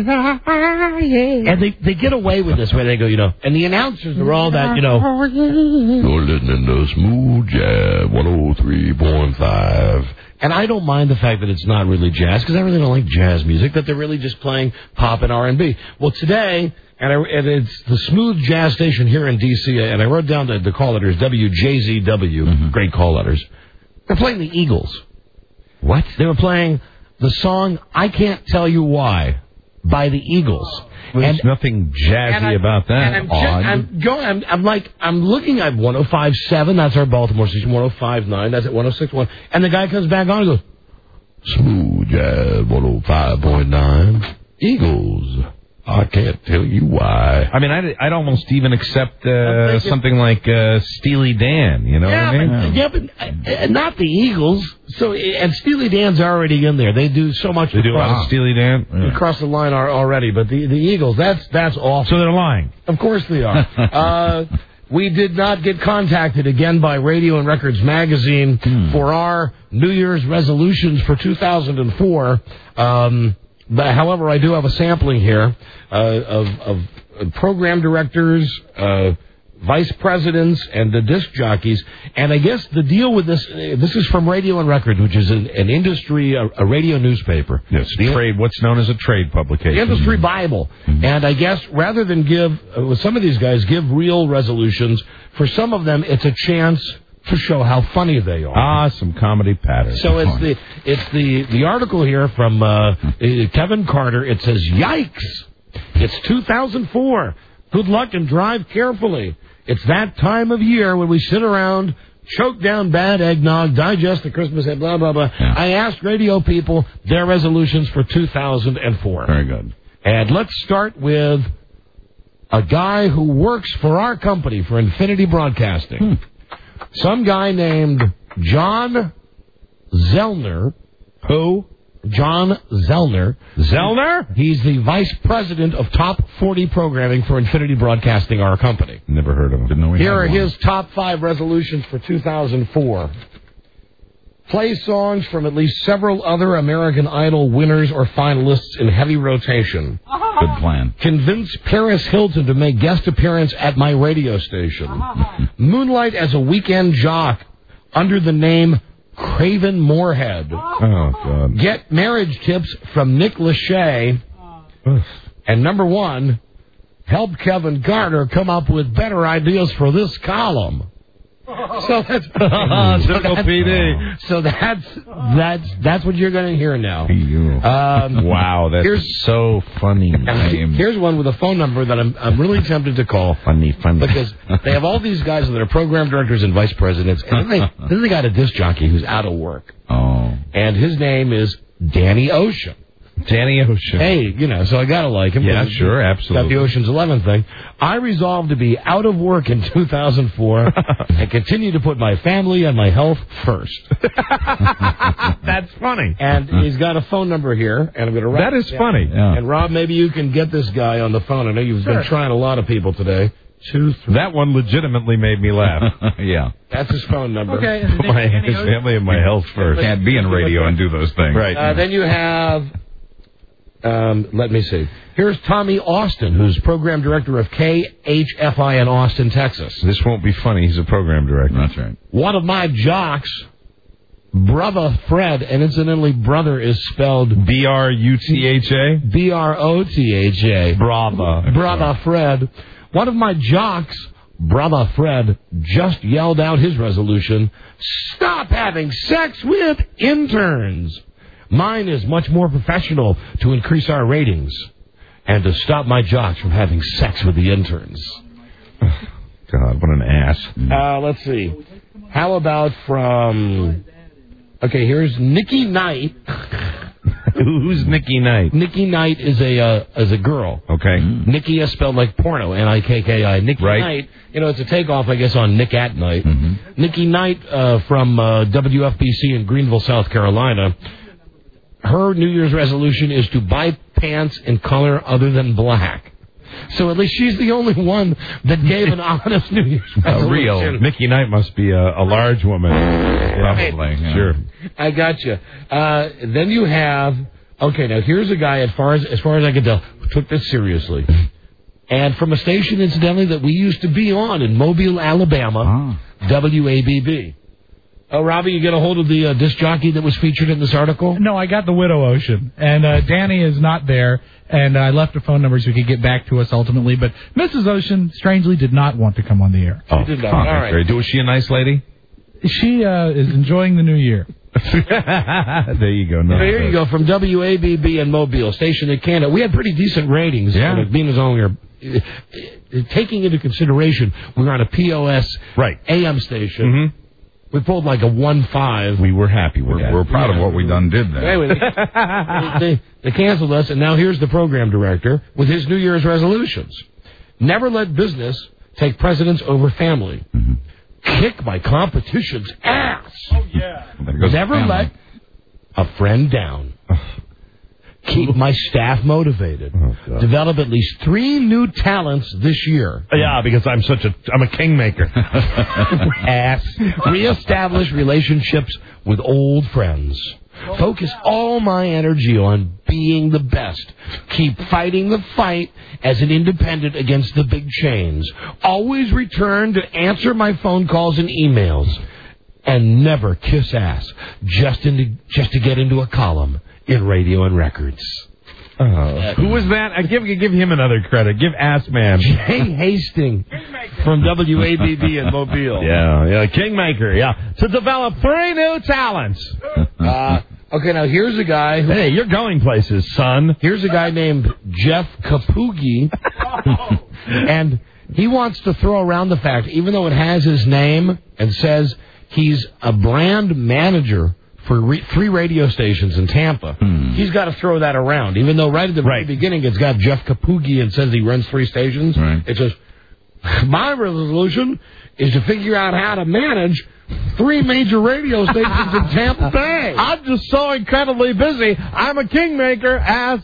And they, they get away with this, where they go, you know, and the announcers are all that, you know, You're listening to Smooth Jazz one oh three point five. and I don't mind the fact that it's not really jazz, because I really don't like jazz music, that they're really just playing pop and R and B. Well, today, and, I, and it's the Smooth Jazz station here in D C, and I wrote down the, the call letters, W J Z W, mm-hmm. Great call letters. They're playing the Eagles. What? They were playing the song I Can't Tell You Why by the Eagles. Well, there's and, nothing jazzy I, about that. And I'm, just, I'm going. I'm, I'm like. I'm looking at one oh five point seven. That's our Baltimore station. one oh five point nine. That's at one oh six point one. And the guy comes back on and goes, Smooth Jazz one oh five point nine. Eagles. I can't tell you why. I mean, I'd, I'd almost even accept uh, something like uh, Steely Dan, you know yeah, what I mean? But, yeah, but uh, not the Eagles. So and Steely Dan's already in there. They do so much. They do a lot of Steely Dan? Yeah. Across the line are already. But the, the Eagles, that's that's awful. So they're lying. Of course they are. uh, we did not get contacted again by Radio and Records Magazine hmm. for our New Year's resolutions for two thousand four. Um But, however, I do have a sampling here uh, of, of program directors, uh, vice presidents, and the disc jockeys. And I guess the deal with this, uh, this is from Radio and Record, which is an, an industry, a, a radio newspaper. Yes, the, trade, what's known as a trade publication. The Industry Bible. Mm-hmm. And I guess rather than give, uh, with some of these guys, give real resolutions, for some of them it's a chance to show how funny they are. Ah, some comedy patterns. So it's the it's the, the article here from uh, Kevin Carter. It says, "Yikes! It's two thousand four. Good luck and drive carefully. It's that time of year when we sit around, choke down bad eggnog, digest the Christmas and blah blah blah." Yeah. I asked radio people their resolutions for two thousand four. Very good. And let's start with a guy who works for our company, for Infinity Broadcasting. Hmm. Some guy named John Zellner. Who? John Zellner. Zellner? He's the vice president of Top forty Programming for Infinity Broadcasting, our company. Never heard of him. Didn't know he Here had are one. his top five resolutions for two thousand four. Play songs from at least several other American Idol winners or finalists in heavy rotation. Good plan. Convince Paris Hilton to make guest appearance at my radio station. Moonlight as a weekend jock under the name Craven Moorhead. Oh, God. Get marriage tips from Nick Lachey. And number one, help Kevin Carter come up with better ideas for this column. So that's, so that's P D. So that's that's that's what you're going to hear now. Um, wow, that's here's, so funny. Here's one with a phone number that I'm I'm really tempted to call. Funny, funny. Because they have all these guys that are program directors and vice presidents, and then they then they got a disc jockey who's out of work. Oh. And his name is Danny Ocean. Danny Ocean. Hey, you know, so I gotta like him. Yeah, sure, absolutely. Got the Ocean's Eleven thing. I resolved to be out of work in two thousand four and continue to put my family and my health first. That's funny. And he's got a phone number here, and I'm gonna write That is it funny. Yeah. And Rob, maybe you can get this guy on the phone. I know you've Sure. been trying a lot of people today. Two, three. That one legitimately made me laugh. Yeah. That's his phone number. Okay. Put my his family and my health first. Can't be in radio and do those things. Right. Uh, then you have. Um, let me see. Here's Tommy Austin, who's program director of K H F I in Austin, Texas. This won't be funny. He's a program director. That's right. One of my jocks, Brother Fred, and incidentally, brother is spelled B R U T H A? B R O T H A. Brother. Brother Fred. One of my jocks, Brother Fred, just yelled out his resolution, stop having sex with interns. Mine is much more professional to increase our ratings and to stop my jocks from having sex with the interns. God, what an ass. Uh, let's see. How about from... Okay, here's Nikki Knight. Who's Nikki Knight? Nikki Knight is a uh, is a girl. Okay. Nikki is spelled like porno, N I K K I. Nikki Right. Knight, you know, it's a takeoff, I guess, on Nick at Night. Mm-hmm. Nikki Knight uh, from uh, W F B C in Greenville, South Carolina. Her New Year's resolution is to buy pants in color other than black. So at least she's the only one that gave an honest New Year's resolution. Real. Nikki Knight must be a, a large woman. Probably. Yeah. Sure. I got you. Uh, then you have, okay, now here's a guy, as far as, as far as I can tell, who took this seriously. And from a station, incidentally, that we used to be on in Mobile, Alabama, W A B B. Oh, Robbie, you get a hold of the uh, disc jockey that was featured in this article? No, I got the Widow Ocean, and uh, Danny is not there, and I left her phone number so he could get back to us ultimately, but Missus Ocean, strangely, did not want to come on the air. Oh, did not. huh, All that's right. very- Was she a nice lady? She uh, is enjoying the new year. There you go. No, So here you go, from W A B B in Mobile, station in Canada. We had pretty decent ratings. Yeah. uh, Being as only uh, uh, taking into consideration we were on a P O S Right. A M station. Mm-hmm. We pulled like a one five. We were happy with We're, that. we're proud Yeah. of what we done did there. Anyway, they, they, they canceled us, and now here's the program director with his New Year's resolutions. Never let business take precedence over family. Mm-hmm. Kick my competition's ass. Oh, yeah. There goes Never family. let a friend down. Keep my staff motivated. Oh, God. Develop at least three new talents this year. Yeah, because I'm such a I'm a kingmaker. Ass. Reestablish relationships with old friends. Focus all my energy on being the best. Keep fighting the fight as an independent against the big chains. Always return to answer my phone calls and emails. And never kiss ass just into just to get into a column in Radio and Records. Uh, who was that? I give give him another credit. Give Ass Man. Jay Hastings from W A B B in Mobile. Yeah, yeah, kingmaker. Yeah, to develop three new talents. Uh, okay, now here's a guy. Who, Hey, you're going places, son. Here's a guy named Jeff Kapugi, and he wants to throw around the fact, even though it has his name and says he's a brand manager for re- three radio stations in Tampa, Hmm. he's got to throw that around. Even though right at the very Right. beginning it's got Jeff Kapugi and says he runs three stations, Right. it says, my resolution is to figure out how to manage three major radio stations in Tampa Bay. I'm just so incredibly busy. I'm a kingmaker, ass.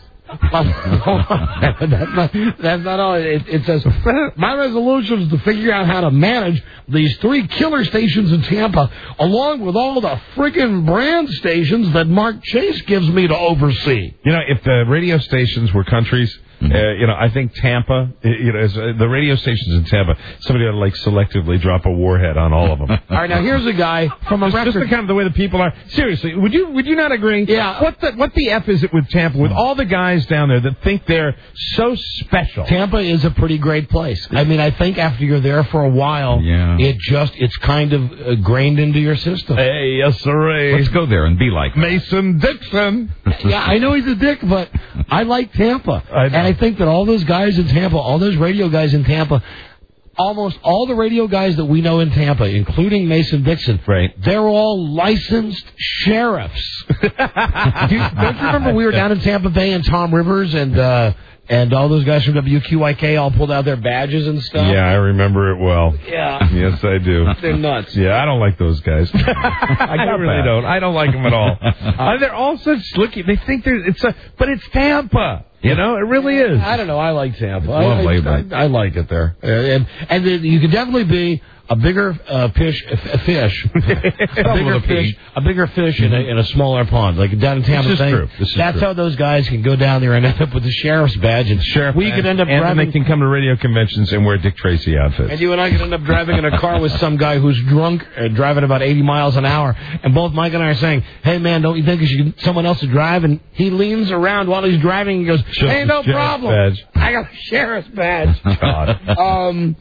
that's, not, that's not all. It, it says, my resolution is to figure out how to manage these three killer stations in Tampa, along with all the freaking brand stations that Mark Chase gives me to oversee. You know, if the radio stations were countries, uh, you know, I think Tampa, uh, you know, is, uh, the radio stations in Tampa, somebody ought to like selectively drop a warhead on all of them. All right, now here's a guy from a just, record. just the kind of the way the people are. Seriously, would you would you not agree? Yeah. What the what the f is it with Tampa? With all the guys down there that think they're so special. Tampa is a pretty great place. I mean, I think after you're there for a while, Yeah. it just it's kind of uh, grained into your system. Hey, yes, sir. Let's go there and be like Mason Dixon. Yeah, I know he's a dick, but I like Tampa. I know. And I think that all those guys in Tampa, all those radio guys in Tampa, almost all the radio guys that we know in Tampa, including Mason Dixon, right. they're all licensed sheriffs. Do you, don't you remember we were down in Tampa Bay and Tom Rivers and uh, and all those guys from W Q Y K all pulled out their badges and stuff? Yeah, I remember it well. Yeah. Yes, I do. They're nuts. Yeah, I don't like those guys. I really that. don't. I don't like them at all. Uh, they're all such looking. They think they're. It's a, but it's Tampa. You know, it really is. I don't know. I like Tampa. Well, I, way I, back. I, I like it there, Uh, and and then you can definitely be a bigger uh, fish, a fish, a bigger fish, a bigger fish in a in a smaller pond, like down in Tampa This is Bay. true. This is That's true. how those guys can go down there and end up with the sheriff's badge, and Sheriff, we could end up and then driving. they can come to radio conventions and wear Dick Tracy outfits. And you and I could end up driving in a car with some guy who's drunk, uh, driving about eighty miles an hour. And both Mike and I are saying, hey, man, don't you think you should get someone else to drive? And he leans around while he's driving and goes, Shows hey, his no sheriff's problem. badge. I got a sheriff's badge. God. Um,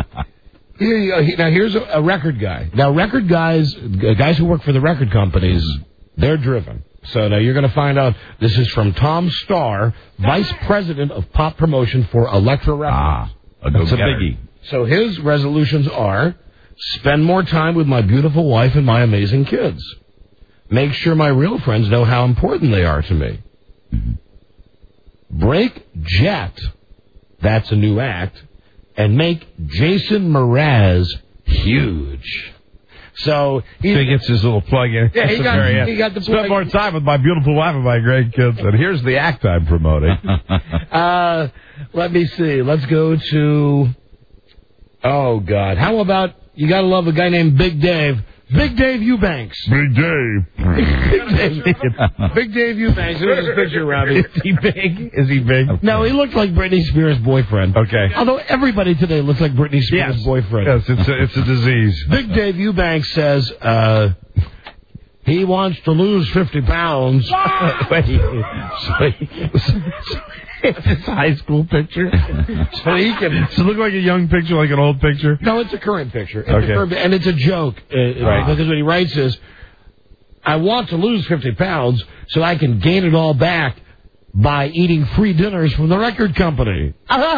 here you go. He- Now, here's a, a record guy. Now, record guys, uh, guys who work for the record companies, they're driven. So now you're going to find out. This is from Tom Starr, Vice President of Pop Promotion for Elektra Records. Ah, a That's a go-getter. biggie. So his resolutions are spend more time with my beautiful wife and my amazing kids. Make sure my real friends know how important they are to me. break Jet, that's a new act, and make Jason Mraz huge. So he, so he gets his little plug in. Yeah, he got, he got the plug. Spend more time with my beautiful wife and my great kids. And here's the act I'm promoting. uh, let me see. Let's go to... Oh, God. How about... You got to love a guy named Big Dave. Big Dave Eubanks. Big Dave. Big Dave. Big Dave Eubanks. There's his picture, Robbie. Is he big? Is he big? No, he looked like Britney Spears' boyfriend. Okay. Although everybody today looks like Britney Spears' yes. boyfriend. Yes, it's a, it's a disease. Big Dave Eubanks says uh, he wants to lose fifty pounds. Wait. So he, it's his high school picture. So he can. Does it look like a young picture, like an old picture? No, it's a current picture. It's okay. A current, and it's a joke. Uh, right. Because what he writes is, I want to lose fifty pounds so I can gain it all back by eating free dinners from the record company.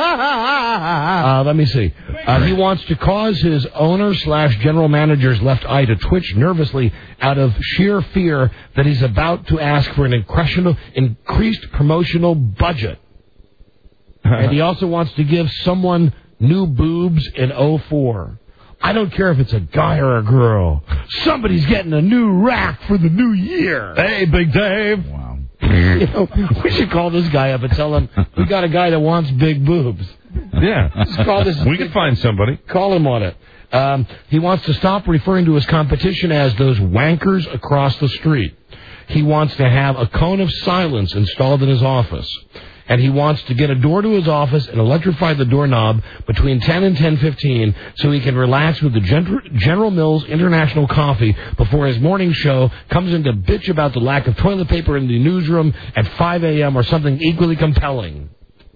uh, let me see. Uh, he wants to cause his owner slash general manager's left eye to twitch nervously out of sheer fear that he's about to ask for an increased promotional budget. And he also wants to give someone new boobs in oh four. I don't care if it's a guy or a girl. Somebody's getting a new rack for the new year. Hey, Big Dave. Wow. You know, we should call this guy up and tell him we got a guy that wants big boobs. Yeah. Let's call this. We can find somebody. Call him on it. Um, he wants to stop referring to his competition as those wankers across the street. He wants to have a cone of silence installed in his office. And he wants to get a door to his office and electrify the doorknob between ten and ten fifteen so he can relax with the General Mills International Coffee before his morning show comes in to bitch about the lack of toilet paper in the newsroom at five a.m. or something equally compelling.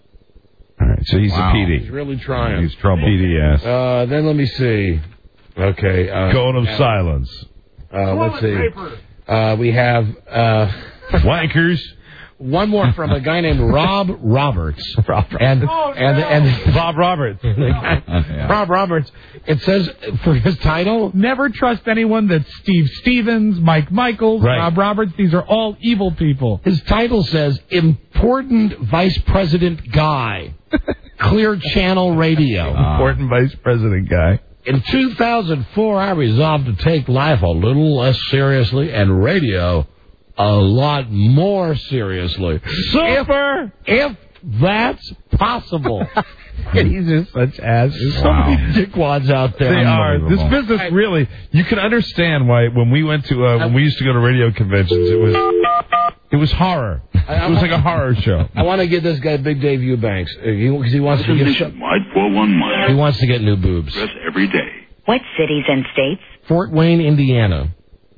All right, so he's wow. a P D. He's really trying. He's trouble. P D ass. Uh, then let me see. Okay. Uh, Cone of uh, silence. Uh, let's see. Uh, we have... Uh, Wankers. One more from a guy named Rob Roberts. Rob and, oh, and, no. and, and Bob Roberts. yeah. Rob Roberts. It says for his title, never trust anyone that's Steve Stevens, Mike Michaels, right. Rob Roberts. These are all evil people. His title says important vice president guy. Clear Channel Radio. Uh, important vice president guy. In two thousand four, I resolved to take life a little less seriously and radio a lot more seriously. Super! If, if that's possible. These are such asses. So wow. many dickwads out there. They are. This business really, you can understand why when we went to, uh, when we used to go to radio conventions, it was, it was horror. It was like a horror show. I want to get this guy Big Dave Eubanks, because he, he wants to give... Nationwide four one one. He wants to get new boobs. Dress every day. What cities and states? Fort Wayne, Indiana.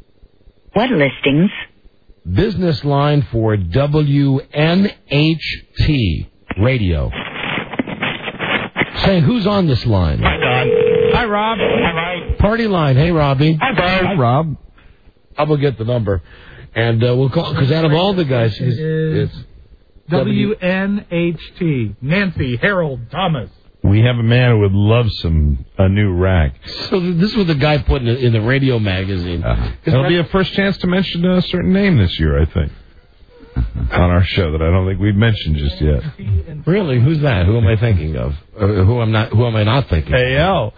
What listings? Business line for W N H T Radio. Say, who's on this line? Hi, Don. Hi, Rob. Hi, Party line. Hey, Robbie. Hi, Bob. Hi, Rob. I will get the number. And uh, we'll call, because out of all the guys, it's, it's W N H T. Nancy Harold Thomas. We have a man who would love some a new rack. So this was the guy put in the, in the radio magazine. Uh, it'll be a first chance to mention a certain name this year, I think, on our show that I don't think we've mentioned just yet. Really? Who's that? Who am I thinking of? Uh, who am not? Who am I not thinking? A L.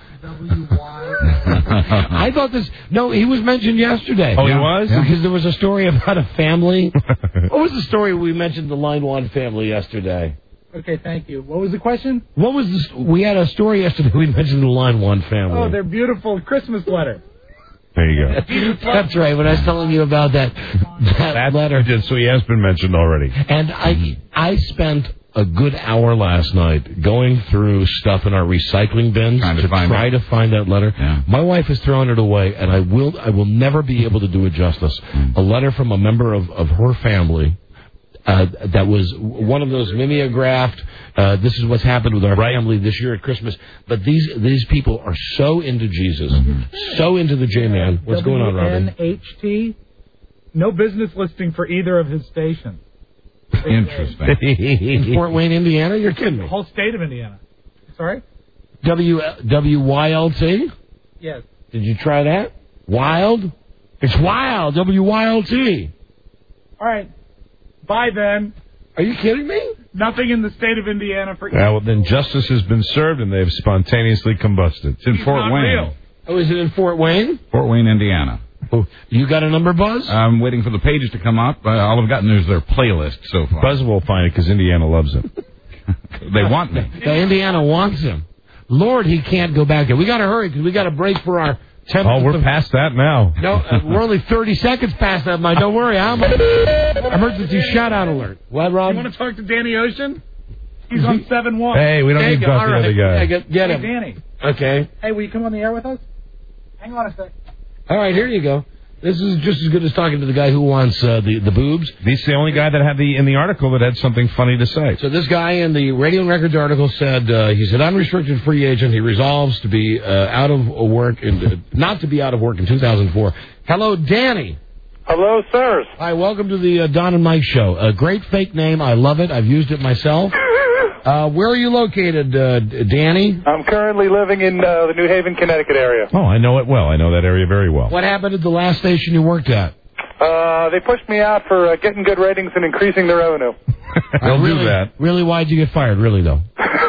I thought this. No, he was mentioned yesterday. Oh, yeah. He was? Yeah. Because there was a story about a family. What was the story we mentioned the Line One family yesterday? Okay, thank you. What was the question? What was this? We had a story yesterday. We mentioned the Line One family. Oh, their beautiful Christmas letter. There you go. That's right. When I was telling you about that, that, that letter, did, so he has been mentioned already. And I, I spent a good hour last night going through stuff in our recycling bins Trying to, to find try it. to find that letter. Yeah. My wife has thrown it away, and I will, I will never be able to do it justice. Mm. A letter from a member of, of her family. Uh, that was one of those mimeographed, uh, this is what's happened with our right. family this year at Christmas. But these these people are so into Jesus, mm-hmm. so into the J-Man. What's going on, Robbie? W N H T, no business listing for either of his stations. Interesting. In Fort Wayne, Indiana? You're kidding me. The whole state of Indiana. Sorry? W W Y L T? Yes. Did you try that? Wild? It's wild. W Y L T. All right. Bye, then. Are you kidding me? Nothing in the state of Indiana for you. Yeah, well, then justice has been served, and they have spontaneously combusted. It's in He's Fort not Wayne. real. Oh, is it in Fort Wayne? Fort Wayne, Indiana. Oh, you got a number, Buzz? I'm waiting for the pages to come up. Uh, all I've gotten is their playlist so far. Buzz will find it because Indiana loves him. They want me. Yeah, Indiana wants him. Lord, he can't go back there. We got to hurry because we got to break for our ten Oh, we're past that now. No, uh, we're only thirty seconds past that, Mike. Don't worry. I'm emergency shout-out alert. What, Rob? You want to talk to Danny Ocean? He's on seven one. Hey, we don't Hey, need to talk all to the right. other guy. Yeah, get, get Hey, him. Danny. Okay. Hey, will you come on the air with us? Hang on a sec. All right, here you go. This is just as good as talking to the guy who wants uh, the, the boobs. He's the only guy that had the in the article that had something funny to say. So this guy in the Radio and Records article said, uh, he said, unrestricted free agent. He resolves to be uh, out of work, in, uh, not to be out of work in two thousand four. Hello, Danny. Hello, sirs. Hi, welcome to the uh, Don and Mike Show. A great fake name. I love it. I've used it myself. Uh, where are you located, uh, Danny? I'm currently living in uh, the New Haven, Connecticut area. Oh, I know it well. I know that area very well. What happened at the last station you worked at? Uh, they pushed me out for uh, getting good ratings and increasing the revenue. They'll really, do that. Really, why'd you get fired? Really, though?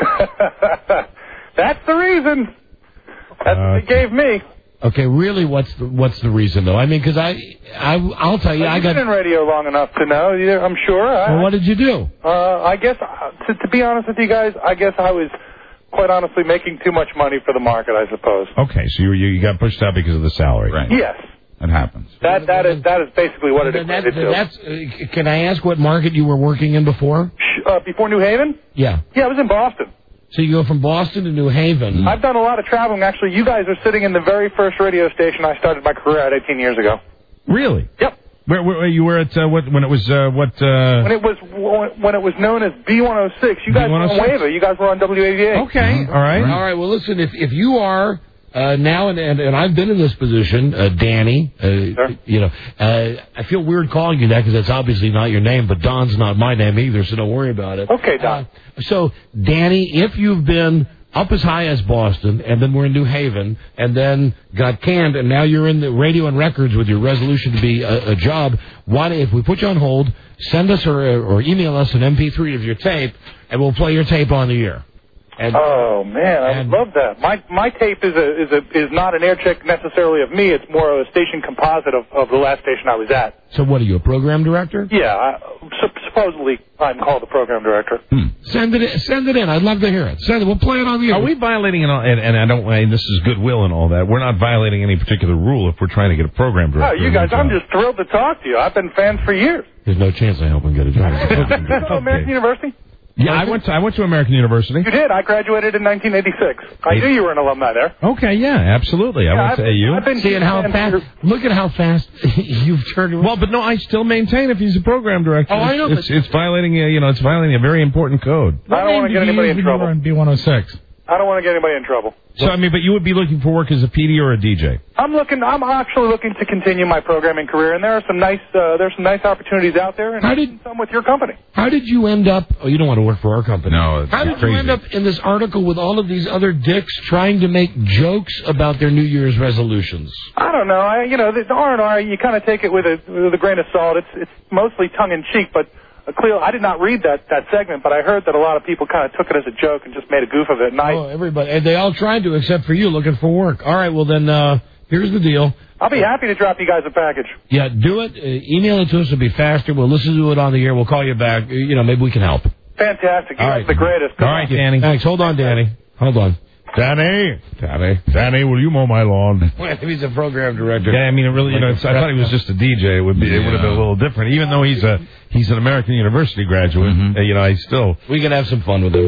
That's the reason. That's Uh, what they gave me. Okay, really, what's the, what's the reason, though? I mean, because I, I, I'll tell you, Well, I you've got... been in radio long enough to know, you- I'm sure. I, Well, what did you do? Uh, I guess, uh, to, to be honest with you guys, I guess I was quite honestly making too much money for the market, I suppose. Okay, so you you got pushed out because of the salary. Right. Yes. That happens. That that is that is basically what it That, equated to. that's, uh, can I ask what market you were working in before? Uh, before New Haven? Yeah. Yeah, I was in Boston. So you go from Boston to New Haven. I've done a lot of traveling. Actually, you guys are sitting in the very first radio station I started my career at eighteen years ago. Really? Yep. Where, where you were at uh, what when it was uh, what? Uh... When it was when it was known as B one oh six, you guys were on B one oh six? Wava. You guys were on W eighty-eight. Okay, all right. All right. Well, listen. If if you are uh, now and, and and I've been in this position, uh, Danny. Uh, Sure. You know, uh, I feel weird calling you that because that's obviously not your name, but Don's not my name either, so don't worry about it. Okay, Don. Uh, so, Danny, if you've been up as high as Boston, and then we're in New Haven, and then got canned, and now you're in the Radio and Records with your resolution to be a, a job, why don't, if we put you on hold, send us or, or email us an M P three of your tape, and we'll play your tape on the air. And, Oh man, I would love that. My my tape is a is a is not an air check necessarily of me. It's more of a station composite of, of the last station I was at. So what are you, a program director? Yeah, I, sup- supposedly I'm called the program director. Send it in, send it in. I'd love to hear it. Send it. We'll play it on the air. Are we violating, an, and, and I don't, and this is goodwill and all that, we're not violating any particular rule if we're trying to get a program Oh, director. you in guys, the I'm job. just thrilled to talk to you. I've been fans for years. There's no chance I help him get a job. Oh, American University? Yeah, I went to I went to American University. You did. I graduated in nineteen eighty-six. I knew you were an alumni there. Okay, yeah, absolutely. I Yeah, went to I've- A U. I've been Seeing how fast, look at how fast you've turned around. Well, but no, I still maintain if he's a program director, Oh, I know, it's, but- it's violating a, you know, it's violating a very important code. I don't want to get anybody in trouble. B one oh six. I don't want to get anybody in trouble. So I mean, but you would be looking for work as a P D or a D J. I'm looking. I'm actually looking to continue my programming career, and there are some nice. Uh, there's some nice opportunities out there, and How did- some with your company. How did you end up? Oh, you don't want to work for our company. No, it's How did crazy. you end up in this article with all of these other dicks trying to make jokes about their New Year's resolutions? I don't know. I, you know, the R and R. You kind of take it with a with a grain of salt. It's it's mostly tongue in cheek, but. Uh, Cleo, I did not read that, that segment, but I heard that a lot of people kind of took it as a joke and just made a goof of it. And I, Oh, everybody. And they all tried to, except for you, looking for work. All right, well, then, uh, here's the deal. I'll be happy to drop you guys a package. Yeah, do it. Uh, email it to us. It'll be faster. We'll listen to it on the air. We'll call you back. Uh, You know, maybe we can help. Fantastic. You All guys right. are the greatest. All right, Danny. Thanks. Hold on, Danny. Hold on. Danny, Danny, Danny, will you mow my lawn? Well, he's a program director. Yeah, I mean, it really, you know, it's, I thought he was just a D J. It would be, it would have been a little different. Even though he's a, he's an American University graduate, uh, you know, I still. We can have some fun with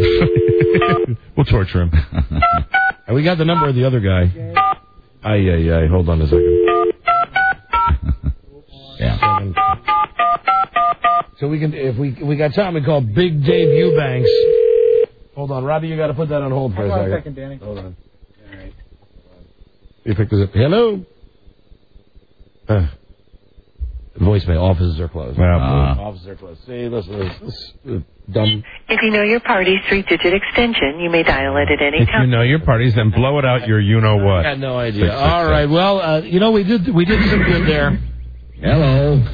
him. We'll torture him. And we got the number of the other guy. Ay, ay, ay. Hold on a second. Yeah. So we can, if we we got time, we call Big Dave Eubanks. Hold on, Robbie, you got to put that on hold for Hold a on second. a second, Danny. Hold on. All right. You pick this up. Hello. Uh, voicemail. Offices are closed. Yeah, Uh, Offices are closed. See, listen, this, this uh, dumb. If you know your party's three-digit extension, you may dial it at any If you time. know your parties, then blow it out your you know I what. got no idea. Six, six, All right. six. Well, uh, you know, we did we did some good there. Hello.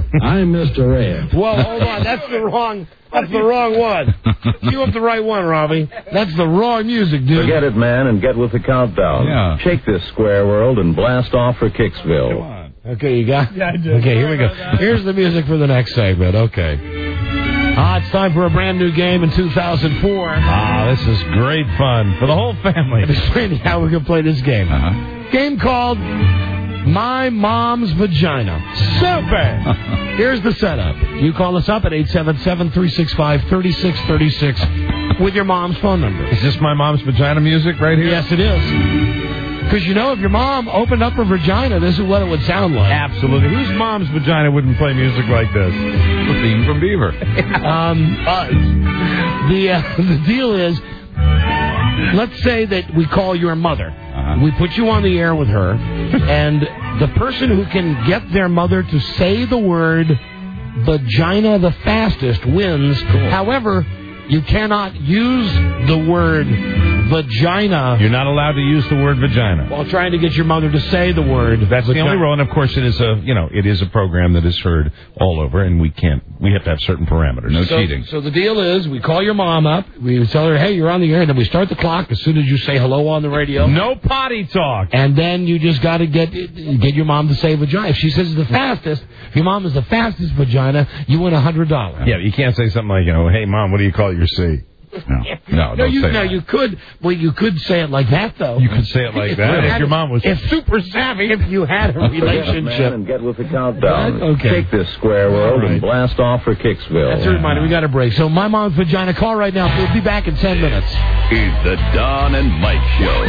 I'm Mister Red. Well, hold on. That's the wrong. That's the wrong one. You have the right one, Robbie. That's the wrong music, dude. Forget it, man, and get with the countdown. Yeah. Shake this square world and blast off for Kicksville. Come on. Okay, you got. Yeah, I did. Okay, here we go. Here's the music for the next segment. Okay. Ah, it's time for a brand new game in two thousand four. Ah, this is great fun for the whole family. I'm explaining how we can play this game. Uh-huh. Game called My Mom's Vagina. Super! Here's the setup. You call us up at eight seven seven, three six five, three six three six with your mom's phone number. Is this My Mom's Vagina music right here? Yes, it is. Because, you know, if your mom opened up her vagina, this is what it would sound like. Absolutely. Whose mom's vagina wouldn't play music like this? The theme from Beaver. um, uh, the, uh, the deal is, let's say that we call your mother. Uh-huh. We put you on the air with her, and the person who can get their mother to say the word vagina the fastest wins. Cool. However, you cannot use the word vagina. You're not allowed to use the word vagina while trying to get your mother to say the word. That's vagina. the only rule, and of course, it is a you know it is a program that is heard all over, and we can't we have to have certain parameters. No so, cheating. So the deal is, we call your mom up, we tell her, hey, you're on the air, and then we start the clock as soon as you say hello on the radio. No potty talk. And then you just got to get get your mom to say vagina. If she says the fastest, if your mom is the fastest vagina, you win a hundred dollars. Yeah, you can't say something like you know, hey mom, what do you call your C? No, no, no, don't you, say no, that. you could. Well, you could say it like that, though. You could say it like that if your mom was. It's super savvy if you had a Forget it, relationship. man, and get with the countdown. Okay. Shake this square world Right. and blast off for Kicksville. That's a reminder. We got a break. So my mom's vagina. Call right now. We'll be back in ten minutes. It's the Don and Mike Show.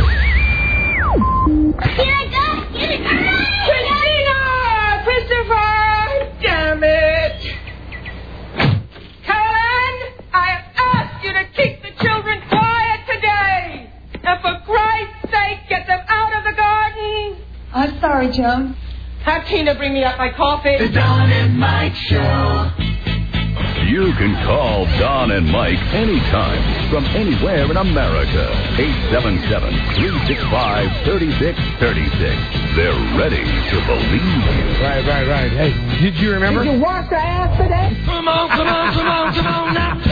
Here I go! Get it! Christina! Christopher! Damn it! Helen! I have asked you to keep the children quiet today! And for Christ's sake, get them out of the garden! I'm sorry, Joan. Have Tina bring me up my coffee. The Don and Mike Show. You can call Don and Mike anytime from anywhere in America. eight seven seven, three six five, three six three six. They're ready to believe you. Right, right, right. Hey, did you remember? Did you wash your ass today? Come on, come on, come on, come on, now.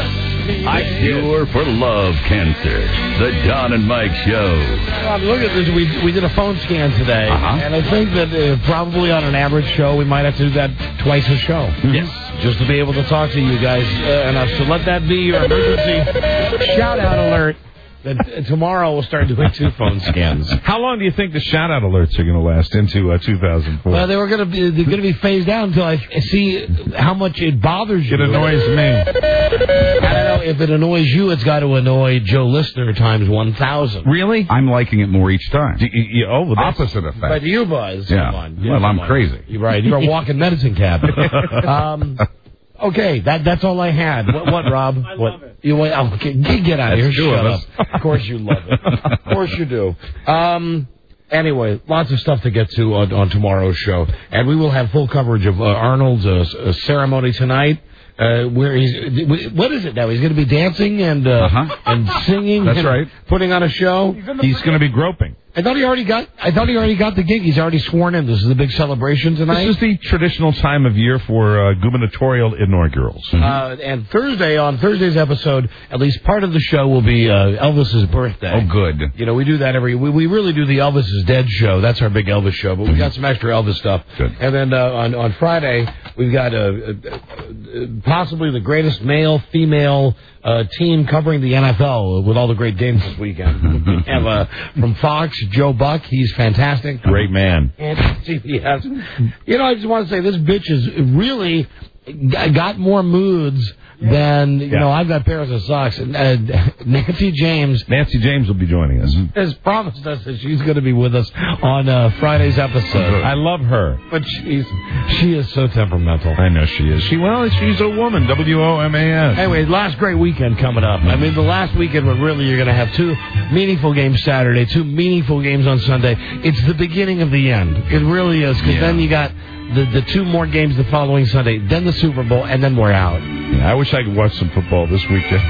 A cure for love cancer. The Don and Mike Show. Um, look at this. We we did a phone scan today, Uh-huh. and I think that uh, probably on an average show, we might have to do that twice a show. Yes. Just to be able to talk to you guys uh, enough. So let that be your emergency shout-out alert. That uh, tomorrow we'll start doing two phone scans. How long do you think the shout-out alerts are going to last into uh, two thousand four? Well, they were going to be they're going to be phased out until I see how much it bothers you. It annoys me. I don't know if it annoys you. It's got to annoy Joe Listener times one thousand. Really? I'm liking it more each time. Do you, you, oh, well, that's- Opposite effect. But you, Buzz, Yeah. come on. Well, come I'm on. crazy. You're right. You're a walking medicine cabinet. um, okay, that that's all I had. What, what Rob? I what? love it. You wait. Oh, okay, get, get out of That's here. two Shut of up. us. Of course you love it. Of course you do. Um. Anyway, lots of stuff to get to on, on tomorrow's show, and we will have full coverage of uh, Arnold's uh, s- uh, ceremony tonight. Uh, where he's, what is it now? He's going to be dancing and uh, Uh-huh. and singing. That's and right. Putting on a show. He's going to be groping. I thought he already got. I thought he already got the gig. He's already sworn in. This is the big celebration tonight. This is the traditional time of year for uh, gubernatorial inaugurals. Uh, and Thursday, on Thursday's episode, at least part of the show will be uh, Elvis's birthday. Oh, good. You know, we do that every. We, we really do the Elvis is Dead show. That's our big Elvis show. But we got some extra Elvis stuff. Good. And then uh, on on Friday we've got uh, uh, uh, possibly the greatest male female uh, team covering the N F L with all the great games this weekend. We have uh, from Fox, Joe Buck. He's fantastic. Great man. And C B S. You know, I just want to say this bitch has really g- got more moods than, you Yeah. know, I've got pairs of socks. And uh, Nancy James Nancy James will be joining us. has promised us that she's going to be with us on uh, Friday's episode. I love her. But she's she is so temperamental. I know she is. She well, she's a woman. W O M A S. Anyway, last great weekend coming up. I mean, the last weekend when really you're going to have two meaningful games Saturday, two meaningful games on Sunday. It's the beginning of the end. It really is, because Yeah. then you got the, the two more games the following Sunday, then the Super Bowl, and then we're out. Yeah, I wish I could watch some football this weekend.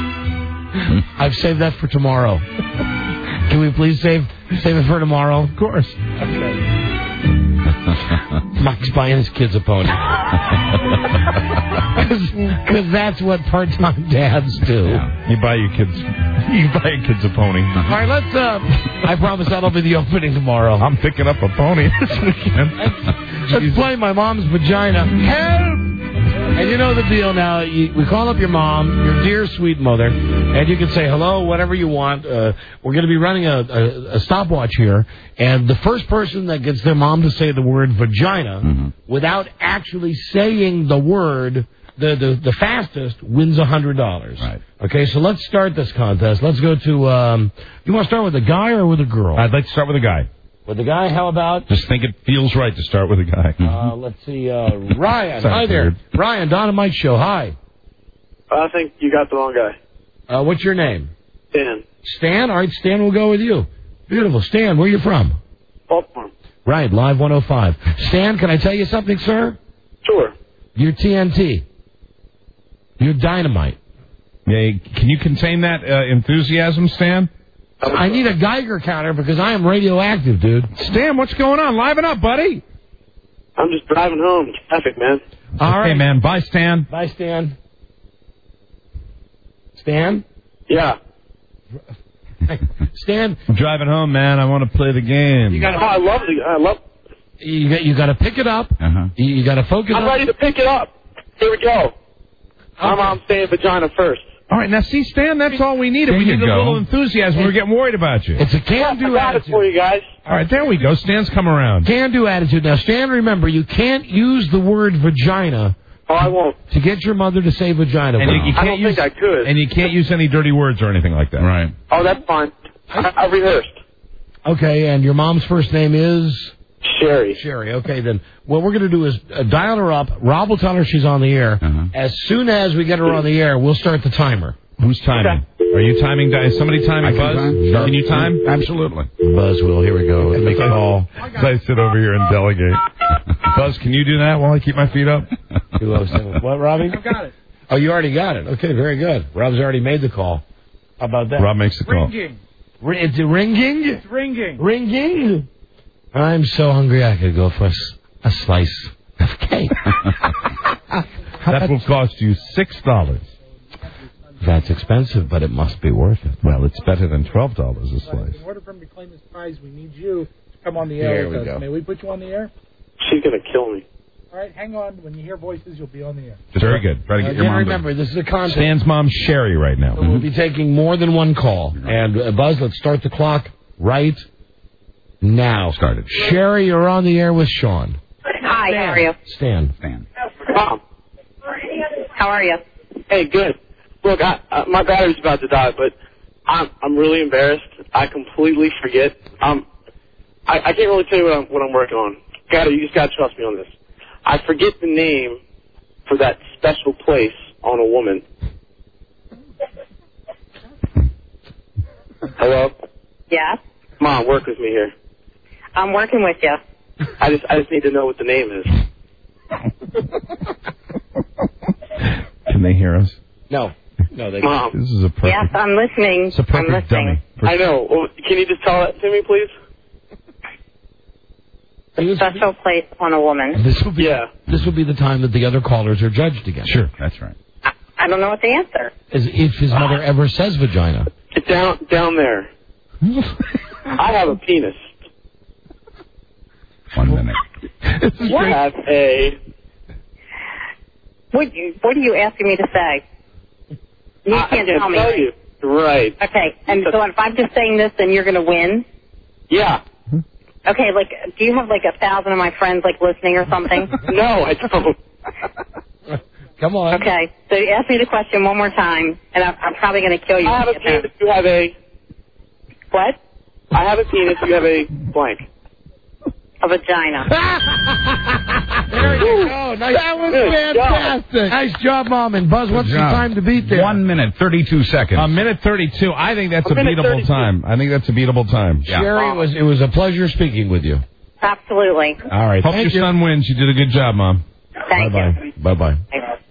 I've saved that for tomorrow. Can we please save save it for tomorrow? Of course. Okay. Mike's buying his kids a pony. Because that's what part-time dads do. Yeah. You buy your kids, you buy your kids a pony. All right, let's. Uh, I promise that'll be the opening tomorrow. I'm picking up a pony this weekend. Let's play My Mom's Vagina. Help! And you know the deal now. You, we call up your mom, your dear sweet mother, and you can say hello, whatever you want. Uh, we're going to be running a, a, a stopwatch here, and the first person that gets their mom to say the word vagina mm-hmm. without actually saying the word, the, the, the fastest, wins one hundred dollars. Right. Okay, so let's start this contest. Let's go to, um, you want to start with a guy or with a girl? I'd like to start with a guy. With a guy, how about? Just think it feels right to start with a guy. Uh, let's see, uh, Ryan. Hi there. Weird. Ryan, Don and Mike Show. Hi. I think you got the wrong guy. Uh, what's your name? Stan. Stan? All right, Stan, we'll go with you. Beautiful. Stan, where are you from? Baltimore. Right, Live one oh five. Stan, can I tell you something, sir? Sure. You're T N T. You're dynamite. Yeah, can you contain that uh, enthusiasm, Stan? I need a Geiger counter because I am radioactive, dude. Stan, what's going on? Liven up, buddy. I'm just driving home. Traffic, man. All okay, right. man. Bye, Stan. Bye, Stan. Stan? Yeah. Stan? I'm driving home, man. I want to play the game. You gotta, oh, I love the. I love. You got. You got to pick it up. Uh-huh. You, you got to focus. I'm up. ready to pick it up. Here we go. Okay. My mom's saying vagina first. All right, now see, Stan, that's all we needed. There we you needed a go. little enthusiasm. We were getting worried about you. It's a can-do I got attitude. it for you guys. All right, there we go. Stan's come around. Can-do attitude. Now, Stan, remember, you can't use the word vagina. Oh, I won't. To get your mother to say vagina. And you, you I can't don't use, think I could. And you can't use any dirty words or anything like that. Right. Oh, that's fine. I, I rehearsed. Okay, and your mom's first name is? Sherry. Sherry. Okay, then what we're going to do is uh, dial her up. Rob will tell her she's on the air. Uh-huh. As soon as we get her on the air, we'll start the timer. Who's timing? Okay. Are you timing? Is somebody timing? I Buzz? Can, time. Sure. Can you time? Absolutely. Buzz will. Here we go. Make a call. As I sit over here and delegate. Buzz, can you do that while I keep my feet up? What, Robbie? I got it. Oh, you already got it. Okay, very good. Rob's already made the call. How about that? Rob makes the call. Ringing. R- it's ringing? It's ringing. Ringing? I'm so hungry I could go for a, s- a slice of cake. That will cost you six dollars. That's expensive, but it must be worth it. Well, it's better than twelve dollars a slice. In order for him to claim this prize, we need you to come on the air There with we us. go. May we put you on the air? She's gonna kill me. All right, hang on. When you hear voices, you'll be on the air. Very good. Try to get Uh, your yeah, mom. remember, this is a contest. Stan's mom's Sherry right now. So we'll be taking more than one call. And, uh, Buzz, let's start the clock right now. Started. Sherry, you're on the air with Sean. Hi, how are you? Stan. Stan. Mom. How are you? Hey, good. Look, I, uh, my battery's about to die, but I'm I'm really embarrassed. I completely forget. Um, I, I can't really tell you what I'm what I'm working on. Gotta, you just gotta trust me on this. I forget the name for that special place on a woman. Hello? Yes? Mom, work with me here. I'm working with you. I just I just need to know what the name is. Can they hear us? No. No, they Mom. This is a perfect. Yes, I'm listening. It's a I'm perfect listening. dummy. I know. Well, can you just tell that to me, please? Special place on a woman. This will be, Yeah. This will be the time that the other callers are judged again. Sure. That's right. I, I don't know what the answer. As if his mother ever says vagina. It's down down there. I have a penis. One minute. I have a. What, you, what are you asking me to say? You I can't can't tell me. tell you. Right. Okay, and so if I'm just saying this, then you're going to win? Yeah. Okay, like, do you have like a thousand of my friends like listening or something? No, I don't. Come on. Okay, so you ask me the question one more time, and I'm, I'm probably going to kill you. I have a penis. You have a. What? I have a penis. You have a blank. A vagina. There you go. Nice. That was Good fantastic. job. Nice job, Mom. And Buzz, what's the job. time to beat there? One minute, thirty-two seconds. A minute thirty-two. I think that's A a, minute beatable thirty-two. time. I think that's a beatable time. Yeah. Sherry, it was, it was a pleasure speaking with you. Absolutely. All right. Hope Thank your you. son wins. You did a good job, Mom. Thank Bye-bye. you. Bye-bye.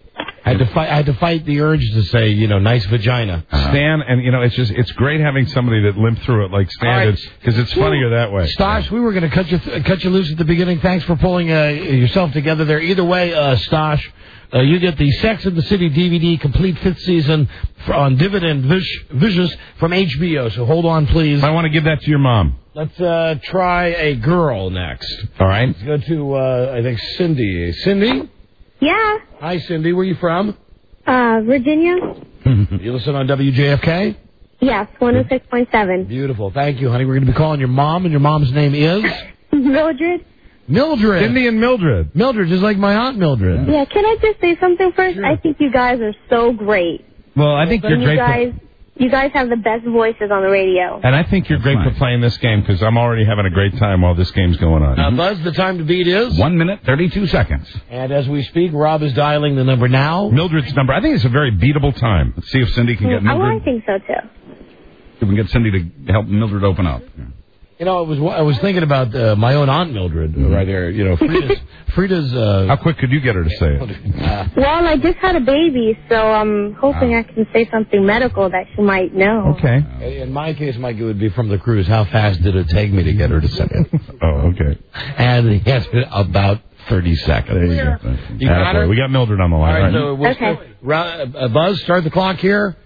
I had to fight. I had to fight the urge to say, you know, nice vagina. Stan, and you know, it's just it's great having somebody that limped through it like Stan did, because it's funnier that way. Stosh, we were going to cut you th- cut you loose at the beginning. Thanks for pulling uh, yourself together there. Either way, uh, Stosh, uh, you get the Sex and the City D V D complete fifth season for, on Dividend vis- Visions from H B O. So hold on, please. I want to give that to your mom. Let's uh, try a girl next. All right. Let's go to uh, I think Cindy. Cindy. Yeah. Hi, Cindy. Where are you from? Uh, Virginia? You listen on W J F K? Yes, one oh six point seven. Beautiful. Thank you, honey. We're going to be calling your mom, and your mom's name is? Mildred? Mildred. Cindy and Mildred. Mildred, just like my Aunt Mildred. Yeah, can I just say something first? Sure. I think you guys are so great. Well, I think And you're you great. guys, you guys have the best voices on the radio. For, and I think you're great for playing this game because I'm already having a great time while this game's going on. Uh, Buzz, the time to beat is? One minute, thirty-two seconds. And as we speak, Rob is dialing the number now. Mildred's number. I think it's a very beatable time. Let's see if Cindy can get Oh, Mildred. I think so, too. If we can get Cindy to help Mildred open up. You know, I was I was thinking about uh, my own Aunt Mildred mm-hmm. right there. You know, Frida's. Frida's uh, How quick could you get her to say it? Uh, Well, I just had a baby, so I'm hoping I can say something medical that she might know. Okay. In my case, Mike, it would be from the cruise. How fast did it take me to get her to say it? Oh, okay. And the answer, about thirty seconds. There you go. You got her? We got Mildred on the line. All right, right? so we'll Okay. start, Ra- uh, Buzz, start the clock here.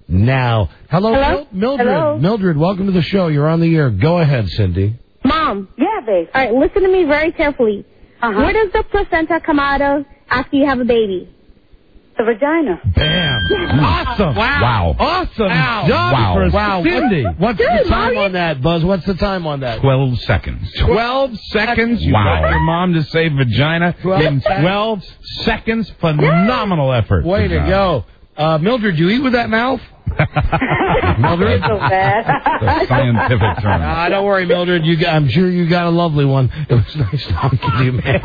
Now. Hello, Hello? Mil- Mildred. Hello? Mildred, welcome to the show. You're on the air. Go ahead, Cindy. Mom. Yeah, babe. All right, listen to me very carefully. Uh-huh. Where does the placenta come out of after you have a baby? The vagina. Bam. Awesome. Wow. Awesome. Wow. Job Wow. for Wow. Cindy. What's Dude, the time Mommy? on that, Buzz? What's the time on that? Twelve seconds. Twelve seconds. You Wow. got your mom to say vagina in twelve seconds. Phenomenal effort. Way to go. Uh, Mildred, you eat with that mouth? Mildred? So bad. The scientific term. Uh, don't worry, Mildred. You got, I'm sure you got a lovely one. It was nice talking to you, man.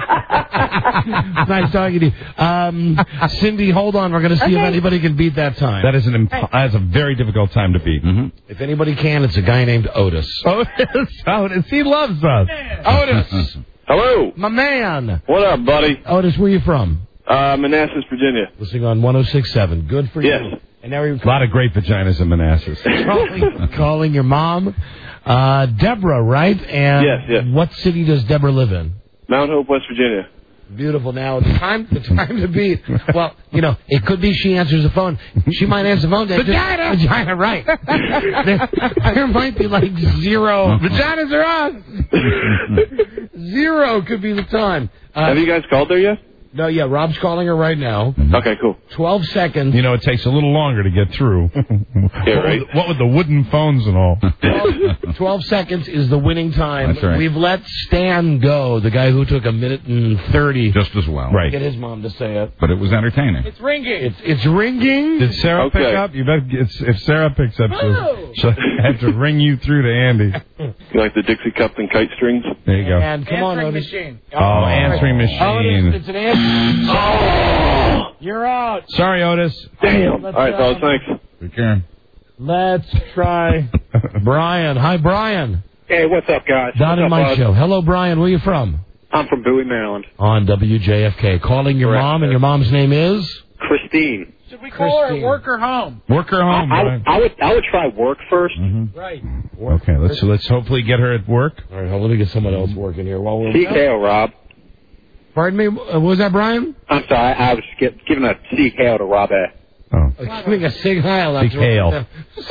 Nice talking to you. Um, Cindy, hold on. We're going to see if Okay. anybody can beat that time. That is an imp- that's a very difficult time to beat. Mm-hmm. If anybody can, it's a guy named Otis. Otis, Otis, he loves us. Otis, Hello. my man. What up, buddy? Otis, where you from? Uh, Manassas, Virginia. Listening on one oh six point seven. Good for Yes. you. And now you're A lot of great vaginas in Manassas. calling, calling your mom. Uh, Deborah, right? And Yes, yes. what city does Deborah live in? Mount Hope, West Virginia. Beautiful. Now, the time, the time to beat. Well, you know, it could be she answers the phone. She might answer the phone. Vagina! Vagina, right. there, there might be like zero. Vaginas are us! Zero could be the time. Uh, Have you guys called there yet? No, yeah, Rob's calling her right now. Okay, cool. Twelve seconds. You know, it takes a little longer to get through. Yeah, right. What with, what with the wooden phones and all. twelve, twelve seconds is the winning time. That's right. We've let Stan go, the guy who took a minute and thirty Just as well. to Right. get his mom to say it. But it was entertaining. It's ringing. It's, it's ringing. Did Sarah Okay. pick up? You bet. It's, if Sarah picks up, she'll, she'll have to ring you through to Andy. You like the Dixie cup and kite strings? There you go. And come on, Otis. machine. Oh, answering machine. Otis, it's an answer. Oh! You're out. Sorry, Otis. Damn. Let's All right, try- fellas, thanks. Take care. Let's try Brian. Hi, Brian. Hey, what's up, guys? Don what's and up, Mike bud? show. Hello, Brian. Where are you from? I'm from Bowie, Maryland. On W J F K. Calling your Correct, mom, and sir. your mom's name is? Christine. Should we call Christine. her work or home? Work her home, I, Brian. I would I would try work 1st Right. Okay, let's let's hopefully get her at work. All right, hold on, let me get someone else working here while we're. C K O, Rob. Pardon me. uh, What was that, Brian? I'm sorry, I was get, giving a C K O to Rob A. Oh. Giving a sig heil. Sig hail.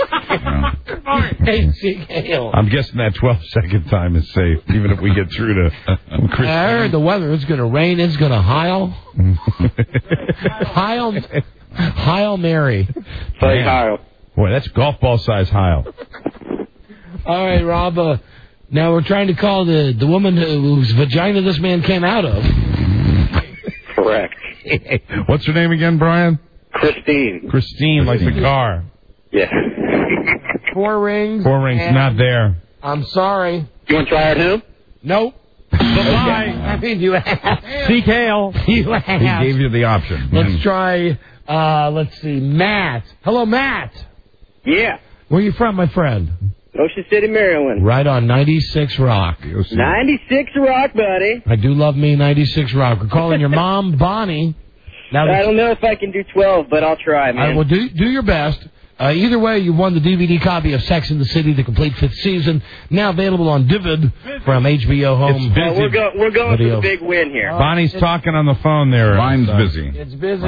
Hey, sig hail. I'm guessing that twelve second time is safe, even if we get through to Chris. I heard the weather. It's going to rain. It's going to heil. Heil. Heil Mary. Say Heil. Boy, that's golf ball size Heil. All right, Rob. Uh, now we're trying to call the, the woman whose vagina this man came out of. Correct. What's her name again, Brian? Christine. Christine, like the car. Yeah. Four rings. Four rings, and- not there. I'm sorry. You want to try it, him? Nope. Bye. I mean, you have. Seek hail. You have. He gave you the option. Let's try, uh, let's see, Matt. Hello, Matt. Yeah. Where are you from, my friend? Ocean City, Maryland. Right on ninety-six Rock. ninety-six Rock, buddy. I do love me ninety-six Rock. We're calling your mom, Bonnie. Now, I don't know if I can do twelve, but I'll try, All man. right, well, do, do your best. Uh, either way, you've won the D V D copy of Sex and the City, the complete fifth season, now available on Divid from H B O Home. It's busy. Well, we're, go- we're going Video. for the big win here. Bonnie's talking on the phone there. Mine's Uh, busy. It's busy.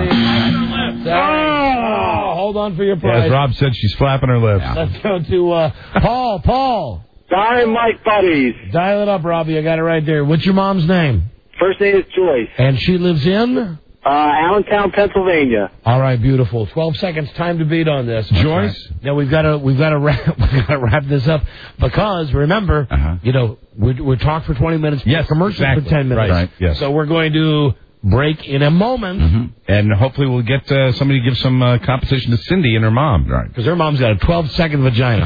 Oh, hold on for your Yeah, prize. as Rob said, she's flapping her lips. Let's go to uh, Paul. Paul. Don Mike buddies. Dial it up, Robbie. I got it right there. What's your mom's name? First name is Joyce. And she lives in? Uh, Allentown, Pennsylvania. All right, beautiful. Twelve seconds, time to beat on this. Joyce? Now we've got to we've got to wrap we've got to wrap this up because remember, Uh-huh. you know, we're we're talking for twenty minutes. Yes, commercials exactly. for ten minutes. Right, yes. So we're going to break in a moment. Mm-hmm. And hopefully we'll get uh, somebody to give some uh, competition to Cindy and her mom. Right. Because her mom's got a twelve second vagina.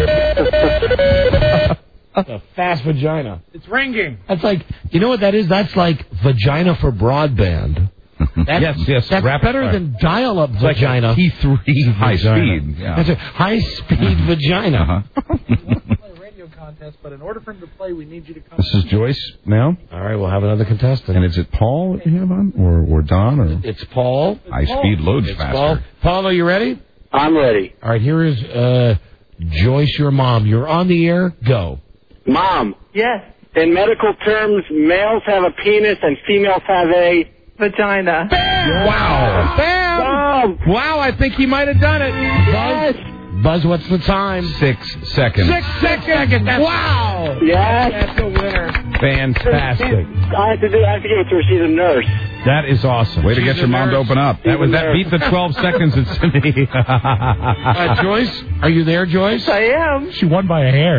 A fast vagina. It's ringing. That's like, you know what that is? That's like vagina for broadband. That's, Yes, yes, That's rapid better fire. than dial-up It's like vagina. a T three High vagina. speed. Yeah. That's a high-speed vagina. Uh-huh. Play a radio contest, but in order for him to play, we need you to come. This is Joyce now. All right, we'll have another contestant. And is it Paul that you have on? Or, or Don? Or It's Paul. High speed loads It's faster. Paul. Paul, are you ready? I'm ready. All right, here is uh, Joyce, your mom. You're on the air. Go. Mom. Yes. In medical terms, males have a penis and females have a Vagina. Wow. Bam! Mom. Wow, I think he might have done it. Yes. Buzz, what's the time? Six seconds. Six seconds. Wow. Yes. That's a winner. Fantastic. I have to do. I have to give it to her. She's a nurse. That is awesome. Way to get your mom to open up. That was that beat the twelve seconds at Cindy. Uh, Joyce, are you there, Joyce? I am. She won by a hair.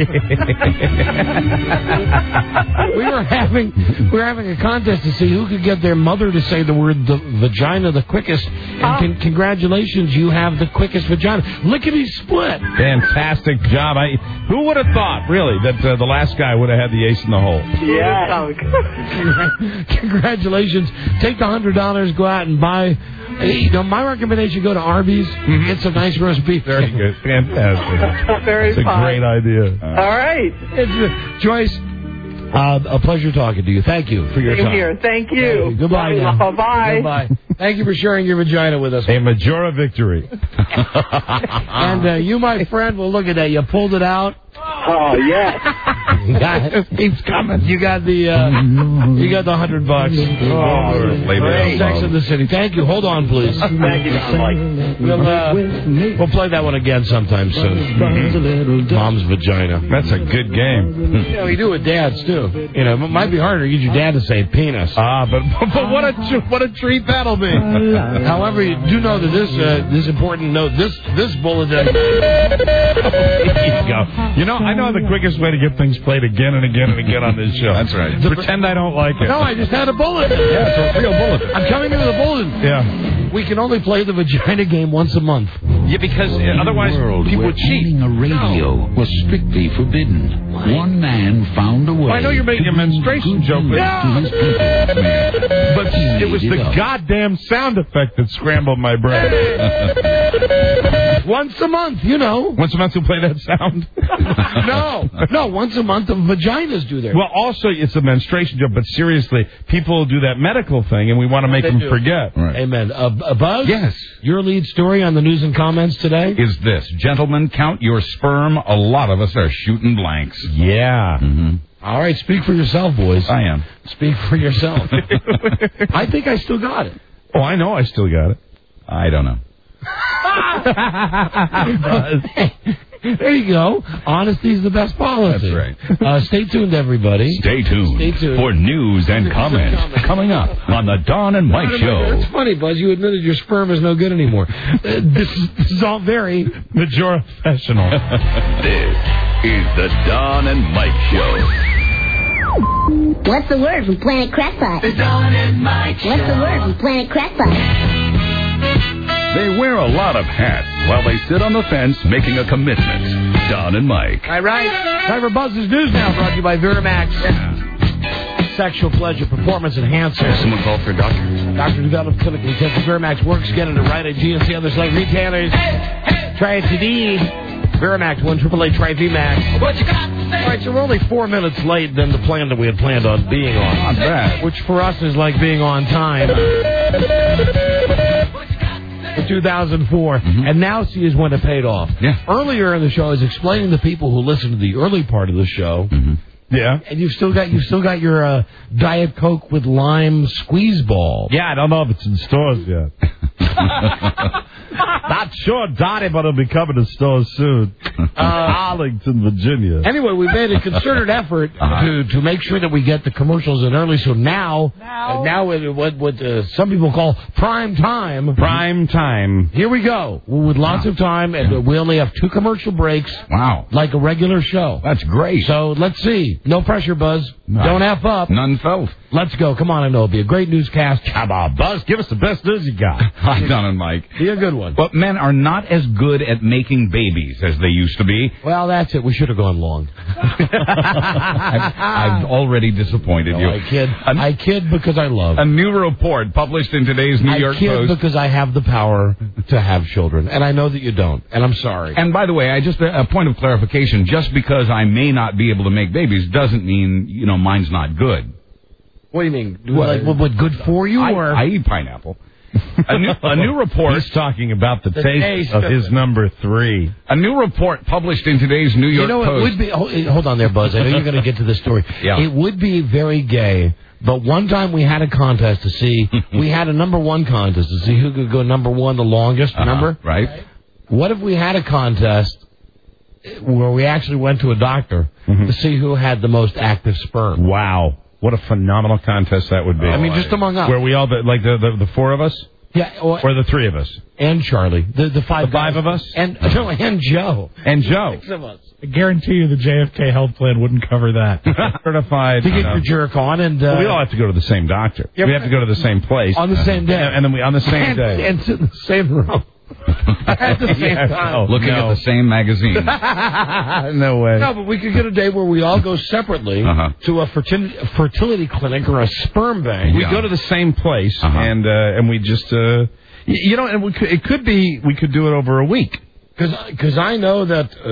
we were having we were having a contest to see who could get their mother to say the word the vagina the quickest. And con- congratulations, you have the quickest vagina. Lickety split. Fantastic job. I who would have thought, really, that uh, the last guy would have had the ace in the hole? Yeah. Congratulations. Take the hundred dollars, go out and buy. Hey, you know, my recommendation: go to Arby's, get some nice roast beef. Very good. Fantastic. Very It's a fun. great idea. All right. It's, uh, Joyce, uh, a pleasure talking to you. Thank you for your Same time. here. Thank you. Goodbye now. Bye-bye. Goodbye. Thank you for sharing your vagina with us. A Majora victory. And uh, you, my friend, well, look at that. You pulled it out. Oh yeah. You got it. Keeps coming. You got the uh, you got the hundred bucks. Oh, Great. Sex in the City. Thank you. Hold on, please. Thank you, Don Mike. We'll uh, we'll play that one again sometime soon. Mom's vagina. That's a good game. You know, you do it with dads too. You know, it might be harder to get your dad to say penis. Ah, but but what a what a treat that'll be. However, you do know that this uh, this important note, this this bulletin. There you go. You know, I know the quickest way to get things played again and again and again on this show. That's right. Pretend I don't like it. No, I just had a bulletin. Yeah, it's a real bulletin. I'm coming into the bulletin. Yeah. We can only play the vagina game once a month. Yeah, because uh, otherwise people would cheat. A radio was strictly forbidden. One man found a way. Well, I know you're making a menstruation joke, but, to his people. but it was the goddamn sound effect that scrambled my brain. Once a month, you know. Once a month you'll play that sound? No, no. Once a month, the vaginas do their. Well, also it's a menstruation joke, but seriously, people do that medical thing, and we want to make They them do. forget. Right. Amen. Uh, uh, Buzz? Yes. Your lead story on the news and comments today? Is this, gentlemen, count your sperm. A lot of us are shooting blanks. Yeah. Mm-hmm. All right, speak for yourself, boys. I am. Speak for yourself. I think I still got it. Oh, I know I still got it. I don't know. There you go. Honesty's the best policy. That's right. Uh, stay tuned, everybody. Stay tuned, Stay tuned. for news and comments coming up on the Don and Mike Show. It's funny, Buzz. You admitted your sperm is no good anymore. Uh, this, is, this is all very Majora professional. This is the Don and Mike Show. What's the word from Planet Crackpot? The Don and Mike Show. What's the word from Planet Crackpot? They wear a lot of hats while they sit on the fence making a commitment. Don and Mike. All right. Time for Buzz's News Now, brought to you by Viramax. Sexual pleasure performance enhancer. Someone called for a doctor. Doctor developed clinically tested Viramax works. Get it right at G N C other select retailers. Try it today. Viramax, one triple A try V Max. What you got? All right, so we're only four minutes late than the plan that we had planned on being on. Not bad. Which for us is like being on time. in two thousand four, Mm-hmm. and now see is when it paid off. Yeah. Earlier in the show, I was explaining to people who listened to the early part of the show. Mm-hmm. Yeah. And you've still got you've still got your uh, Diet Coke with lime squeeze ball. Yeah, I don't know if it's in stores yet. Not sure, Donnie, but it'll be coming to stores soon. Uh, Arlington, Virginia. Anyway, we made a concerted effort Uh-huh. to to make sure that we get the commercials in early. So now, now, uh, now it, what what uh, some people call prime time. Prime time. Here we go with lots of time, and we only have two commercial breaks. Wow. Like a regular show. That's great. So let's see. No pressure, Buzz. No. Don't F up. None felt. Let's go. Come on, I know it'll be a great newscast. Come on, Buzz. Give us the best news you got. Hi, Don and Mike. Be a good one. But men are not as good at making babies as they used to be. Well, that's it. We should have gone long. I've, I've already disappointed No, you. I kid. A, I kid because I love. a new report published in today's New I York kid Post. because I have the power to have children, and I know that you don't, and I'm sorry. And by the way, I just a point of clarification. Just because I may not be able to make babies doesn't mean, you know, mine's not good. What do you mean? Like, what, what good for you? I, or I eat pineapple. A new, a new report. He's talking about the, The taste, taste of of his it. number three. A new report published in today's New York you know, Post. it would be. Hold, hold on there, Buzz. I know you're going to get to this story. Yeah. It would be very gay. But one time we had a contest to see. We had a number one contest to see who could go number one the longest. Uh-huh, Remember? right? What if we had a contest where we actually went to a doctor Mm-hmm. to see who had the most active sperm? Wow. What a phenomenal contest that would be. I mean, just among us. Where we all, the, like the, the, the four of us? Yeah, or, Or the three of us? and Charlie, the the five The five guys. of us? and no, and Joe, And Joe. six of us. I guarantee you the J F K health plan wouldn't cover that. Certified. To get you know. your jerk on, and uh, Well, we all have to go to the same doctor. Yeah, we but- have to go to the same place. on the same day, And, and then we, on the same and, day. and sit in the same room at the same Yeah, time. no. Looking at the same magazine. No way. No, but we could get a day where we all go separately Uh-huh. to a fertility, fertility clinic or a sperm bank. We Yeah. go to the same place, Uh-huh. and uh, and we just, uh, y- you know, and we could, it could be we could do it over a week. Because I know that, uh,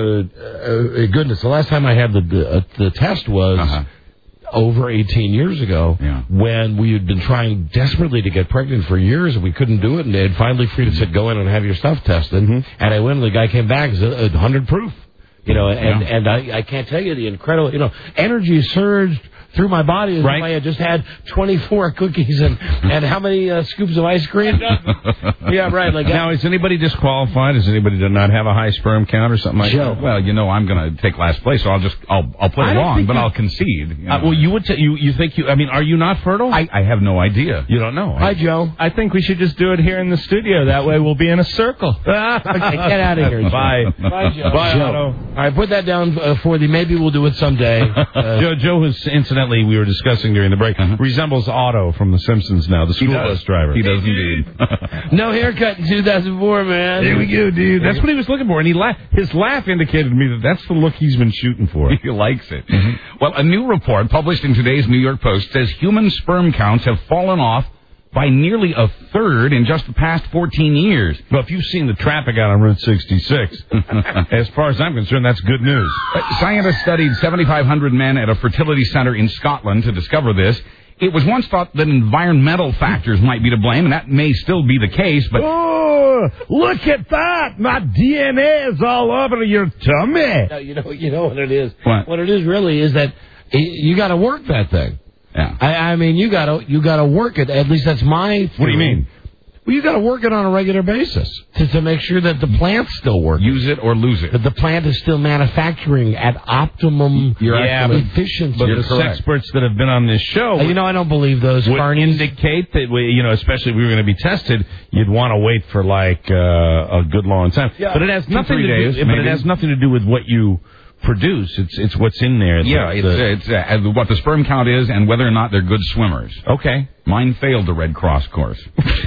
uh, goodness, the last time I had the the, uh, the test was Uh-huh. over eighteen years ago, Yeah. when we had been trying desperately to get pregnant for years, and we couldn't do it, and they had finally freed us said, go in and have your stuff tested. Mm-hmm. And I went, and the guy came back and said, one hundred proof. You know, and, Yeah. and I, I can't tell you the incredible, you know, energy surged through my body as Right. if I had just had twenty-four cookies and, and how many uh, scoops of ice cream? Yeah, right. Like Now, is anybody disqualified? Does anybody do not have a high sperm count or something like Joe. that? Well, you know, I'm going to take last place, so I'll just I'll I'll play I don't along, think but you- I'll concede. You Uh, know. well, you would t- you you think you? I mean, are you not fertile? I, I have no idea. You don't know. Hi, Joe. I think we should just do it here in the studio. That way, we'll be in a circle. Okay, get out of here. Joe. Bye. Bye, Joe. Bye, Joe. Otto. All right, put that down uh, for the maybe we'll do it someday. Uh, Joe, Joe, who's incidentally we were discussing during the break, resembles Otto from The Simpsons now, the school does. bus driver. He does indeed. no haircut in two thousand four, man. There we go, dude. That's what he was looking for, and he la- his laugh indicated to me that that's the look he's been shooting for. He likes it. Well, a new report published in today's New York Post says human sperm counts have fallen off by nearly a third in just the past fourteen years. Well, if you've seen the traffic out on Route sixty-six, as far as I'm concerned, that's good news. Uh, Scientists studied seventy-five hundred men at a fertility center in Scotland to discover this. It was once thought that environmental factors might be to blame, and that may still be the case, but... Oh, look at that! My D N A is all over your tummy. No, you know, you know what it is. What? What it is really is that y- you got to work that thing. Yeah. I, I mean, you got to you got to work it. At least that's my. What do you mean? Well, you got to work it on a regular basis to, to make sure that the plant's still working. Use it or lose it. That the plant is still manufacturing at optimum Yeah, but- efficiency. But You're the correct. experts that have been on this show Uh, you know, I don't believe those. would Carnies. indicate that, we, you know, especially if we were going to be tested, you'd want to wait for like uh, a good long time. Yeah. But it has Two, nothing three to days, do. But it maybe. has nothing to do with what you produce. It's it's what's in there. Yeah, The- it's, the- it's uh, what the sperm count is and whether or not they're good swimmers. okay. Mine failed the Red Cross course.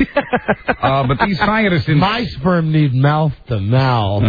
uh, but these scientists in My sperm need mouth to mouth.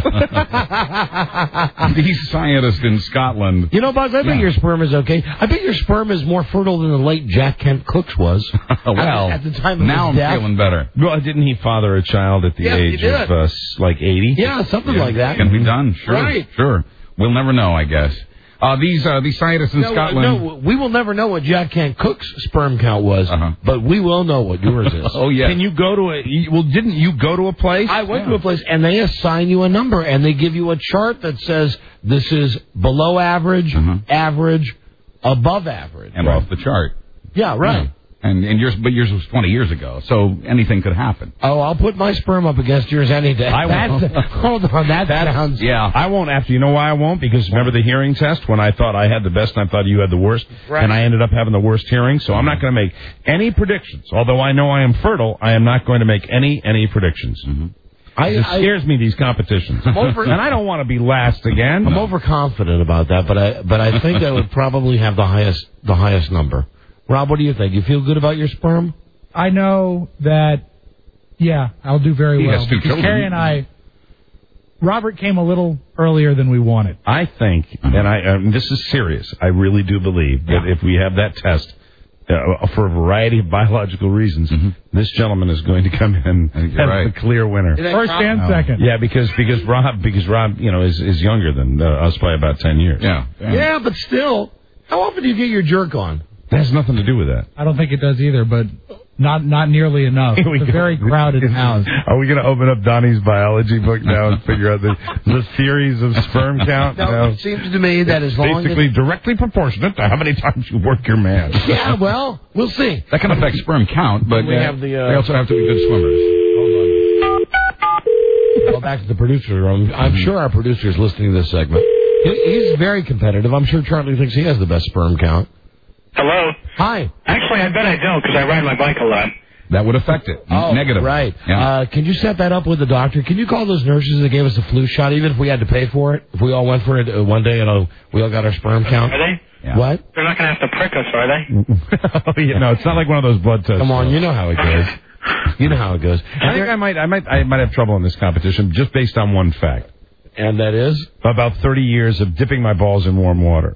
these scientists in Scotland. You know, Buzz, I bet Yeah. your sperm is okay. I bet your sperm is more fertile than the late Jack Kent Cook's was. well, at the, at the time of now his I'm death. feeling better. Well, didn't he father a child at the Yes, he age did. of uh, s- like eighty? Yeah, something Yeah, like that. Can be done. Sure. Right. Sure. We'll never know, I guess. Uh, these uh, these scientists in no, Scotland. No, we will never know what Jack Kent Cook's sperm count was, uh-huh. but we will know what yours is. Oh yeah. Can you go to a? You, well, didn't you go to a place? I went yeah. to a place, and they assign you a number, and they give you a chart that says this is below average, uh-huh. average, above average, and right. off the chart. Yeah, right. Yeah. And, and yours, but yours was twenty years ago, so anything could happen. Oh, I'll put my sperm up against yours any day. I won't. Hold on, that That's, sounds... Yeah. I won't after. You know why I won't? Because remember the hearing test when I thought I had the best and I thought you had the worst? Right. And I ended up having the worst hearing, so I'm not going to make any predictions. Although I know I am fertile, I am not going to make any, any predictions. Mm-hmm. I, it scares I, me, these competitions. Over, and I don't want to be last again. I'm overconfident about that, but I but I think I would probably have the highest the highest number. Rob, what do you think? You feel good about your sperm? I know that, yeah, I'll do very he well. Has two because children. Carrie and I, Robert came a little earlier than we wanted. I think, and I um, this is serious, I really do believe that yeah. if we have that test, uh, for a variety of biological reasons, mm-hmm. this gentleman is going to come in as right. the clear winner. First and second. Yeah, because because Rob because Rob you know is is younger than uh, us by about ten years. Yeah. yeah, yeah, but still, how often do you get your jerk on? That has nothing to do with that. I don't think it does either, but not not nearly enough. It's a very crowded house. Are we going to open up Donnie's biology book now and figure out the, the theories of sperm count? No, now? It seems to me that as long basically as... directly proportionate to how many times you work your man. Yeah, well, we'll see. That can affect sperm count, but we uh, have the, uh, they also have to be good swimmers. Hold on. Go back to the producer room. I'm sure our producer is listening to this segment. He, he's very competitive. I'm sure Charlie thinks he has the best sperm count. Hello? Hi. Actually, I bet I don't, because I ride my bike a lot. That would affect it. Oh, Negative. Right. Yeah. Uh, can you set that up with the doctor? Can you call those nurses that gave us the flu shot, even if we had to pay for it? If we all went for it uh, one day and uh, we all got our sperm count? Are they? Yeah. What? They're not going to have to prick us, are they? oh, yeah, no, it's not like one of those blood tests. Come on, you know how it goes. You know how it goes. I think I might, I might, I might have trouble in this competition just based on one fact. And that is? About thirty years of dipping my balls in warm water.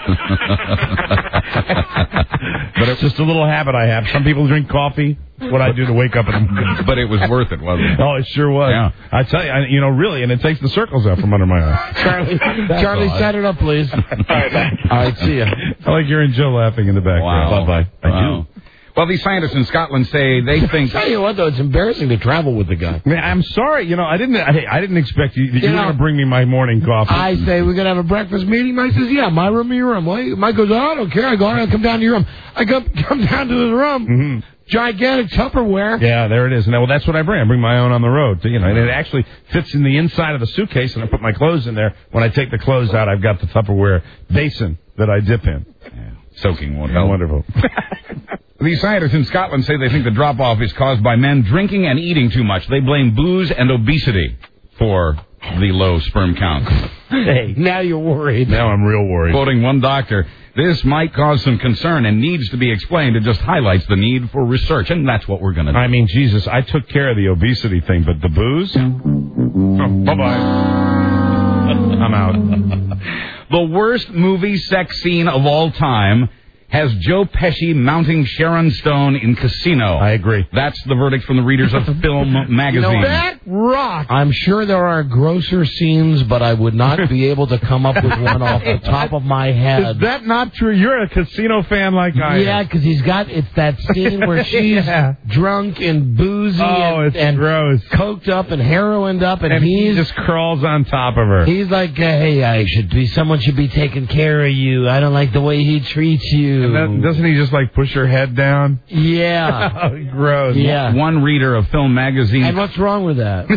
But it's just a little habit I have. Some people drink coffee. That's what I do to wake up in the morning. But it was worth it, wasn't it? Oh, it sure was. Yeah. I tell you, I, you know, really, and it takes the circles out from under my eyes. Charlie, Charlie, set it up, please. All right, man. All right, see ya. I like hearing Joe laughing in the background. Wow. Bye-bye. I Wow. do. Well, these scientists in Scotland say they think... Tell you what, though, it's embarrassing to travel with the guy. Man, I'm sorry. You know, I didn't I, I didn't expect you, that you, you were going to bring me my morning coffee. I say, we're going to have a breakfast meeting. Mike says, yeah, my room or your room. Well, Mike goes, oh, I don't care. I go, all right, I'll come down to your room. I come, come down to the room. Mm-hmm. Gigantic Tupperware. Yeah, there it is. And well, that's what I bring. I bring my own on the road. You know, and it actually fits in the inside of the suitcase, and I put my clothes in there. When I take the clothes out, I've got the Tupperware basin that I dip in. Yeah. Soaking water. How wonderful. These scientists in Scotland say they think the drop-off is caused by men drinking and eating too much. They blame booze and obesity for the low sperm count. Hey, now you're worried. Now I'm real worried. Quoting one doctor, this might cause some concern and needs to be explained. It just highlights the need for research, and that's what we're going to do. I mean, Jesus, I took care of the obesity thing, but the booze? Oh, bye-bye. I'm out. The worst movie sex scene of all time has Joe Pesci mounting Sharon Stone in Casino. I agree. That's the verdict from the readers of Film Magazine. You know, that rock. I'm sure there are grosser scenes, but I would not be able to come up with one off the top of my head. Is that not true? You're a Casino fan like I am. Yeah, because he's got, it's that scene where she's yeah. drunk and boozy oh, and, it's and gross. coked up and heroined up, and, and he's, he just crawls on top of her. He's like, uh, hey, I should be, someone should be taking care of you. I don't like the way he treats you. And that, doesn't he just like push her head down? Yeah. Oh, gross. Yeah. One reader of Film Magazine. And what's wrong with that?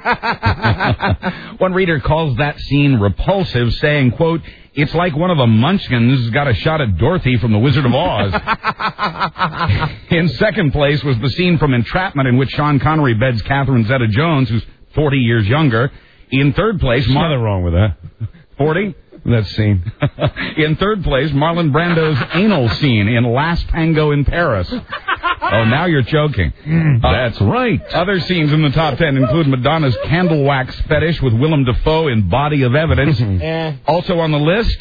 One reader calls that scene repulsive, saying, quote, it's like one of the Munchkins got a shot at Dorothy from The Wizard of Oz. In second place was the scene from Entrapment in which Sean Connery beds Catherine Zeta-Jones, who's forty years younger. In third place... There's nothing wrong with that. forty? That scene. In third place, Marlon Brando's anal scene in Last Tango in Paris. Oh, now you're choking. Uh, That's right. Other scenes in the top ten include Madonna's candle wax fetish with Willem Dafoe in Body of Evidence. Eh. Also on the list,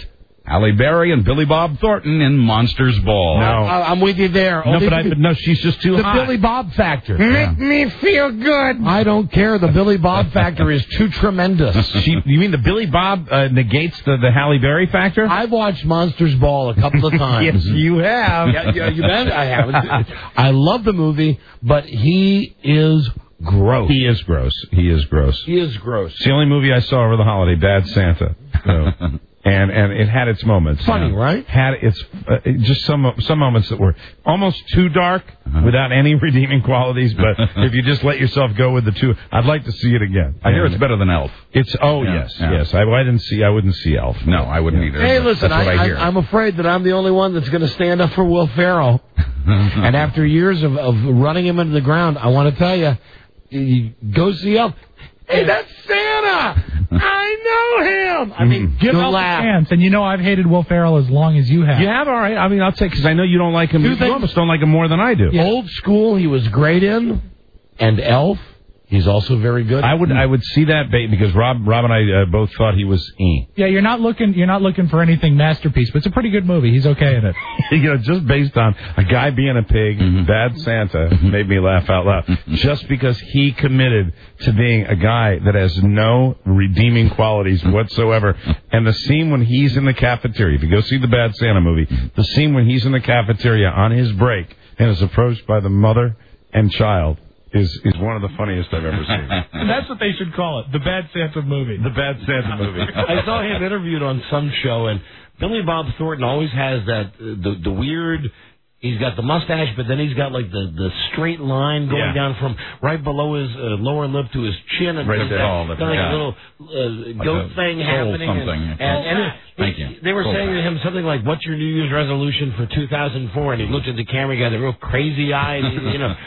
Halle Berry and Billy Bob Thornton in Monsters Ball. No, I, I'm with you there. No, but I, but no, she's just too the hot. The Billy Bob factor. Make me feel good. I don't care. The Billy Bob factor is too tremendous. She, you mean the Billy Bob uh, negates the, the Halle Berry factor? I've watched Monsters Ball a couple of times. Yes, you have. Yeah, yeah, you bet I have. I love the movie, but he is gross. He is gross. He is gross. He is gross. It's the only movie I saw over the holiday, Bad Santa. So. And and it had its moments. Funny, yeah. right? Had its uh, just some some moments that were almost too dark uh-huh. without any redeeming qualities. But if you just let yourself go with the two, I'd like to see it again. I hear it's better than Elf. It's oh yeah, yes yeah. yes. I, I didn't see. I wouldn't see Elf. No, I wouldn't yeah. either. Hey, listen, That's what I, I, hear. I, I'm afraid that I'm the only one that's going to stand up for Will Ferrell. And after years of, of running him into the ground, I want to tell you, you go see Elf. Hey, that's Santa! I know him! I mean, give Elf a chance. And you know I've hated Will Ferrell as long as you have. You have? All right. I mean, I'll say, because I know you don't like him. You, you almost don't like him more than I do. Yeah. Old School, he was great in. And Elf, he's also very good. I would I would see that bait because Rob Rob and I uh, both thought he was e. Yeah, you're not looking you're not looking for anything masterpiece, but it's a pretty good movie. He's okay in it. You know, just based on a guy being a pig, mm-hmm. Bad Santa mm-hmm. made me laugh out loud. Just because he committed to being a guy that has no redeeming qualities whatsoever. And the scene when he's in the cafeteria, if you go see the Bad Santa movie, the scene when he's in the cafeteria on his break and is approached by the mother and child. Is is one of the funniest I've ever seen. And that's what they should call it, the Bad Santa movie. The Bad Santa movie. I saw him interviewed on some show, and Billy Bob Thornton always has that, uh, the the weird, he's got the mustache, but then he's got like the, the straight line going yeah. down from right below his uh, lower lip to his chin. And right like, there. that, Like yeah. a little uh, goat like thing happening. Something. And, and, and it, Thank you. They were Cool. saying to him something like, what's your New Year's resolution for two thousand four? And he looked at the camera, he got a real crazy eye, you know.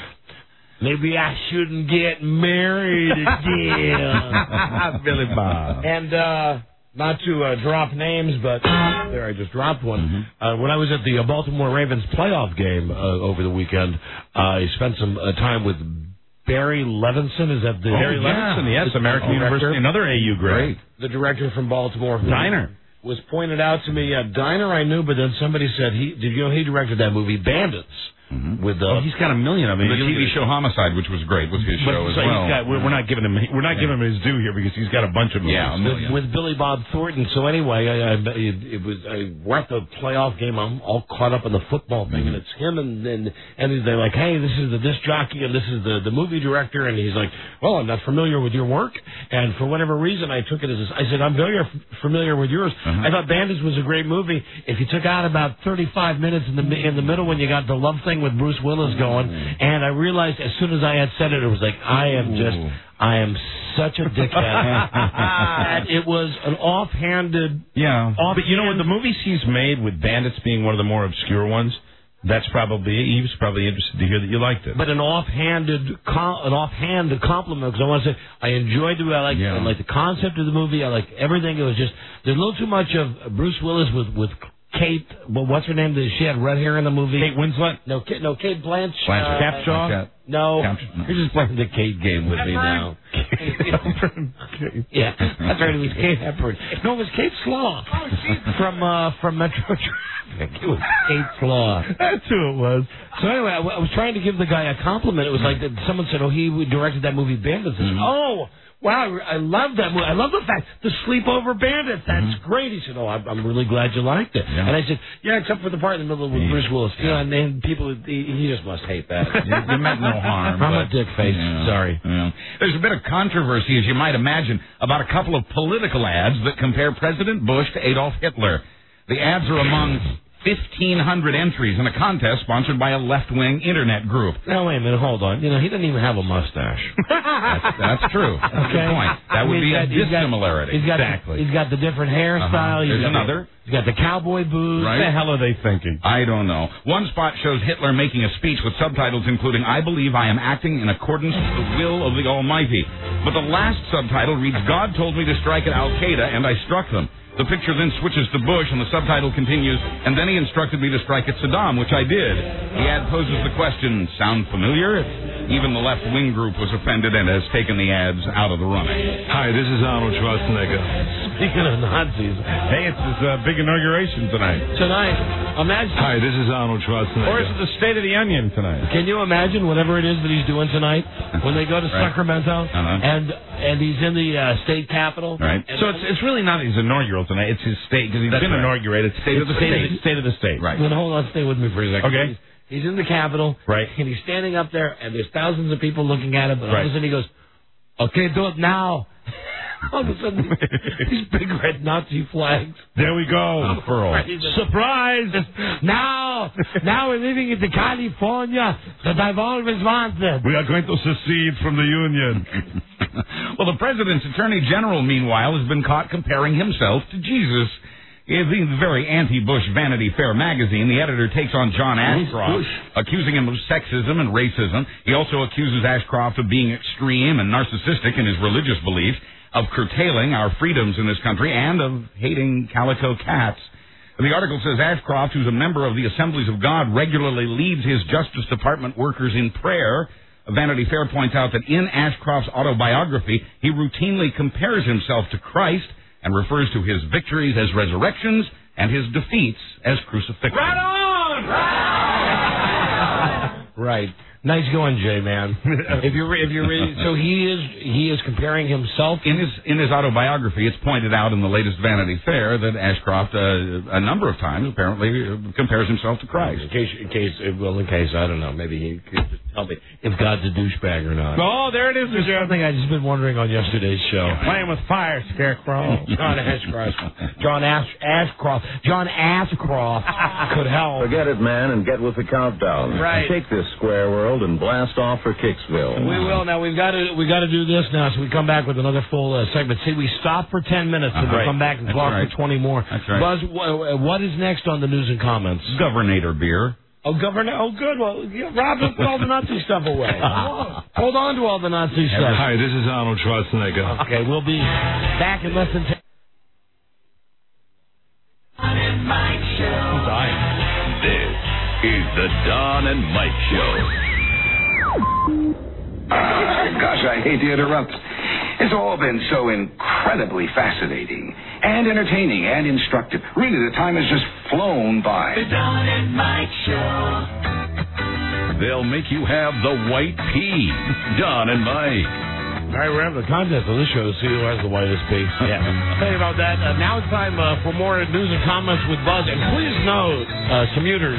Maybe I shouldn't get married again. Billy Bob. And, uh, not to uh, drop names, but there, I just dropped one. Mm-hmm. Uh, when I was at the uh, Baltimore Ravens playoff game uh, over the weekend, uh, I spent some uh, time with Barry Levinson. Is that the... Oh, Barry yeah. Levinson, yes, American University, another A U grad. The director from Baltimore. Diner. Was pointed out to me, uh, Diner I knew, but then somebody said, he did you know he directed that movie, Bandits? Mm-hmm. With the, oh, he's got a million of them. The T V show Homicide, which was great, was his but, show as so well. He's got, we're, we're not giving him we're not yeah. giving him his due here because he's got a bunch of movies. Yeah, a million. With, with Billy Bob Thornton. So anyway, I, I, it, it was I, we're at the playoff game. I'm all caught up in the football thing, mm-hmm. and it's him and and and they're like, hey, this is the disc jockey and this is the the movie director, and he's like, well, I'm not familiar with your work, and for whatever reason, I took it as I said, I'm very f- familiar with yours. Uh-huh. I thought Bandits was a great movie. If you took out about thirty-five minutes in the in the middle when you got the love thing with Bruce Willis going, and I realized as soon as I had said it, it was like, I am just, I am such a dickhead. It was an offhanded... Yeah, offhand, but you know what, the movies he's made with Bandits being one of the more obscure ones, that's probably, he was probably interested to hear that you liked it. But an offhanded, an offhanded compliment, because I want to say, I enjoyed the, I like, yeah. I like the concept of the movie, I like everything. It was just, there's a little too much of Bruce Willis with, with Kate, well, what's her name? She had red hair in the movie. Kate Winslet? No, Kate, no, Kate Blanch. Blanchett. Uh, Capshaw? No, Capshaw, no. You're just playing the Kate game with me now. Yeah, that's right. It was Kate Hepburn. No, it was Kate Slaw from uh, from Metro Traffic. It was Kate Slaw. That's who it was. So anyway, I, w- I was trying to give the guy a compliment. It was like that someone said, "Oh, he directed that movie Bandits." Mm-hmm. Oh. Wow, I love that movie. I love the fact, the Sleepover Bandits, that's mm-hmm. great. He said, oh, I'm, I'm really glad you liked it. Yeah. And I said, yeah, except for the part in the middle with yeah. Bruce Willis. Yeah. Yeah, and then people, he, he just must hate that. You, you meant no harm. I'm but, a dick face, yeah, sorry. Yeah. There's a bit of controversy, as you might imagine, about a couple of political ads that compare President Bush to Adolf Hitler. The ads are among fifteen hundred entries in a contest sponsored by a left-wing internet group. Now, wait a minute, hold on. You know, he doesn't even have a mustache. that's, that's true. That's okay. a good point. That I would mean, be a dissimilarity. He's got, exactly. He's got the different hairstyle. Uh-huh. There's got another. The, he's got the cowboy boots. Right. What the hell are they thinking? I don't know. One spot shows Hitler making a speech with subtitles including, I believe I am acting in accordance with the will of the Almighty. But the last subtitle reads, God told me to strike at Al-Qaeda, and I struck them. The picture then switches to Bush, and the subtitle continues, and then he instructed me to strike at Saddam, which I did. The ad poses the question, sound familiar? Even the left-wing group was offended and has taken the ads out of the running. Hi, this is Arnold Schwarzenegger. Speaking of Nazis, hey, it's his uh, big inauguration tonight. Tonight, imagine. Hi, this is Arnold Schwarzenegger. Or is it the State of the Onion tonight? Can you imagine whatever it is that he's doing tonight when they go to Right. Sacramento Uh-huh. and and he's in the uh, state capitol? Right. So it's it's really not his inaugural tonight. It's his state because he's That's been right. inaugurated. State of the It's state. State of the state. Right. Then hold on, stay with me for a second. Okay. He's, he's in the capitol. Right. And he's standing up there, and there's thousands of people looking at him. And all Right. of a sudden he goes, "Okay, do it now." All of a sudden, these big red Nazi flags. There we go. Unfurled. Surprise! Now, now we're living in the California that I've always wanted. We are going to secede from the Union. Well, the president's attorney general, meanwhile, has been caught comparing himself to Jesus. In the very anti-Bush Vanity Fair magazine, the editor takes on John Ashcroft, accusing him of sexism and racism. He also accuses Ashcroft of being extreme and narcissistic in his religious beliefs, of curtailing our freedoms in this country, and of hating calico cats. The article says Ashcroft, who's a member of the Assemblies of God, regularly leads his Justice Department workers in prayer. Vanity Fair points out that in Ashcroft's autobiography, he routinely compares himself to Christ and refers to his victories as resurrections and his defeats as crucifixions. Right on! Right. Nice going, Jay, man. if you're if you're really, so he is he is comparing himself in his in his autobiography. It's pointed out in the latest Vanity Fair that Ashcroft uh, a number of times apparently uh, compares himself to Christ. In case, in case, well, in case I don't know, maybe he could just tell me if God's a douchebag or not. Oh, there it is. There's something I just been wondering on yesterday's show. Playing with fire, Scarecrow. John Ashcroft. John Ash, Ashcroft. John Ashcroft could help. Forget it, man, and get with the countdown. Right. Take this square world and blast off for Kicksville. We will. Now, we've got to we got to do this now, so we come back with another full uh, segment. See, we stop for ten minutes, and Uh-huh. we come back and That's talk right. for twenty more. That's right. Buzz, wh- what is next on the news and comments? Governator beer. Oh, Governor. Oh, good. Well, yeah, Rob, put all the Nazi stuff away. Hold on to all the Nazi stuff. Hi, this is Arnold Schwarzenegger. Okay, we'll be back in less than ten. This is the Don and Mike Show. Gosh, I hate to interrupt. It's all been so incredibly fascinating and entertaining and instructive. Really, the time has just flown by. The Don and Mike Show. They'll make you have the white pea. Don and Mike. All right, we're having a contest on this show to see who has the whitest pea. Yeah. Tell you about that. Uh, now it's time uh, for more news and comments with Buzz. And please note, uh, commuters,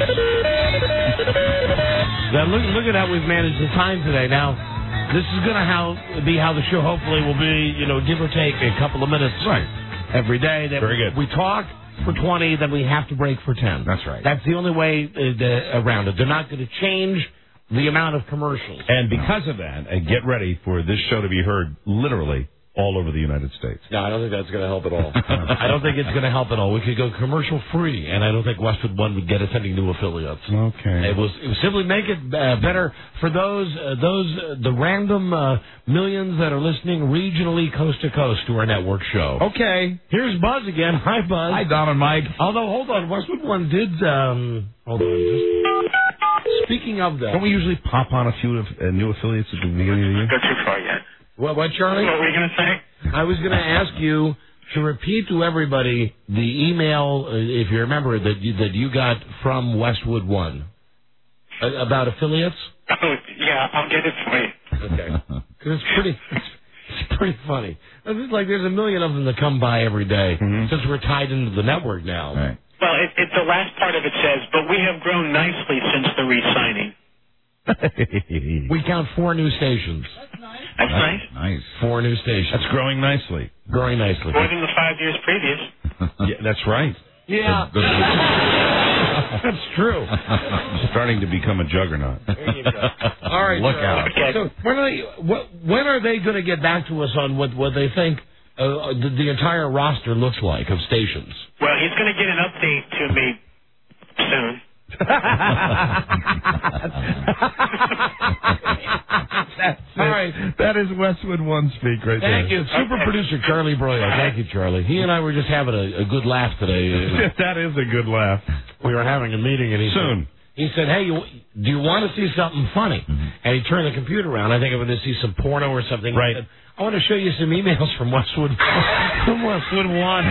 that look, look at how we've managed the time today. Now, this is going to how be how the show hopefully will be, you know, give or take a couple of minutes Right. every day. That Very good. We talk for twenty, then we have to break for ten. That's right. That's the only way uh, the, around it. They're not going to change the amount of commercials. And because of that, and get ready for this show to be heard literally all over the United States. No, I don't think that's going to help at all. I don't think it's going to help at all. We could go commercial free, and I don't think Westwood One would get us any new affiliates. Okay. It was, it was simply make it uh, better for those uh, those uh, the random uh, millions that are listening regionally, coast to coast, to our network show. Okay. Here's Buzz again. Hi, Buzz. Hi, Don and Mike. Although, hold on, Westwood One did. Um, hold on, just speaking of that. Don't we usually pop on a few of, uh, new affiliates at the beginning of the year? Go too far yet. What, what, Charlie? What were you going to say? I was going to ask you to repeat to everybody the email, uh, if you remember, that you, that you got from Westwood One uh, about affiliates. Oh, yeah, I'll get it for you. Okay, because it's pretty, it's, it's pretty funny. It's like there's a million of them that come by every day Mm-hmm. since we're tied into the network now. Right. Well, it, it, the last part of it says, but we have grown nicely since the re-signing. We count four new stations. That's nice. Nice. Four new stations. That's growing nicely. Growing nicely. More than the five years previous. Yeah, that's right. Yeah. That's true. Starting to become a juggernaut. There you go. All right. Look uh, out. Okay. So when are they, what, when are they going to get back to us on what, what they think uh, the, the entire roster looks like of stations? Well, he's going to get an update to me soon. That's All it. right. That is Westwood One speak right there. Thank you. Super producer Charlie Broya. Thank you, Charlie. He and I were just having a, a good laugh today. That is a good laugh. We were having a meeting, and he Soon. said, he said, hey, you, do you want to see something funny? and he turned the computer around. I think I'm going to see some porno or something. Right. Said, I want to show you some emails from Westwood from Westwood One.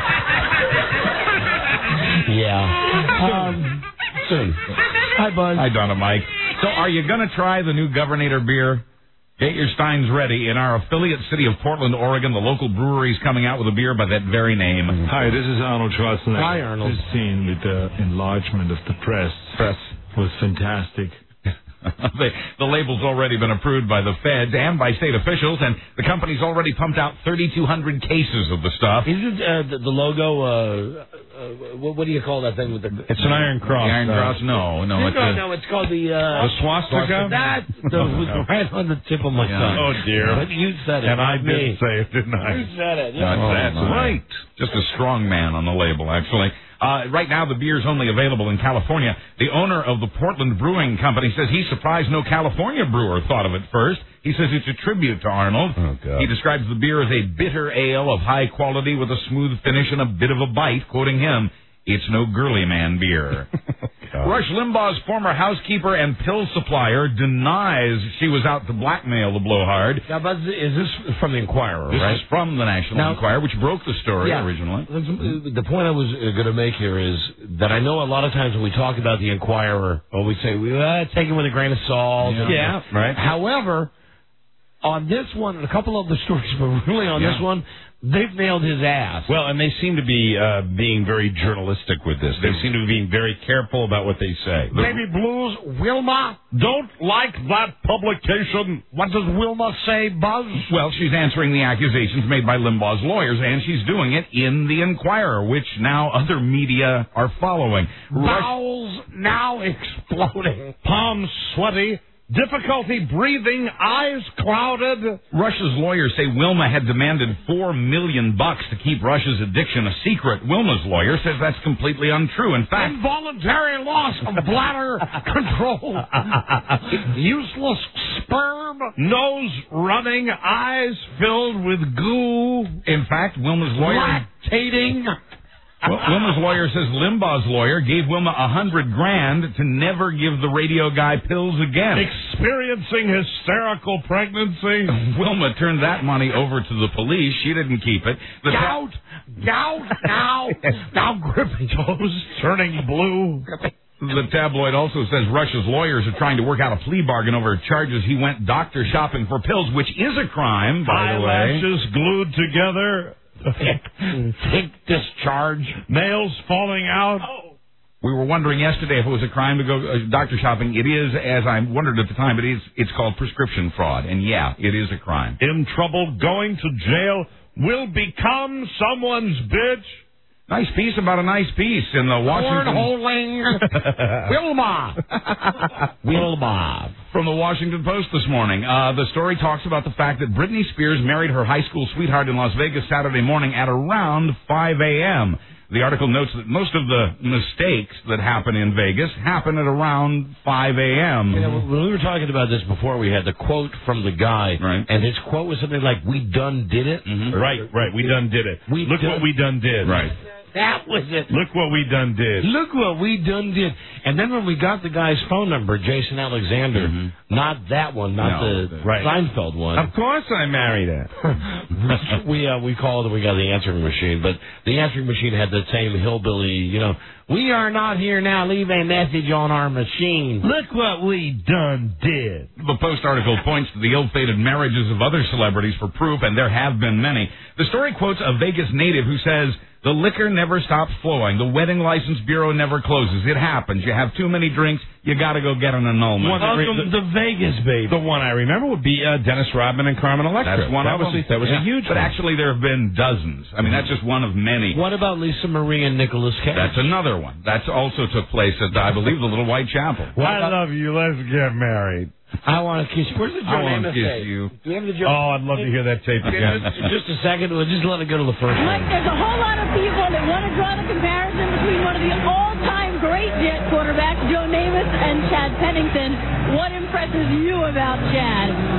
yeah. Um, soon. Hi, Buzz. Hi, Donna Mike. So are you going to try the new Governator beer? Get your steins ready. In our affiliate city of Portland, Oregon, the local brewery is coming out with a beer by that very name. Hi, this is Arnold Schwarzenegger. Hi, Arnold. This scene with the enlargement of the press, Press. was fantastic. the, the label's already been approved by the feds and by state officials, and the company's already pumped out thirty-two hundred cases of the stuff. Isn't uh, the, the logo, uh, uh, what, what do you call that thing with the... It's an iron cross. The iron uh, cross? No, no. It's no, a, no, it's called the... Uh, The swastika? That the, was right on the tip of my Yeah. tongue. Oh, dear. But you said it, And I not didn't me. say it, didn't I? You said it. No, Yeah. it's- that's my. right. Just a strong man on the label, actually. Uh, right now, the beer's only available in California. The owner of the Portland Brewing Company says he's surprised no California brewer thought of it first. He says it's a tribute to Arnold. Oh, God. He describes the beer as a bitter ale of high quality with a smooth finish and a bit of a bite, quoting him, "It's no girly man beer." Rush Limbaugh's former housekeeper and pill supplier denies she was out to blackmail the blowhard. Now, Buzz, is this from the Inquirer, This right? is from the National Now- Enquirer, which broke the story Yeah. originally. The point I was going to make here is that I know a lot of times when we talk about the Inquirer, or we say, we uh, take it with a grain of salt. Yeah. Yeah, right. However, on this one, and a couple of the stories, but really on Yeah. this one, they've nailed his ass. Well, and they seem to be uh, being very journalistic with this. They seem to be being very careful about what they say. Baby Blues, Wilma, don't like that publication. What does Wilma say, Buzz? Well, she's answering the accusations made by Limbaugh's lawyers, and she's doing it in the Inquirer, which now other media are following. Rush- Bowels now exploding. Palms sweaty. Difficulty breathing. Eyes clouded. Rush's lawyers say Wilma had demanded four million bucks to keep Rush's addiction a secret. Wilma's lawyer says that's completely untrue. In fact, Involuntary loss of bladder control. Useless sperm. Nose running. Eyes filled with goo. in fact, Wilma's lawyer. Lactating. Well, Wilma's lawyer says Limbaugh's lawyer gave Wilma a hundred grand to never give the radio guy pills again. Experiencing hysterical pregnancy. Wilma turned that money over to the police. She didn't keep it. The ta- Gout. Gout. Now. Now gripping toes. Turning blue. The tabloid also says Rush's lawyers are trying to work out a plea bargain over charges he went doctor shopping for pills, which is a crime, by the way. Eyelashes glued together. Thick discharge. Nails falling out. We were wondering yesterday if it was a crime to go uh, doctor shopping. It is, as I wondered at the time, it is. It's called prescription fraud, and yeah, it is a crime. In trouble, going to jail, will become someone's bitch. Nice piece about a nice piece in the Washington. Cornholing. Wilma. Wilma. From the Washington Post this morning. Uh, the story talks about the fact that Britney Spears married her high school sweetheart in Las Vegas Saturday morning at around five a.m. The article notes that most of the mistakes that happen in Vegas happen at around five a.m. You know, when we were talking about this before, we had the quote from the guy, Right. and his quote was something like, "We done did it." Mm-hmm. Right, right. We done did it. We Look done- what we done did. Right. That was it. Look what we done did. Look what we done did. And then when we got the guy's phone number, Jason Alexander, Mm-hmm. not that one, not No, the right. Seinfeld one. Of course I married her. we uh, we called and we got the answering machine, but the answering machine had the same hillbilly, you know, "We are not here now. Leave a message on our machine." Look what we done did. The Post article points to the ill-fated marriages of other celebrities for proof, and there have been many. The story quotes a Vegas native who says, "The liquor never stops flowing. The wedding license bureau never closes. It happens. You have too many drinks, you got to go get an annulment." One that re- Welcome to Vegas, baby. The one I remember would be uh, Dennis Rodman and Carmen Electra. That's one that of was them. A, that was Yeah. a huge But one. actually, there have been dozens. I mean, that's just one of many. What about Lisa Marie and Nicolas Cage? That's another one. That's also took place at, I believe, the Little White Chapel. I love you. Let's get married. I want to kiss you. Where's the Joe I want to Namath kiss tape? you. Do we have the Joe? Oh, I'd love to hear that tape Okay, again. just, just a second. We'll just let it go to the first Mike, one. there's a whole lot of people that want to draw the comparison between one of the all-time great Jet quarterbacks, Joe Namath, and Chad Pennington. What impresses you about Chad?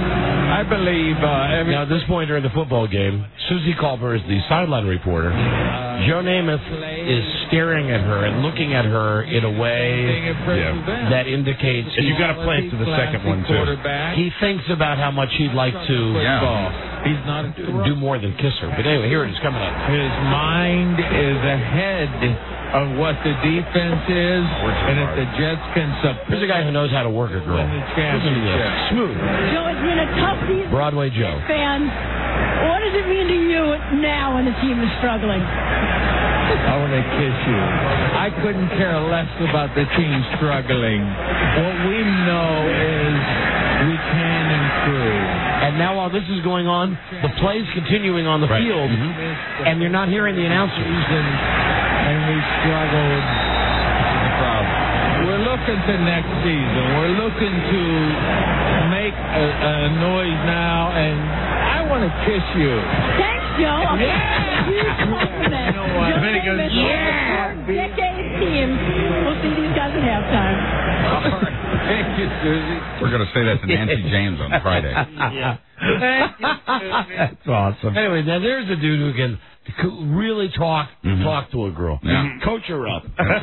I believe uh, every... Now, at this point during the football game, Susie Culver is the sideline reporter. Uh, Joe Namath is staring at her and looking at her in a way yeah. that indicates... And you've got to play it to the second one, too. He thinks about how much he'd like to yeah. He's not do more than kiss her. But anyway, here it is coming up. His mind is ahead of what the defense is, and if the Jets can support... Here's a guy who knows how to work a girl. Listen to this. Smooth. Joe, it's been a tough season. Broadway Joe. Fans, what does it mean to you now when the team is struggling? I want to kiss you. I couldn't care less about the team struggling. What we know is we can improve. And now while this is going on, the play's continuing on the right. field, mm-hmm. and you're not hearing the announcers. And we struggled. We're looking to next season. We're looking to make a, a noise now, and I want to kiss you. Thanks, Joe. Okay. Yeah. Huge compliment. You know what? Joe Namath, yeah. Decade team. We'll see these guys at halftime. Thank you, Susie. We're going to say that to Nancy James on Friday. Yeah. Thank you, Susie. That's awesome. Anyway, now there's a dude who can really talk mm-hmm. talk to a girl. Yeah. Coach her up. That's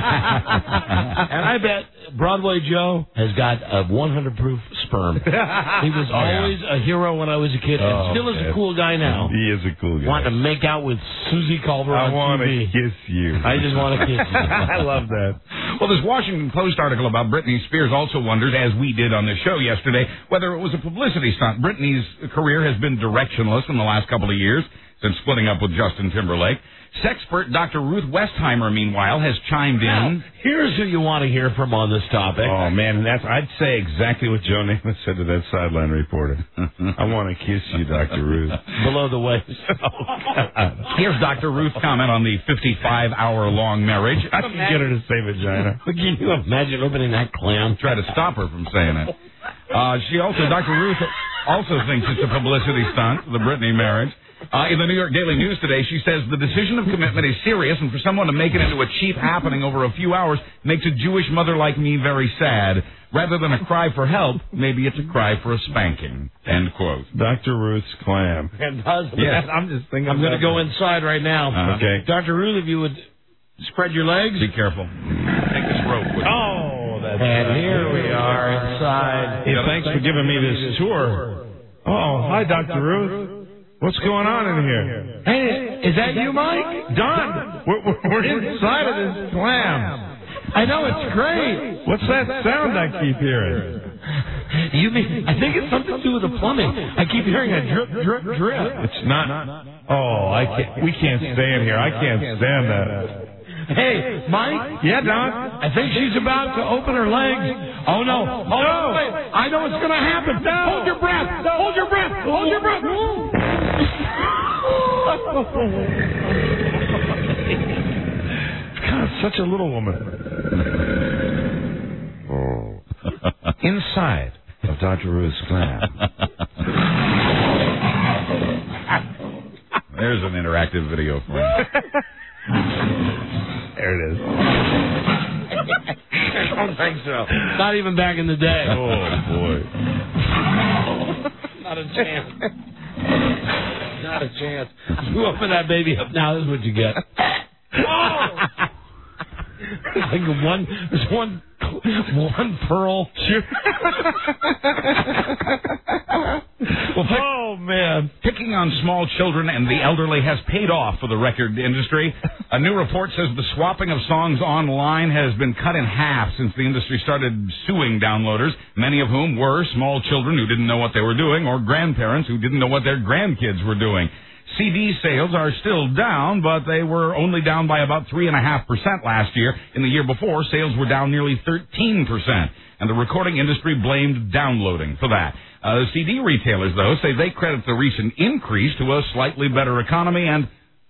right. And I bet Broadway Joe has got a one hundred proof sperm. He was oh, always yeah. a hero when I was a kid, and oh, still is man. a cool guy now. He is a cool guy. Wanting to make out with Susie Culver I on want T V. to kiss you. I just want to kiss you. I love that. Well, this Washington Post article about Britney Spears also wonders, as we did on the show yesterday, whether it was a publicity stunt. Britney's career has been directionless in the last couple of years since splitting up with Justin Timberlake. Sexpert Doctor Ruth Westheimer, meanwhile, has chimed in. Now, here's who you want to hear from on this topic. Oh, man, that's I'd say exactly what Joe Namath said to that sideline reporter. I want to kiss you, Doctor Ruth. Below the waist. Oh, God. Here's Doctor Ruth's comment on the fifty-five hour long marriage. I can get her to say vagina. Can you imagine opening that clam? Try to stop her from saying it. Uh, she also, Doctor Ruth also thinks it's a publicity stunt, the Britney marriage. Uh, in the New York Daily News today, she says the decision of commitment is serious, and for someone to make it into a cheap happening over a few hours makes a Jewish mother like me very sad. Rather than a cry for help, maybe it's a cry for a spanking. End quote. Doctor Ruth's clam. It does. Yes, I'm just thinking. I'm going to go inside right now. Uh-huh. Okay. Doctor Ruth, if you would spread your legs. Be careful. Take this rope with you. Oh, that's And right. here we are inside. Hey, thanks for giving me this tour. Oh, hi, Doctor Ruth. What's going on in here? Hey, is that you, Mike? Don, we're, we're, we're inside of this clam. I know, it's great. What's that sound I keep hearing? You mean, I think it's something to do with the plumbing. I keep hearing a drip, drip, drip. It's not. Oh, I can't. We can't stay in here. I can't stand that. Hey, Mike? Yeah, Don? I think she's about to open her legs. Oh, no. Oh, no. Wait. I know what's going to happen. No. Hold your breath. No. Hold your breath. Hold your breath. God, such a little woman. Oh. Inside of Doctor Ruth's clam. There's an interactive video for you. There it is. I don't think so. Not even back in the day. Oh, boy. Not a chance. Not a chance. You open that baby up now, this is what you get. Oh! Like one, there's one, one pearl. Well, pick, oh, man. Picking on small children and the elderly has paid off for the record industry. A new report says the swapping of songs online has been cut in half since the industry started suing downloaders, many of whom were small children who didn't know what they were doing or grandparents who didn't know what their grandkids were doing. C D sales are still down, but they were only down by about three point five percent last year. In the year before, sales were down nearly thirteen percent, and the recording industry blamed downloading for that. Uh, the C D retailers, though, say they credit the recent increase to a slightly better economy and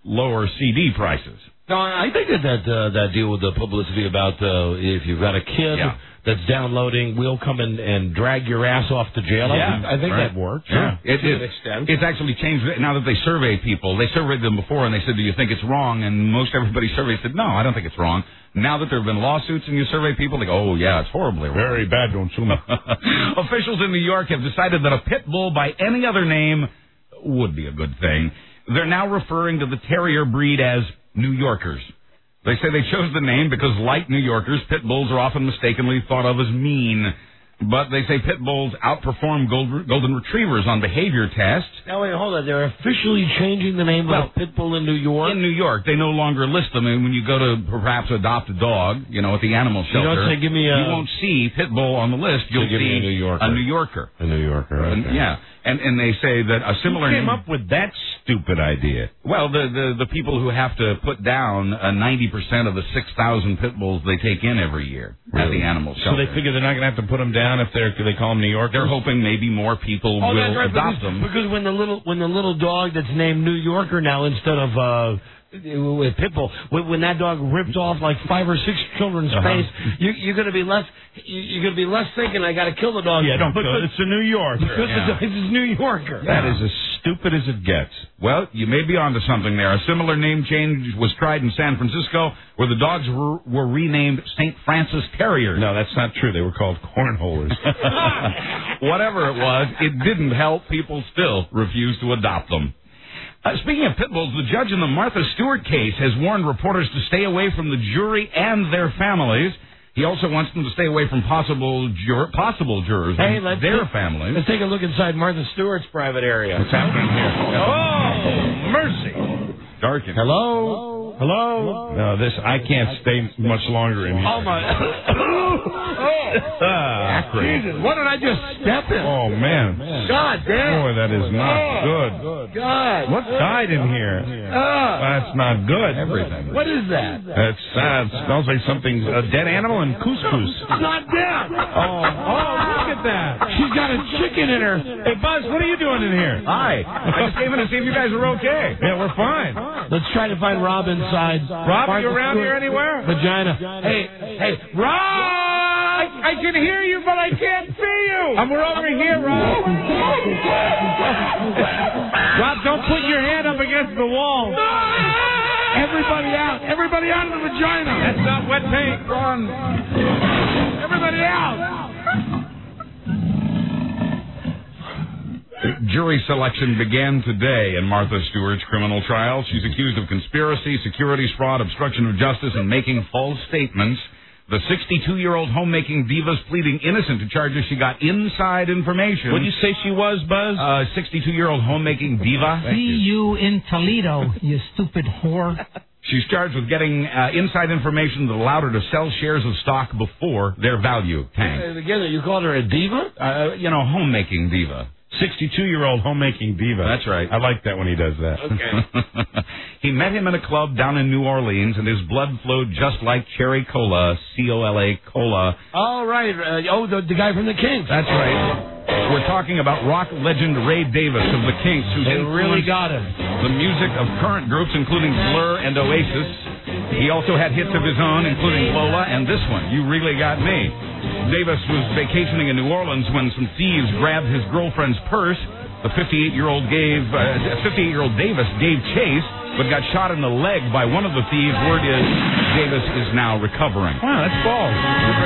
lower C D prices. No, I think that that, uh, that deal with the publicity about uh, if you've got a kid Yeah. that's downloading, we'll come in and drag your ass off to jail. I Yeah, think, I think right. that works. Yeah, it, to it, an extent. It's actually changed now that they survey people. They surveyed them before, and they said, "Do you think it's wrong?" And most everybody surveyed said, "No, I don't think it's wrong." Now that there have been lawsuits and you survey people, they go, "Oh yeah, it's horribly wrong." Very bad, don't sue me. Officials in New York have decided that a pit bull by any other name would be a good thing. They're now referring to the terrier breed as New Yorkers. They say they chose the name because, like New Yorkers, pit bulls are often mistakenly thought of as mean. But they say pit bulls outperform gold, golden retrievers on behavior tests. Now, wait, hold on. They're officially changing the name Well, of pit bull in New York? In New York, they no longer list them. And when you go to perhaps adopt a dog, you know, at the animal shelter, You don't say, give me a... you won't see pit bull on the list. You'll give see me a New Yorker. A New Yorker. A New Yorker, And- okay. Yeah. And and they say that a similar Who came name... up with that stupid idea? Well, the, the, the people who have to put down uh, ninety percent of the six thousand pit bulls they take in every year at the animal So shelter. they figure they're not going to have to put them down if they're, they call them New Yorkers? They're hoping maybe more people Oh, will that's right, adopt because, them. because when the little when the little dog that's named New Yorker now instead of uh, with Pitbull, when, when that dog ripped off like five or six children's Uh-huh. face, you, you're going to be less you, you're going to be less thinking I got to kill the dog. Yeah, don't but, kill it. It's a New Yorker. Because Yeah. it's, it's New Yorker. That is as stupid as it gets. Well, you may be onto something there. A similar name change was tried in San Francisco, where the dogs were, were renamed Saint Francis Terriers. No, that's not true. They were called cornholers. Whatever it was, it didn't help. People still refused to adopt them. Uh, speaking of pit bulls, the judge in the Martha Stewart case has warned reporters to stay away from the jury and their families. He also wants them to stay away from possible jur- possible jurors Hey, and let's their take, families. Let's take a look inside Martha Stewart's private area. What's happening here? Oh, mercy. Darken. Hello? Hello? No, this, I can't stay much longer in here. Oh my! Ah, Jesus, what did I just step in? Oh, man. God damn! Boy, that is not good. God! What died in here? Ah. That's not good. Everything. What is that? That's sad. It smells like something, a dead animal and couscous. It's not dead. Oh, oh, look at that. She's got a chicken in her. Hey, Buzz, what are you doing in here? Hi. I just came in to see if you guys are okay. Yeah, we're fine. Let's try to find Rob inside. Rob, are you Martha around Stewart here anywhere? Vagina. Hey, hey, Rob! I can hear you, but I can't see you. Um, we're over here, Rob. Rob, don't put your hand up against the wall. Everybody out! Everybody out of the vagina! That's not wet paint. Run. Everybody out! Jury selection began today in Martha Stewart's criminal trial. She's accused of conspiracy, securities fraud, obstruction of justice, and making false statements. The sixty-two-year-old homemaking diva is pleading innocent to charges she got inside information. What did you say she was, Buzz? Uh, sixty-two-year-old homemaking diva. See you in Toledo, you stupid whore. She's charged with getting uh, inside information that allowed her to sell shares of stock before their value tanked. Again, you called her a diva? Uh, you know, homemaking diva. sixty-two-year-old homemaking diva. That's right. I like that when he does that. Okay. He met him in a club down in New Orleans, and his blood flowed just like cherry cola, C O L A, cola. All right. Uh, oh, the, the guy from the Kinks. That's right. We're talking about rock legend Ray Davis of the Kinks, who's They really influenced got him. the music of current groups, including Blur and Oasis. He also had hits of his own, including Lola and this one, You Really Got Me. Davis was vacationing in New Orleans when some thieves grabbed his girlfriend's purse. The fifty-eight-year-old gave, uh, fifty-eight-year-old Davis gave chase, but got shot in the leg by one of the thieves. Word is Davis is now recovering. Wow, that's balls.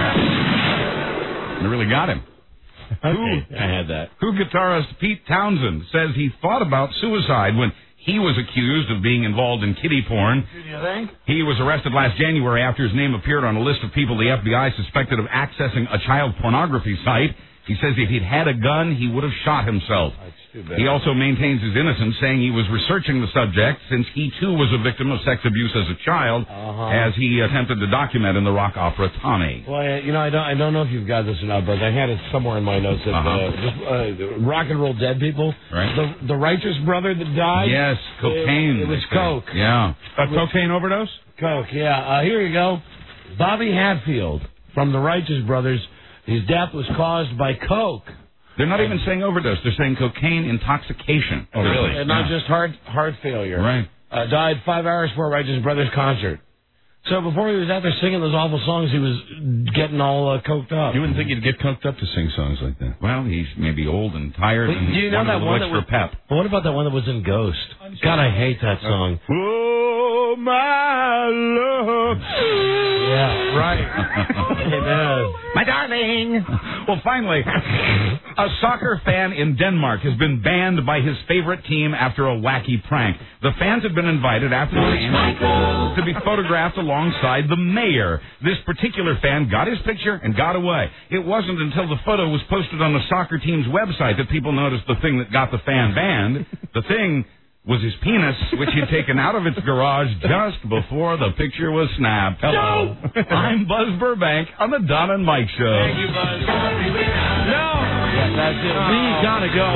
They really got him. Okay, I had that. Who guitarist Pete Townsend says he thought about suicide when he was accused of being involved in kiddie porn. You think? He was arrested last January after his name appeared on a list of people the F B I suspected of accessing a child pornography site. He says if he'd had a gun, he would have shot himself. He also maintains his innocence, saying he was researching the subject since he, too, was a victim of sex abuse as a child, Uh-huh. as he attempted to document in the rock opera Tommy. Well, I, you know, I don't, I don't know if you've got this or not, but I had it somewhere in my notes that Uh-huh. uh, just, uh, rock and roll dead people. Right. The the righteous brother that died. Yes, cocaine. It, it was they say. coke. Yeah. A cocaine overdose? Coke. Yeah. Uh, here you go. Bobby Hatfield from the Righteous Brothers. His death was caused by coke. They're not even saying overdose. They're saying cocaine intoxication. Oh, really? And not Yeah. just heart heart failure. Right. uh, died five hours before Righteous Brothers concert. So before he was out there singing those awful songs, he was getting all uh, coked up. You wouldn't think he'd get coked up to sing songs like that. Well, he's maybe old and tired. Wait, and do you know that one that was for pep? What about that one that was in Ghost? God, I hate that song. Oh, my love. Yeah, right. Amen. My darling. Well, finally, a soccer fan in Denmark has been banned by his favorite team after a wacky prank. The fans had been invited after the game to be photographed alongside the mayor. This particular fan got his picture and got away. It wasn't until the photo was posted on the soccer team's website that people noticed the thing that got the fan banned. The thing was his penis, which he'd taken out of its garage just before the picture was snapped. Hello. I'm Buzz Burbank on the Don and Mike Show. Thank you, Buzz. No. Yeah, that's it. We gotta go.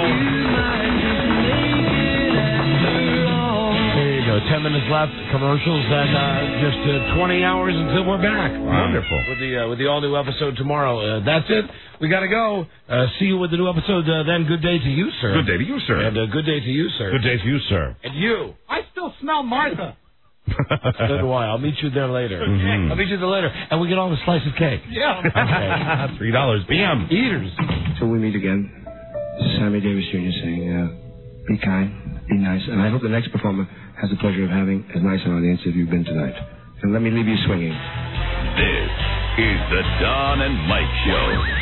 There you go. Ten minutes left. Commercials and uh, just uh, twenty hours until we're back. Wonderful. With the uh, with the all new episode tomorrow. Uh, that's it. We gotta go. Uh, see you with the new episode. Uh, then good day to you, sir. Good day to you, sir. And uh, good day to you, sir. Good day to you, sir. And you. I still smell Martha. So do I. I'll meet you there later. Mm-hmm. I'll meet you there later. And we get all the slice of cake. Yeah. Okay. Three dollars P M. Eaters. Till we meet again, this is Sammy Davis Junior saying, uh, be kind, be nice, and I hope the next performer has the pleasure of having as nice an audience as you've been tonight. And let me leave you swinging. This is the Don and Mike Show.